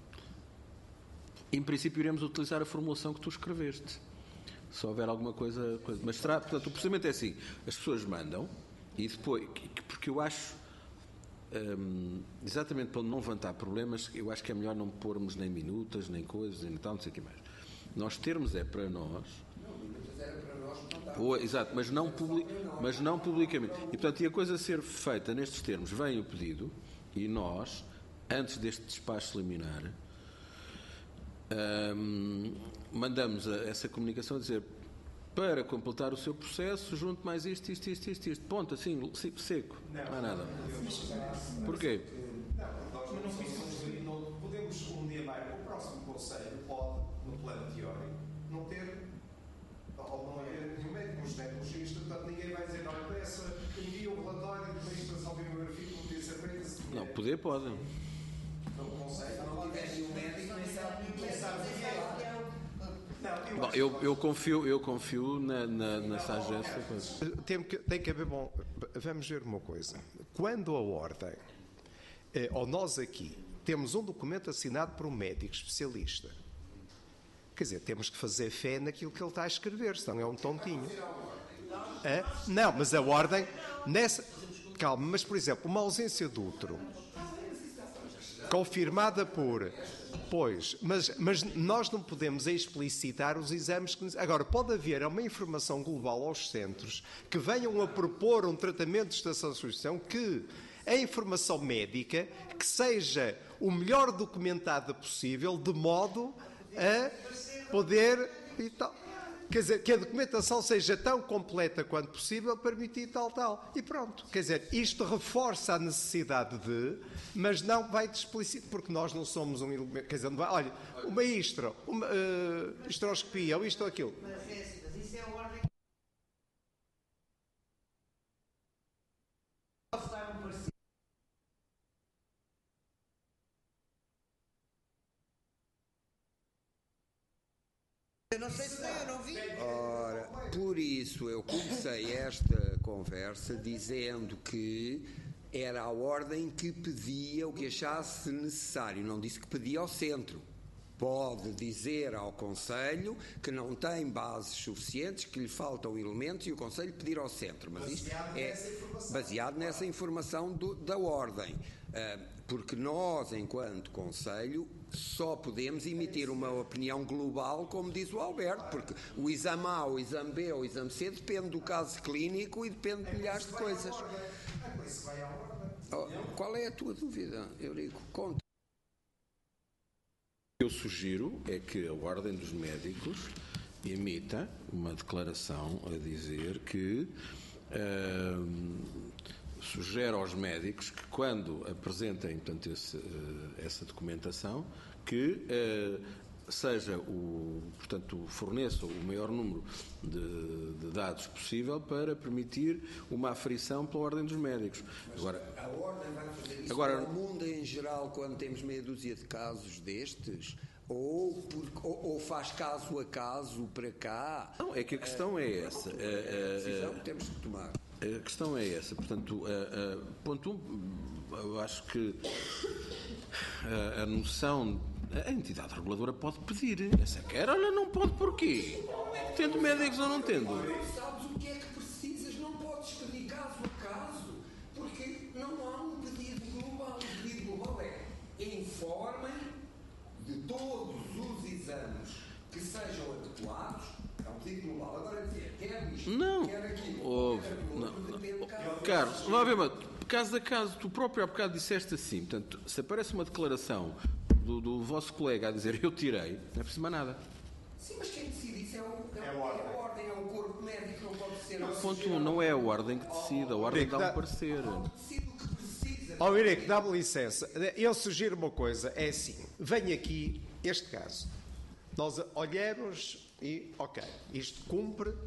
[SPEAKER 1] em princípio, iremos utilizar a formulação que tu escreveste. Se houver alguma coisa... coisa. Mas será... Portanto, o procedimento é assim. As pessoas mandam e depois... Porque eu acho... Um, exatamente para não levantar problemas, eu acho que é melhor não pormos nem minutas, nem coisas, nem tal, não sei o que mais. Nós termos é para nós... Ou, exato, mas não, public, mas não publicamente. E, portanto, e a coisa ser feita nestes termos, vem o pedido e nós, antes deste despacho liminar, hum, mandamos a, essa comunicação a dizer, para completar o seu processo, junto mais isto, isto, isto, isto, isto. Ponto, assim, seco. Não há nada. Porquê?
[SPEAKER 8] Não, não podemos, um dia mais, o próximo Conselho pode, no plano teórico, não ter... ou não haver nenhum médico, um ginecologista, portanto ninguém vai dizer, olha, peça, envia um relatório de registração bibliográfica que podia ser feita.
[SPEAKER 1] Não, poder pode.
[SPEAKER 8] Não consegue, não tivesse um médico, nem sabe o que é.
[SPEAKER 1] Bom, eu, eu confio, eu confio na, na, na sagência.
[SPEAKER 8] Tem que, tem que haver, bom, vamos ver uma coisa. Quando a ordem, eh, ou nós aqui, temos um documento assinado por um médico especialista, quer dizer, temos que fazer fé naquilo que ele está a escrever, senão é um tontinho. É? Não, mas a ordem, nessa... Calma, mas por exemplo, uma ausência de útero, confirmada por... Pois, mas, mas nós não podemos explicitar os exames que... Agora, pode haver uma informação global aos centros que venham a propor um tratamento de estação de substituição que a informação médica que seja o melhor documentada possível, de modo a poder e tal. Quer dizer, que a documentação seja tão completa quanto possível, permitir tal, tal. E pronto. Quer dizer, isto reforça a necessidade de, mas não vai de explícito, porque nós não somos um elemento. Quer dizer, não vai, olha, uma histro, uma uh, histroscopia, ou isto ou aquilo.
[SPEAKER 13] Mas é assim, mas isso é a ordem. Eu não sei se foi, eu não vi.
[SPEAKER 11] Ora, por isso eu comecei esta conversa dizendo que era a ordem que pedia o que achasse necessário. Não disse que pedia ao centro. Pode dizer ao Conselho que não tem bases suficientes, que lhe faltam elementos e o Conselho pedir ao centro. Mas isto é baseado nessa informação do, da ordem. Uh, porque nós, enquanto Conselho, só podemos emitir uma opinião global, como diz o Alberto, porque o exame A, o exame B ou o exame C depende do caso clínico e depende de milhares de coisas. Oh, qual é a tua dúvida, Eurico? Conta.
[SPEAKER 1] O que eu sugiro é que a Ordem dos Médicos emita uma declaração a dizer que uh, sugere aos médicos que, quando apresentem, portanto, esse, essa documentação, que uh, seja o, portanto, forneça o maior número de, de dados possível para permitir uma aferição pela Ordem dos Médicos. Agora,
[SPEAKER 11] a Ordem vai fazer isso
[SPEAKER 1] agora,
[SPEAKER 11] para o mundo em geral quando temos meia dúzia de casos destes? Ou, por, ou, ou faz caso a caso para cá?
[SPEAKER 1] Não, é que a questão é essa.
[SPEAKER 11] É a decisão que temos de tomar.
[SPEAKER 1] A questão é essa. Portanto, a, a, ponto um, eu acho que a, a noção... A entidade reguladora pode pedir. Essa quer, olha, não pode porquê? Tendo médicos ou não tendo?
[SPEAKER 11] Sabes o que é que precisas? Não podes pedir caso a caso, porque não há um pedido global. O pedido global é informem de todos os exames que sejam adequados. É um pedido global. Agora dizer, quer isto,
[SPEAKER 1] não.
[SPEAKER 11] quer aquilo,
[SPEAKER 1] Ouve,
[SPEAKER 11] quer aquilo,
[SPEAKER 1] não, não.
[SPEAKER 11] depende caso
[SPEAKER 1] Carlos, vamos lá ver, mas caso a caso, tu próprio há bocado disseste assim, portanto, se aparece uma declaração do, do vosso colega a dizer eu tirei, não é preciso mais nada.
[SPEAKER 11] Sim, mas quem decide isso é, o, é, é, a, ordem. é a ordem, é o corpo médico, não pode ser...
[SPEAKER 1] O ponto um, não é a ordem que decide, a ordem dá um parecer.
[SPEAKER 8] Ó, oh, Eurico, dá-me licença. Eu sugiro uma coisa, é assim, vem aqui este caso, nós olhamos e, ok, isto cumpre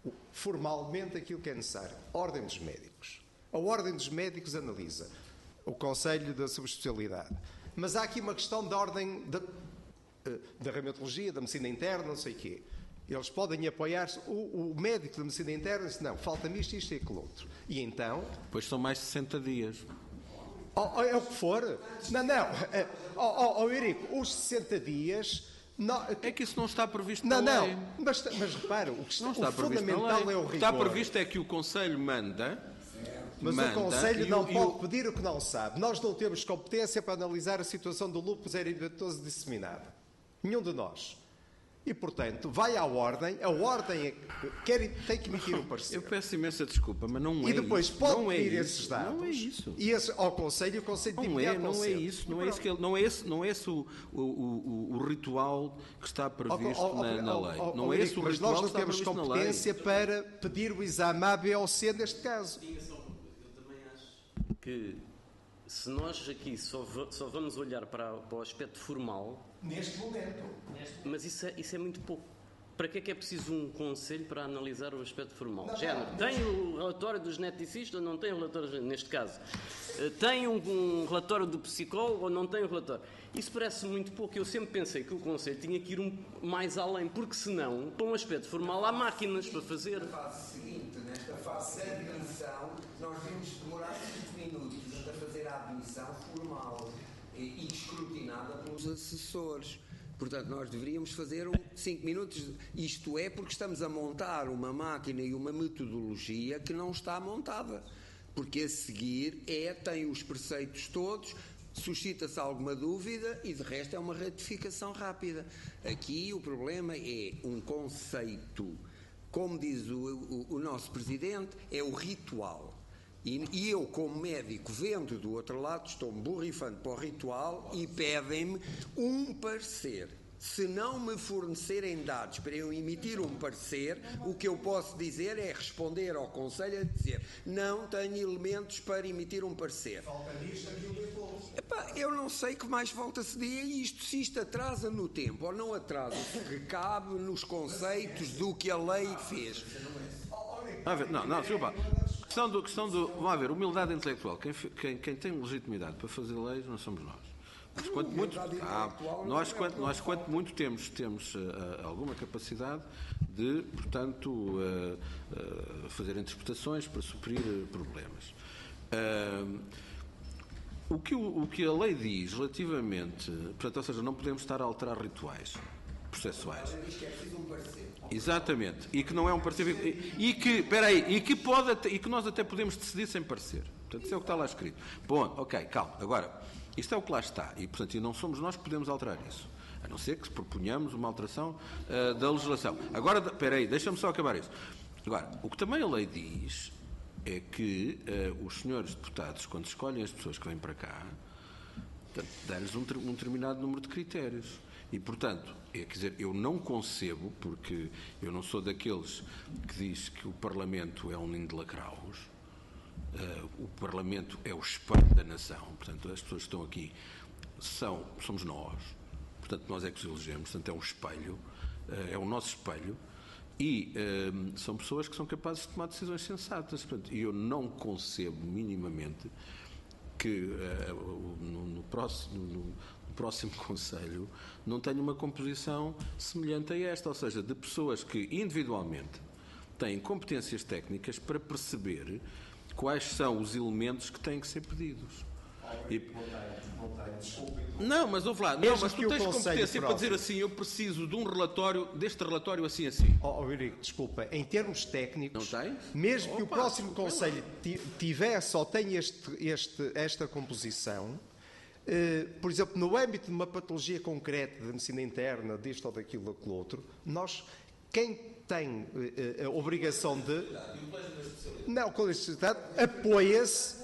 [SPEAKER 8] formalmente aquilo que é necessário. Ordem dos Médicos. A Ordem dos Médicos analisa o Conselho da Subespecialidade. Mas há aqui uma questão da ordem da, da reumatologia, da medicina interna, não sei o quê. Eles podem apoiar-se. O, o médico da medicina interna diz, não, falta-me isto, isto e aquilo outro. E então...
[SPEAKER 1] Pois são mais de sessenta dias.
[SPEAKER 8] Oh, oh, é o que for. Não, não. Oh, oh, oh Eurico, os sessenta dias... Não,
[SPEAKER 1] é que isso não está previsto
[SPEAKER 8] não,
[SPEAKER 1] na
[SPEAKER 8] não.
[SPEAKER 1] lei.
[SPEAKER 8] Mas, mas repara, o que está,
[SPEAKER 1] não está
[SPEAKER 8] o
[SPEAKER 1] previsto
[SPEAKER 8] fundamental
[SPEAKER 1] na lei.
[SPEAKER 8] é o
[SPEAKER 1] O que
[SPEAKER 8] rigor.
[SPEAKER 1] está previsto é que o Conselho manda...
[SPEAKER 8] Mas
[SPEAKER 1] manda,
[SPEAKER 8] o Conselho não
[SPEAKER 1] o,
[SPEAKER 8] pode
[SPEAKER 1] o...
[SPEAKER 8] pedir o que não sabe. Nós não temos competência para analisar a situação do lúpus eritematoso disseminado. Nenhum de nós. E, portanto, vai à ordem, a ordem é que quer, tem que emitir um parecer.
[SPEAKER 1] Eu peço imensa desculpa, mas não é
[SPEAKER 8] E depois
[SPEAKER 1] isso.
[SPEAKER 8] pode
[SPEAKER 1] não
[SPEAKER 8] pedir
[SPEAKER 1] é
[SPEAKER 8] esses
[SPEAKER 1] isso.
[SPEAKER 8] dados.
[SPEAKER 1] Não é isso.
[SPEAKER 8] E esse, ao Conselho, e o Conselho
[SPEAKER 1] não
[SPEAKER 8] de
[SPEAKER 1] é, não é isso. Não é, isso que ele, não é esse, não é esse o, o, o, o ritual que está previsto
[SPEAKER 8] oh, oh,
[SPEAKER 1] na, na
[SPEAKER 8] oh,
[SPEAKER 1] lei.
[SPEAKER 8] Oh,
[SPEAKER 1] não
[SPEAKER 8] oh,
[SPEAKER 1] é esse o
[SPEAKER 8] mas
[SPEAKER 1] ritual
[SPEAKER 8] nós não
[SPEAKER 1] que está
[SPEAKER 8] temos
[SPEAKER 1] previsto na lei.
[SPEAKER 8] competência para pedir o exame A, B ou C neste caso.
[SPEAKER 10] Que se nós aqui só, só vamos olhar para, para o aspecto formal...
[SPEAKER 8] Neste momento.
[SPEAKER 10] Mas isso é, isso é muito pouco. Para que é que é preciso um conselho para analisar o aspecto formal? Não, Género, não, tem o relatório do geneticista ou não tem o relatório, neste caso? Tem um, um relatório do psicólogo ou não tem o relatório? Isso parece muito pouco. Eu sempre pensei que o conselho tinha que ir um, mais além, porque senão, para um aspecto formal, há máquinas para fazer.
[SPEAKER 11] Na fase seguinte, nesta fase de admissão, nós vimos demorar cinco minutos a fazer a admissão formal e, e escrutinada pelos assessores. Portanto, nós deveríamos fazer cinco minutos, isto é porque estamos a montar uma máquina e uma metodologia que não está montada. Porque a seguir é, tem os preceitos todos, suscita-se alguma dúvida e de resto é uma retificação rápida. Aqui o problema é um conceito, como diz o, o, o nosso Presidente, é o ritual. E, e eu, como médico, vendo do outro lado, estou-me borrifando para o ritual e pedem-me um parecer. Se não me fornecerem dados para eu emitir um parecer, o que eu posso dizer é responder ao Conselho a dizer não tenho elementos para emitir um parecer. Epá, eu não sei que mais volta-se dia isto, se isto atrasa no tempo ou não atrasa, se recabe nos conceitos do que a lei fez.
[SPEAKER 1] Não, não, desculpa. Questão do, questão do, vamos ver, humildade intelectual. Quem, quem, quem tem legitimidade para fazer leis não somos nós. Mas quanto muito, ah, nós, quanto, nós, quanto muito temos, temos uh, alguma capacidade de, portanto, uh, uh, fazer interpretações para suprir uh, problemas. Uh, o, que o, o que a lei diz relativamente, portanto, ou seja, não podemos estar a alterar rituais processuais. Exatamente. E que não é um parecer. E, e que, espera aí, e que pode até, e que nós até podemos decidir sem parecer. Portanto, isso é o que está lá escrito. Bom, ok, calma. Agora, isto é o que lá está. E, portanto, e não somos nós que podemos alterar isso. A não ser que proponhamos uma alteração uh, da legislação. Agora, espera aí, deixa-me só acabar isso. Agora, o que também a lei diz é que uh, os senhores deputados, quando escolhem as pessoas que vêm para cá, dão-lhes um, um determinado número de critérios. E, portanto, é, quer dizer, eu não concebo, porque eu não sou daqueles que diz que o Parlamento é um ninho de lacraus, uh, o Parlamento é o espelho da nação, portanto, as pessoas que estão aqui são, somos nós, portanto, nós é que os elegemos, portanto, é um espelho, uh, é o nosso espelho, e uh, são pessoas que são capazes de tomar decisões sensatas, portanto, e eu não concebo minimamente que uh, no, no próximo... No, próximo Conselho não tenha uma composição semelhante a esta, ou seja, de pessoas que individualmente têm competências técnicas para perceber quais são os elementos que têm que ser pedidos. E... Não, mas ouve lá, não, mas tu tens competência para dizer assim, eu preciso de um relatório, deste relatório assim assim.
[SPEAKER 8] Oh, oh Eurico, desculpa, em termos técnicos,
[SPEAKER 1] não tem?
[SPEAKER 8] Mesmo Opa, que o próximo Conselho tivesse ou tenha este, este, esta composição, Uh, por exemplo, no âmbito de uma patologia concreta de medicina interna, disto ou daquilo ou daquilo outro, nós, quem tem uh, a obrigação de... Não, com a especialidade, apoia-se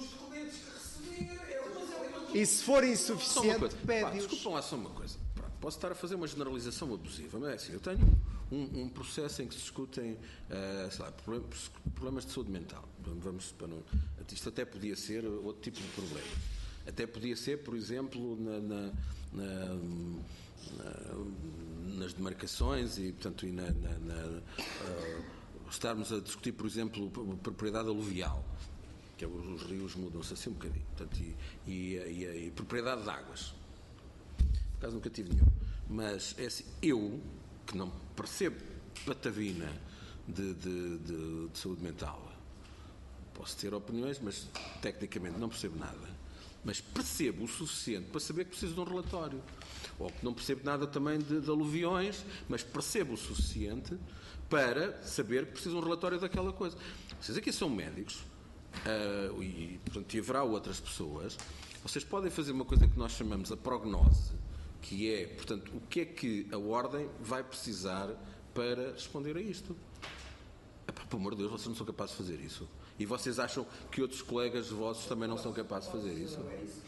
[SPEAKER 8] e se for insuficiente, pede-os.
[SPEAKER 1] Desculpam lá só uma coisa. Pronto, posso estar a fazer uma generalização abusiva, mas é assim, eu tenho um, um processo em que se discutem uh, sei lá, problemas, problemas de saúde mental. Vamos, para não, isto até podia ser outro tipo de problema. Até podia ser, por exemplo, na, na, na, na, nas demarcações e, portanto, e na, na, na, uh, estarmos a discutir, por exemplo, propriedade aluvial, que é, os rios mudam-se assim um bocadinho, portanto, e, e, e, e propriedade de águas. Por acaso nunca tive nenhum. Mas é assim, eu, que não percebo patavina de, de, de, de saúde mental, posso ter opiniões, mas tecnicamente não percebo nada. Mas percebo o suficiente para saber que preciso de um relatório. Ou que não percebo nada também de, de aluviões, mas percebo o suficiente para saber que preciso de um relatório daquela coisa. Vocês aqui são médicos, uh, e, portanto, e haverá outras pessoas. Vocês podem fazer uma coisa que nós chamamos a prognose, que é, portanto, o que é que a Ordem vai precisar para responder a isto. Epá, pelo amor de Deus, vocês não são capazes de fazer isso. E vocês acham que outros colegas vossos também não são capazes de fazer isso?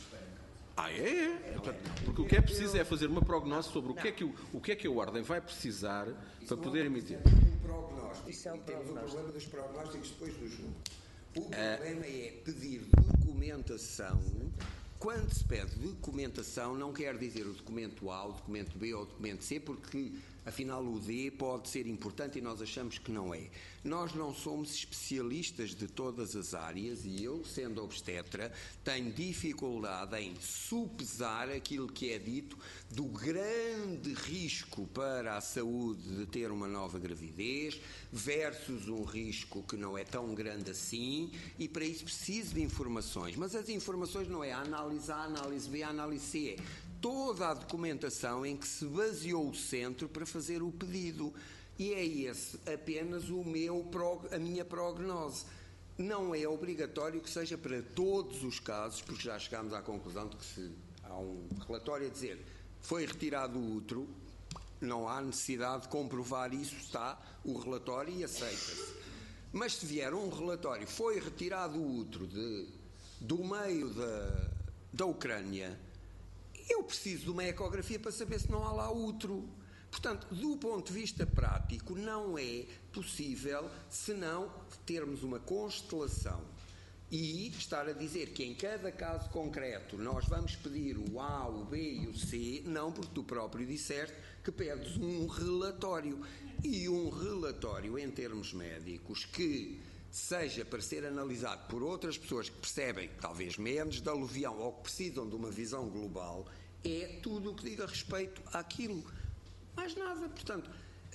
[SPEAKER 1] Ah, é? é. Porque o que é preciso é fazer uma prognose sobre o que é que, o, o que, é que a Ordem vai precisar para poder emitir.
[SPEAKER 11] Um prognóstico. Isso é um temos o problema dos prognósticos depois do jogo. O problema é pedir documentação. Quando se pede documentação, não quer dizer o documento A, o documento B ou o documento C, porque afinal o D pode ser importante e nós achamos que não é. Nós não somos especialistas de todas as áreas e eu, sendo obstetra, tenho dificuldade em supesar aquilo que é dito do grande risco para a saúde de ter uma nova gravidez versus um risco que não é tão grande assim, e para isso preciso de informações. Mas as informações não é a análise A, a análise B, a análise C, é toda a documentação em que se baseou o centro para fazer o pedido. E é esse apenas o meu, a minha prognose. Não é obrigatório que seja para todos os casos, porque já chegámos à conclusão de que se há um relatório a dizer foi retirado o útero, não há necessidade de comprovar isso, está o relatório e aceita-se. Mas se vier um relatório, foi retirado o útero de, do meio da, da Ucrânia, eu preciso de uma ecografia para saber se não há lá útero. Portanto, do ponto de vista prático, não é possível senão termos uma constelação e estar a dizer que em cada caso concreto nós vamos pedir o A, o B e o C, não porque tu próprio disseste que pedes um relatório. E um relatório em termos médicos que seja para ser analisado por outras pessoas que percebem, talvez menos, da aluvião ou que precisam de uma visão global, é tudo o que diga respeito àquilo. Mais nada. Portanto,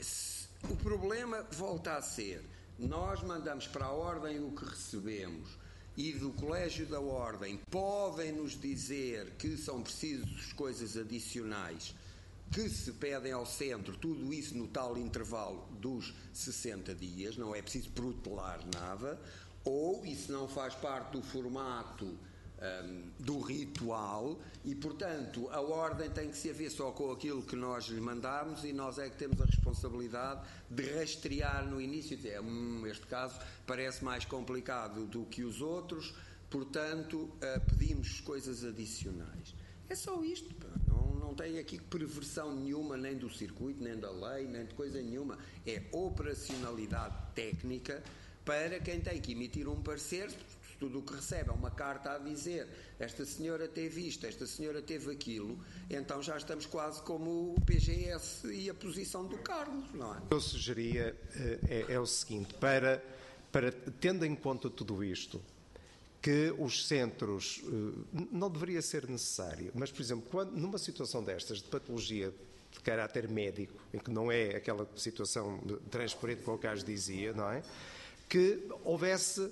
[SPEAKER 11] o problema volta a ser, nós mandamos para a Ordem o que recebemos e do Colégio da Ordem podem nos dizer que são precisas coisas adicionais que se pedem ao centro, tudo isso no tal intervalo dos sessenta dias, não é preciso protelar nada, ou isso não faz parte do formato um, do ritual e, portanto, a Ordem tem que se haver só com aquilo que nós lhe mandamos e nós é que temos a responsabilidade de rastrear no início e dizer, hum, este caso parece mais complicado do que os outros, portanto, uh, pedimos coisas adicionais. É só isto, pá. Não, não tem aqui perversão nenhuma, nem do circuito, nem da lei, nem de coisa nenhuma. É operacionalidade técnica para quem tem que emitir um parecer. Tudo o que recebe é uma carta a dizer esta senhora teve isto, esta senhora teve aquilo, então já estamos quase como o P G S e a posição do Carlos, não é?
[SPEAKER 8] Eu sugeria é, é o seguinte, para, para, tendo em conta tudo isto, que os centros, não deveria ser necessário, mas, por exemplo, quando, numa situação destas, de patologia de caráter médico, em que não é aquela situação transparente que o Carlos dizia, não é? Que houvesse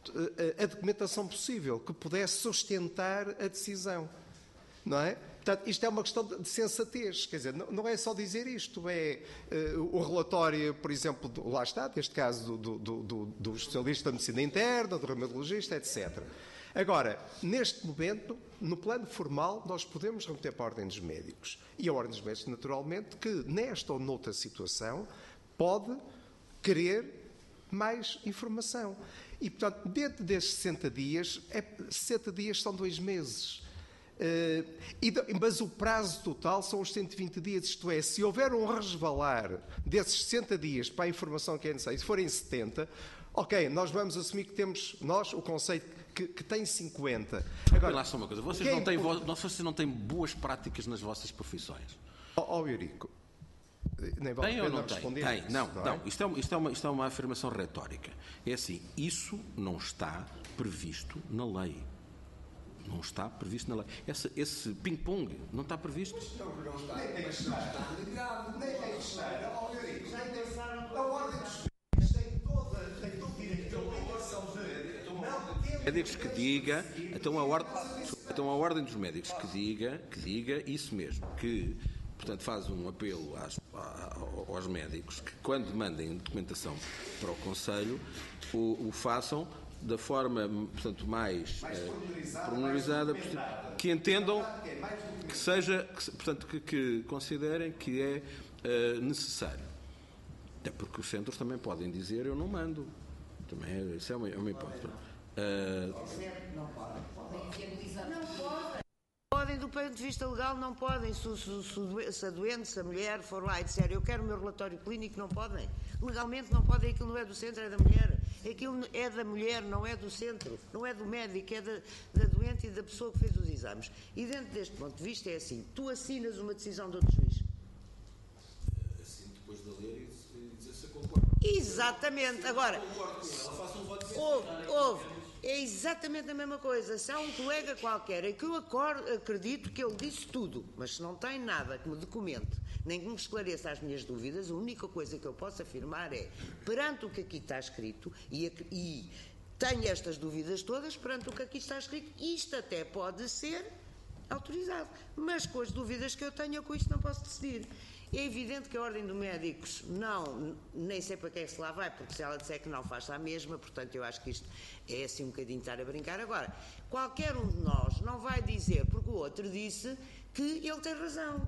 [SPEAKER 8] a documentação possível, que pudesse sustentar a decisão, não é? Portanto, isto é uma questão de sensatez, quer dizer, não, não é só dizer isto, é uh, o relatório, por exemplo, do, lá está, neste caso do, do, do, do especialista da medicina interna, do reumatologista, etcétera. Agora, neste momento, no plano formal, nós podemos remeter para a Ordem dos Médicos. E a Ordem dos Médicos, naturalmente, que nesta ou noutra situação, pode querer mais informação. E, portanto, dentro destes sessenta dias, é, sessenta dias são dois meses. Uh, e, mas o prazo total são os cento e vinte dias, isto é, se houver um resvalar desses sessenta dias para a informação que é necessária, se forem setenta, ok, nós vamos assumir que temos, nós, o Conselho, que, que tem cinquenta.
[SPEAKER 1] Agora, lá só uma coisa, vocês, não têm, vo- vocês não têm boas práticas nas vossas profissões?
[SPEAKER 8] Ó oh, oh, Eurico,
[SPEAKER 4] nem vale
[SPEAKER 1] tem
[SPEAKER 4] a
[SPEAKER 1] ou
[SPEAKER 4] pena
[SPEAKER 1] não tem?
[SPEAKER 4] responder
[SPEAKER 1] Tem,
[SPEAKER 4] isso,
[SPEAKER 1] não,
[SPEAKER 4] não,
[SPEAKER 1] não.
[SPEAKER 4] é?
[SPEAKER 1] Isto, é uma, isto, é uma, isto é uma afirmação retórica. É assim, isso não está previsto na lei. Não está previsto na lei. Esse, esse ping-pong não está previsto.
[SPEAKER 8] Não está. Nem tem que estar. Nem tem que estar. Ó, eu digo, nem tem que estar. A ordem dos médicos tem toda, tem todo o direito, a obrigação de...
[SPEAKER 1] Médicos que diga, então a, ordem, então a ordem dos médicos que diga, que diga isso mesmo, que, portanto, faz um apelo às, aos médicos que, quando mandem documentação para o Conselho, o, o façam da forma, portanto, mais, mais eh, pormenorizada, que entendam que seja, que, portanto, que, que considerem que é uh, necessário. Até porque os centros também podem dizer eu não mando. Também é, isso é uma, é uma hipótese. Uh,
[SPEAKER 13] não podem. Podem viabilizar. Não podem. Podem, do ponto de vista legal, não podem. Se, se, se, se a doente, se a mulher for lá e disser eu quero o meu relatório clínico, não podem. Legalmente não podem, aquilo não é do centro, é da mulher. Aquilo é da mulher, não é do centro, não é do médico, é da, da doente e da pessoa que fez os exames. E dentro deste ponto de vista é assim, tu assinas uma decisão de outro juiz.
[SPEAKER 1] Assino depois de ler e dizer se concordo.
[SPEAKER 13] Exatamente. Agora,
[SPEAKER 1] concordo com ela, faço um voto de
[SPEAKER 13] houve, houve. É exatamente a mesma coisa. Se há um colega qualquer em que eu acordo, acredito que ele disse tudo, mas se não tem nada que me documente, nem que me esclareça as minhas dúvidas, a única coisa que eu posso afirmar é, perante o que aqui está escrito, e, e tenho estas dúvidas todas, perante o que aqui está escrito, isto até pode ser autorizado. Mas com as dúvidas que eu tenho, eu com isto não posso decidir. É evidente que a Ordem dos Médicos não, nem sei para quem é que se lá vai, porque se ela disser que não faz a mesma, portanto eu acho que isto é assim um bocadinho estar a brincar. Agora, qualquer um de nós não vai dizer, porque o outro disse, que ele tem razão.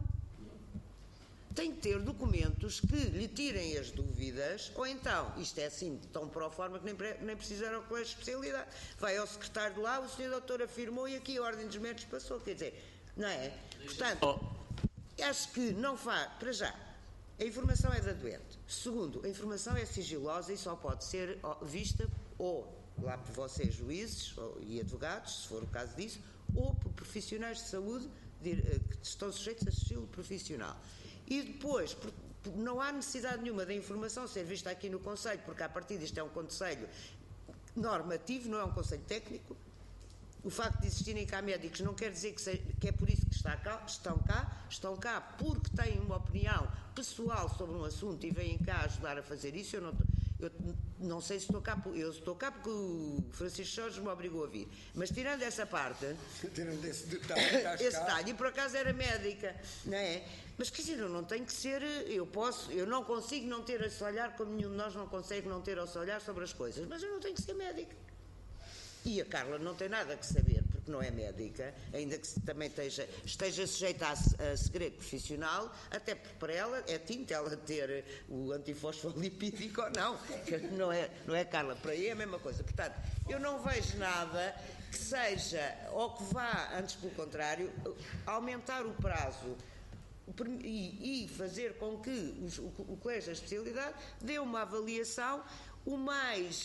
[SPEAKER 13] Tem que ter documentos que lhe tirem as dúvidas, ou então, isto é assim, tão pro forma que nem, nem precisa ir ao colégio de especialidade. Vai ao secretário de lá, o senhor doutor afirmou e aqui a Ordem dos Médicos passou, quer dizer, não é? Portanto, acho que não faz, para já, a informação é da doente. Segundo, a informação é sigilosa e só pode ser vista ou lá por vocês, juízes ou, e advogados, se for o caso disso, ou por profissionais de saúde de, que estão sujeitos a sigilo profissional. E depois, não há necessidade nenhuma da informação ser vista aqui no Conselho, porque a partir disto é um Conselho normativo, não é um Conselho técnico. O facto de existirem cá médicos não quer dizer que, seja, que é por isso que está cá, estão cá, estão cá porque têm uma opinião pessoal sobre um assunto e vêm cá ajudar a fazer isso. Eu não, eu não sei se estou cá, eu estou cá porque o Francisco Jorge me obrigou a vir. Mas tirando essa parte,
[SPEAKER 11] tirando esse detalhe,
[SPEAKER 13] esse detalhe, e por acaso era médica, não é? Mas quer dizer, eu não tenho que ser, eu posso, eu não consigo não ter esse olhar, como nenhum de nós não consegue não ter esse olhar sobre as coisas, mas eu não tenho que ser médica. E a Carla não tem nada que saber, porque não é médica, ainda que também esteja, esteja sujeita a, a segredo profissional, até porque para ela é tinta ela ter o antifosfolipídico ou não. Não é, não é, Carla? Para aí é a mesma coisa. Portanto, eu não vejo nada que seja, ou que vá, antes pelo contrário, aumentar o prazo e, e fazer com que os, o, o colégio da especialidade dê uma avaliação o mais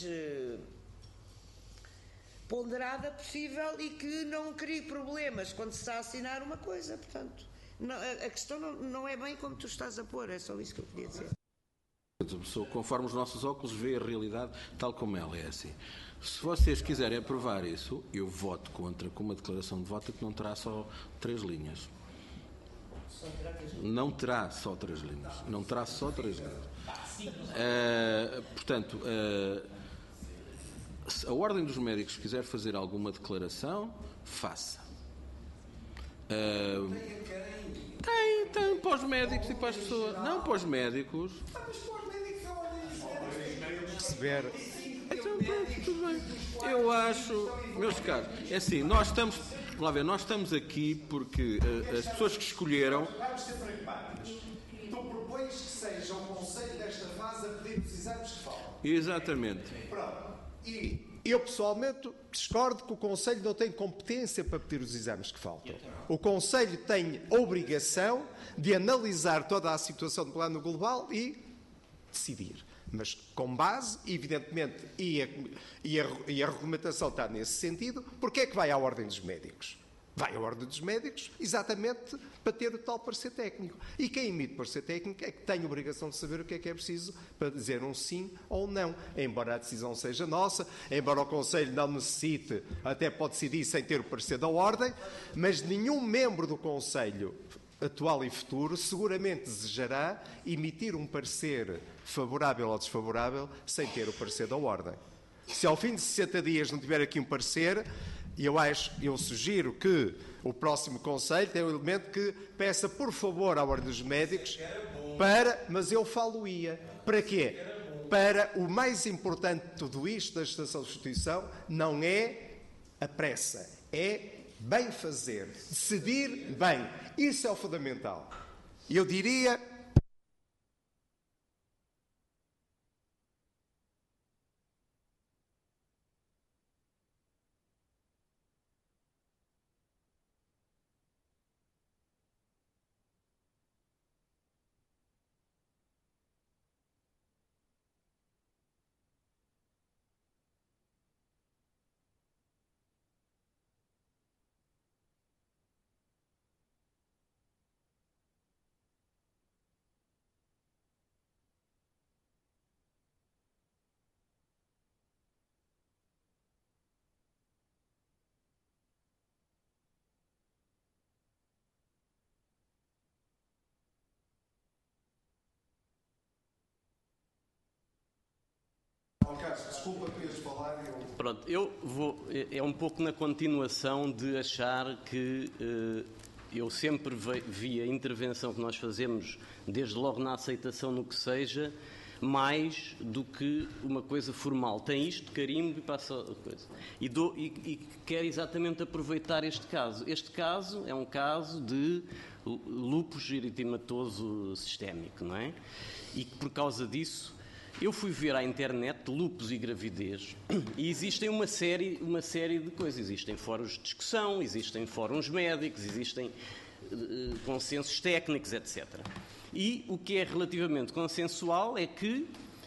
[SPEAKER 13] ponderada possível e que não crie problemas quando se está a assinar uma coisa. Portanto, não, a, a questão não, não é bem como tu estás a pôr, é só isso que eu queria dizer.
[SPEAKER 1] A pessoa, conforme os nossos óculos, vê a realidade tal como ela é assim. Se vocês quiserem aprovar isso, eu voto contra com uma declaração de voto que não terá só três linhas. Não terá só três linhas. Não terá só três linhas. Uh, portanto, uh, se a Ordem dos Médicos quiser fazer alguma declaração, faça. Uh, tem, tem para os médicos e para as pessoas. Não para os médicos.
[SPEAKER 4] Perceber.
[SPEAKER 1] Então, pronto, tudo bem. Eu acho, meus caros, é assim, nós estamos, vamos lá ver, nós estamos aqui porque uh, as pessoas que escolheram.
[SPEAKER 8] Vamos ser pragmáticos. Tu propões que seja o Conselho desta fase a pedir os exames que faltam.
[SPEAKER 1] Exatamente.
[SPEAKER 8] Pronto. E eu pessoalmente discordo que o Conselho não tem competência para pedir os exames que faltam. O Conselho tem obrigação de analisar toda a situação do plano global e decidir. Mas com base, evidentemente, e a, e, a, e a regulamentação está nesse sentido, porque é que vai à Ordem dos Médicos? Vai à Ordem dos Médicos exatamente para ter o tal parecer técnico. E quem emite parecer técnico é que tem a obrigação de saber o que é que é preciso para dizer um sim ou um não. Embora a decisão seja nossa, embora o Conselho não necessite, até pode decidir sem ter o parecer da Ordem, mas nenhum membro do Conselho atual e futuro seguramente desejará emitir um parecer favorável ou desfavorável sem ter o parecer da Ordem. Se ao fim de sessenta dias não tiver aqui um parecer, eu acho, eu sugiro que o próximo Conselho tenha um elemento que peça por favor à Ordem dos Médicos para, mas eu falo-ia, para quê? Para o mais importante de tudo isto da legislação de substituição não é a pressa, é bem fazer, decidir bem. Isso é o fundamental. Eu diria... Desculpa, querias falar. Eu...
[SPEAKER 10] Pronto, eu vou. É um pouco na continuação de achar que eh, eu sempre vi a intervenção que nós fazemos, desde logo na aceitação no que seja, mais do que uma coisa formal. Tem isto, carimbo e passa a coisa. E, dou, e, e quero exatamente aproveitar este caso. Este caso é um caso de lúpus eritematoso sistémico, não é? E que por causa disso eu fui ver à internet lúpus e gravidez e existem uma série, uma série de coisas. Existem fóruns de discussão, existem fóruns médicos, existem uh, consensos técnicos, etcétera. E o que é relativamente consensual é que,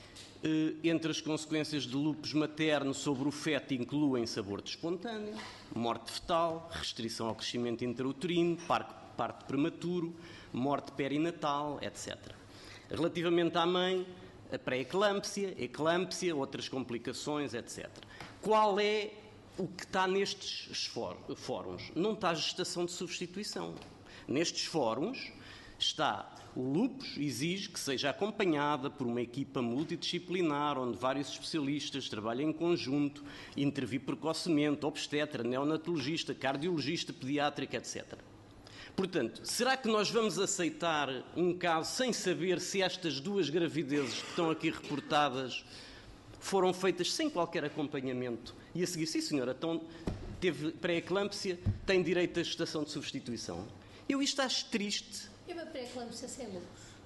[SPEAKER 10] uh, entre as consequências de lúpus materno sobre o feto incluem-se aborto espontâneo, morte fetal, restrição ao crescimento intrauterino, parto prematuro, morte perinatal, etcétera. Relativamente à mãe, a pré-eclâmpsia, eclâmpsia, outras complicações, etcétera. Qual é o que está nestes fóruns? Não está a gestação de substituição. Nestes fóruns está o lúpus, exige que seja acompanhada por uma equipa multidisciplinar, onde vários especialistas trabalhem em conjunto, intervir precocemente, obstetra, neonatologista, cardiologista, pediátrica, etcétera. Portanto, será que nós vamos aceitar um caso sem saber se estas duas gravidezes que estão aqui reportadas foram feitas sem qualquer acompanhamento? E a seguir, sim senhora, então, teve pré-eclâmpsia, tem direito à gestação de substituição. Eu isto acho triste.
[SPEAKER 9] É uma pré-eclâmpsia sem lúpus.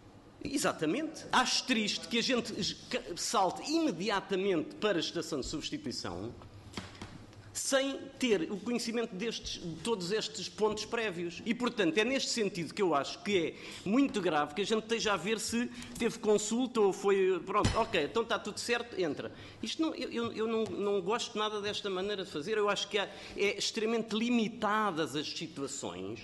[SPEAKER 10] Exatamente. Acho triste que a gente salte imediatamente para a gestação de substituição sem ter o conhecimento destes, de todos estes pontos prévios. E, portanto, é neste sentido que eu acho que é muito grave que a gente esteja a ver se teve consulta ou foi... Pronto, ok, então está tudo certo, entra. Isto não, eu eu não, não gosto nada desta maneira de fazer. Eu acho que há, é extremamente limitadas as situações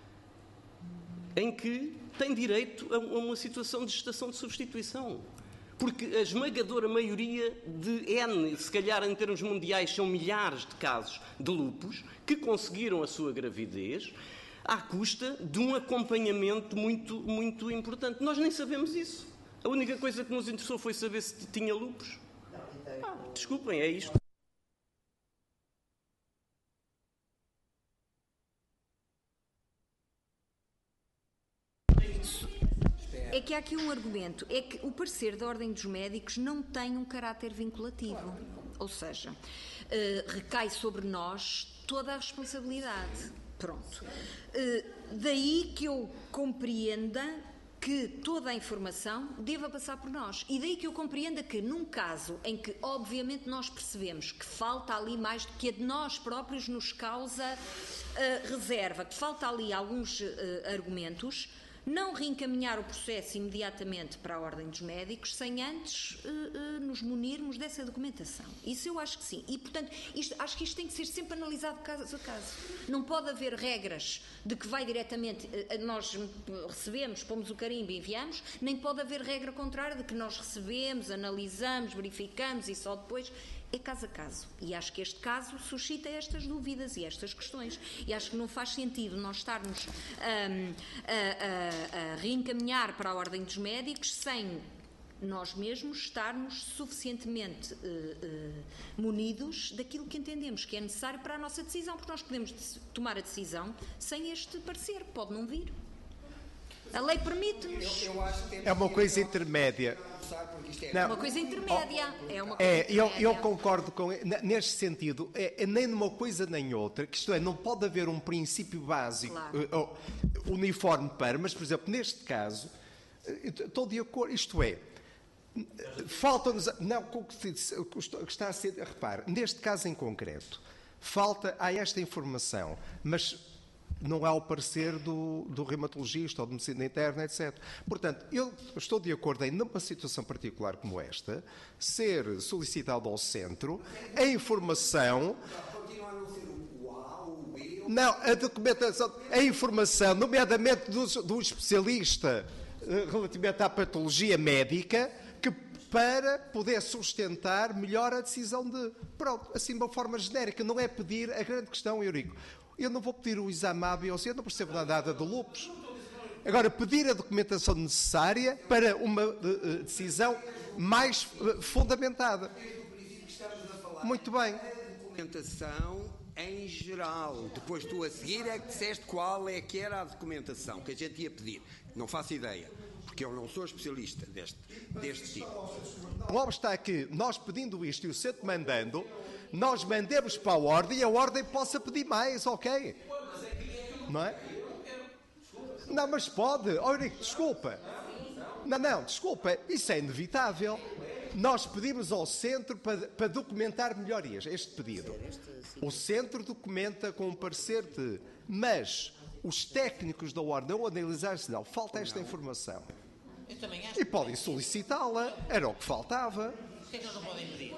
[SPEAKER 10] em que tem direito a uma situação de gestação de substituição. Porque a esmagadora maioria de N, se calhar em termos mundiais, são milhares de casos de lúpus que conseguiram a sua gravidez à custa de um acompanhamento muito, muito importante. Nós nem sabemos isso. A única coisa que nos interessou foi saber se tinha lúpus. Ah, desculpem, é isto.
[SPEAKER 6] É que há aqui um argumento, é que o parecer da Ordem dos Médicos não tem um caráter vinculativo, ou seja, uh, recai sobre nós toda a responsabilidade. Pronto. Uh, daí que eu compreenda que toda a informação deva passar por nós. E daí que eu compreenda que, num caso em que, obviamente, nós percebemos que falta ali mais do que a de nós próprios nos causa uh, reserva, que falta ali alguns uh, argumentos, não reencaminhar o processo imediatamente para a Ordem dos Médicos sem antes uh, uh, nos munirmos dessa documentação. Isso eu acho que sim. E, portanto, isto, acho que isto tem que ser sempre analisado caso a caso. Não pode haver regras de que vai diretamente, uh, nós recebemos, pomos o carimbo e enviamos, nem pode haver regra contrária de que nós recebemos, analisamos, verificamos e só depois... É caso a caso. E acho que este caso suscita estas dúvidas e estas questões. E acho que não faz sentido nós estarmos um, a, a, a reencaminhar para a Ordem dos Médicos sem nós mesmos estarmos suficientemente uh, uh, munidos daquilo que entendemos que é necessário para a nossa decisão, porque nós podemos tomar a decisão sem este parecer. Pode não vir. A lei permite-nos.
[SPEAKER 8] É uma coisa intermédia.
[SPEAKER 6] É uma coisa intermédia. É, uma coisa
[SPEAKER 8] é
[SPEAKER 6] intermédia.
[SPEAKER 8] Eu, eu concordo com neste sentido. É, é nem numa coisa nem outra. Que isto é, não pode haver um princípio básico claro. uh, uniforme para, mas, por exemplo, neste caso, estou de acordo. Isto é, falta-nos. Não, o que está a ser. Repare, neste caso em concreto, falta a esta informação, mas. Não há o parecer do, do reumatologista ou do medicina interna, etcétera. Portanto, eu estou de acordo em, numa situação particular como esta, ser solicitado ao centro a informação... Não, a documentação, a informação, nomeadamente do, do especialista relativamente à patologia médica, que para poder sustentar melhor a decisão de... Pronto, assim de uma forma genérica, não é pedir a grande questão, Eurico. Eu não vou pedir o exame A B ou C, eu não percebo nada de lúpus. Agora, pedir a documentação necessária para uma uh, decisão mais uh, fundamentada. Muito bem.
[SPEAKER 11] A documentação em geral. Depois tu a seguir é que disseste qual é que era a documentação que a gente ia pedir. Não faço ideia, porque eu não sou especialista deste, deste tipo.
[SPEAKER 8] O óbvio está que nós pedindo isto e o centro mandando... Nós mandemos para a Ordem e a Ordem possa pedir mais, ok? Não é? Não, mas pode. Oh, Eurico, desculpa. Não, não, desculpa. Isso é inevitável. Nós pedimos ao centro para, para documentar melhorias, este pedido. O centro documenta com um parecer de... Mas os técnicos da Ordem ao analisar-se, não, falta esta informação.
[SPEAKER 3] Eu também acho.
[SPEAKER 8] E podem solicitá-la. Era o que faltava.
[SPEAKER 3] Por que é que eles não podem pedir?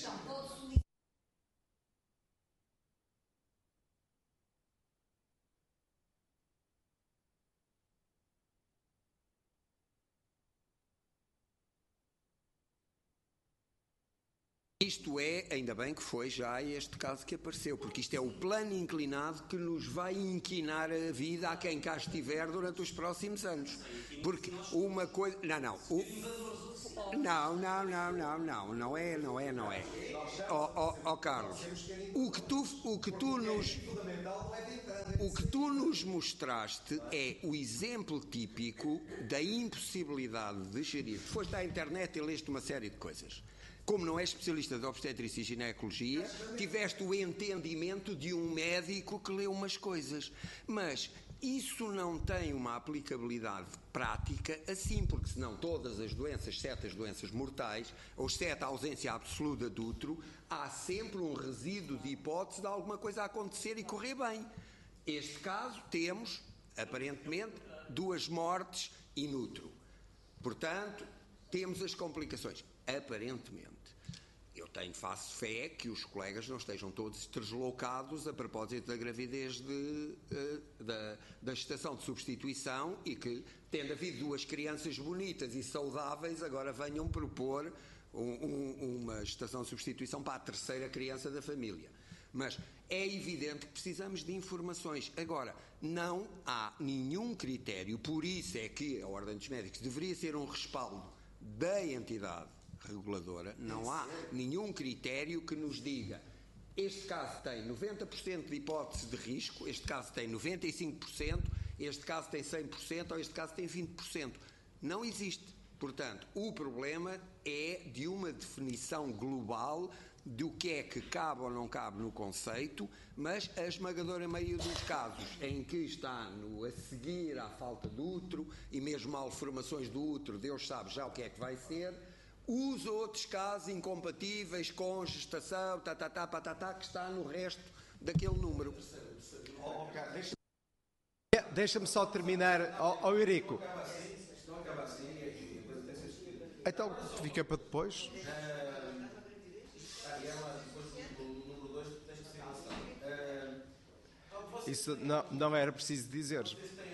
[SPEAKER 11] Isto é, ainda bem que foi já este caso que apareceu, porque isto é o plano inclinado que nos vai inquinar a vida a quem cá estiver durante os próximos anos. Porque uma coisa... Não, não. O... Não, não, não, não, não. Não é, não é, não é. Ó, oh, oh, oh, Carlos, o que tu, o que tu nos... O que tu nos mostraste é o exemplo típico da impossibilidade de gerir. Foste à internet e leste uma série de coisas. Como não és especialista de obstetrícia e ginecologia, tiveste o entendimento de um médico que leu umas coisas. Mas isso não tem uma aplicabilidade prática assim, porque senão todas as doenças, exceto as doenças mortais, ou exceto a ausência absoluta de útero, há sempre um resíduo de hipótese de alguma coisa acontecer e correr bem. Este caso temos, aparentemente, duas mortes in utero. Portanto, temos as complicações. Aparentemente. Eu tenho, faço fé que os colegas não estejam todos deslocados a propósito da gravidez de, uh, da, da gestação de substituição e que, tendo havido duas crianças bonitas e saudáveis, agora venham propor um, um, uma gestação de substituição para a terceira criança da família. Mas é evidente que precisamos de informações. Agora, não há nenhum critério, por isso é que a Ordem dos Médicos deveria ser um respaldo da entidade reguladora, não há nenhum critério que nos diga este caso tem noventa por cento de hipótese de risco, este caso tem noventa e cinco por cento, este caso tem cem por cento ou este caso tem vinte por cento. Não existe. Portanto, o problema é de uma definição global do que é que cabe ou não cabe no conceito, mas a esmagadora maioria dos casos em que está no a seguir à falta de útero e mesmo malformações do útero, Deus sabe já o que é que vai ser. Os outros casos incompatíveis com gestação, tá, tá, tá, tá, tá, que está no resto daquele número.
[SPEAKER 4] deixa-me só terminar, ao, ao Eurico. Então, fica para depois. Isso não, não era preciso dizer.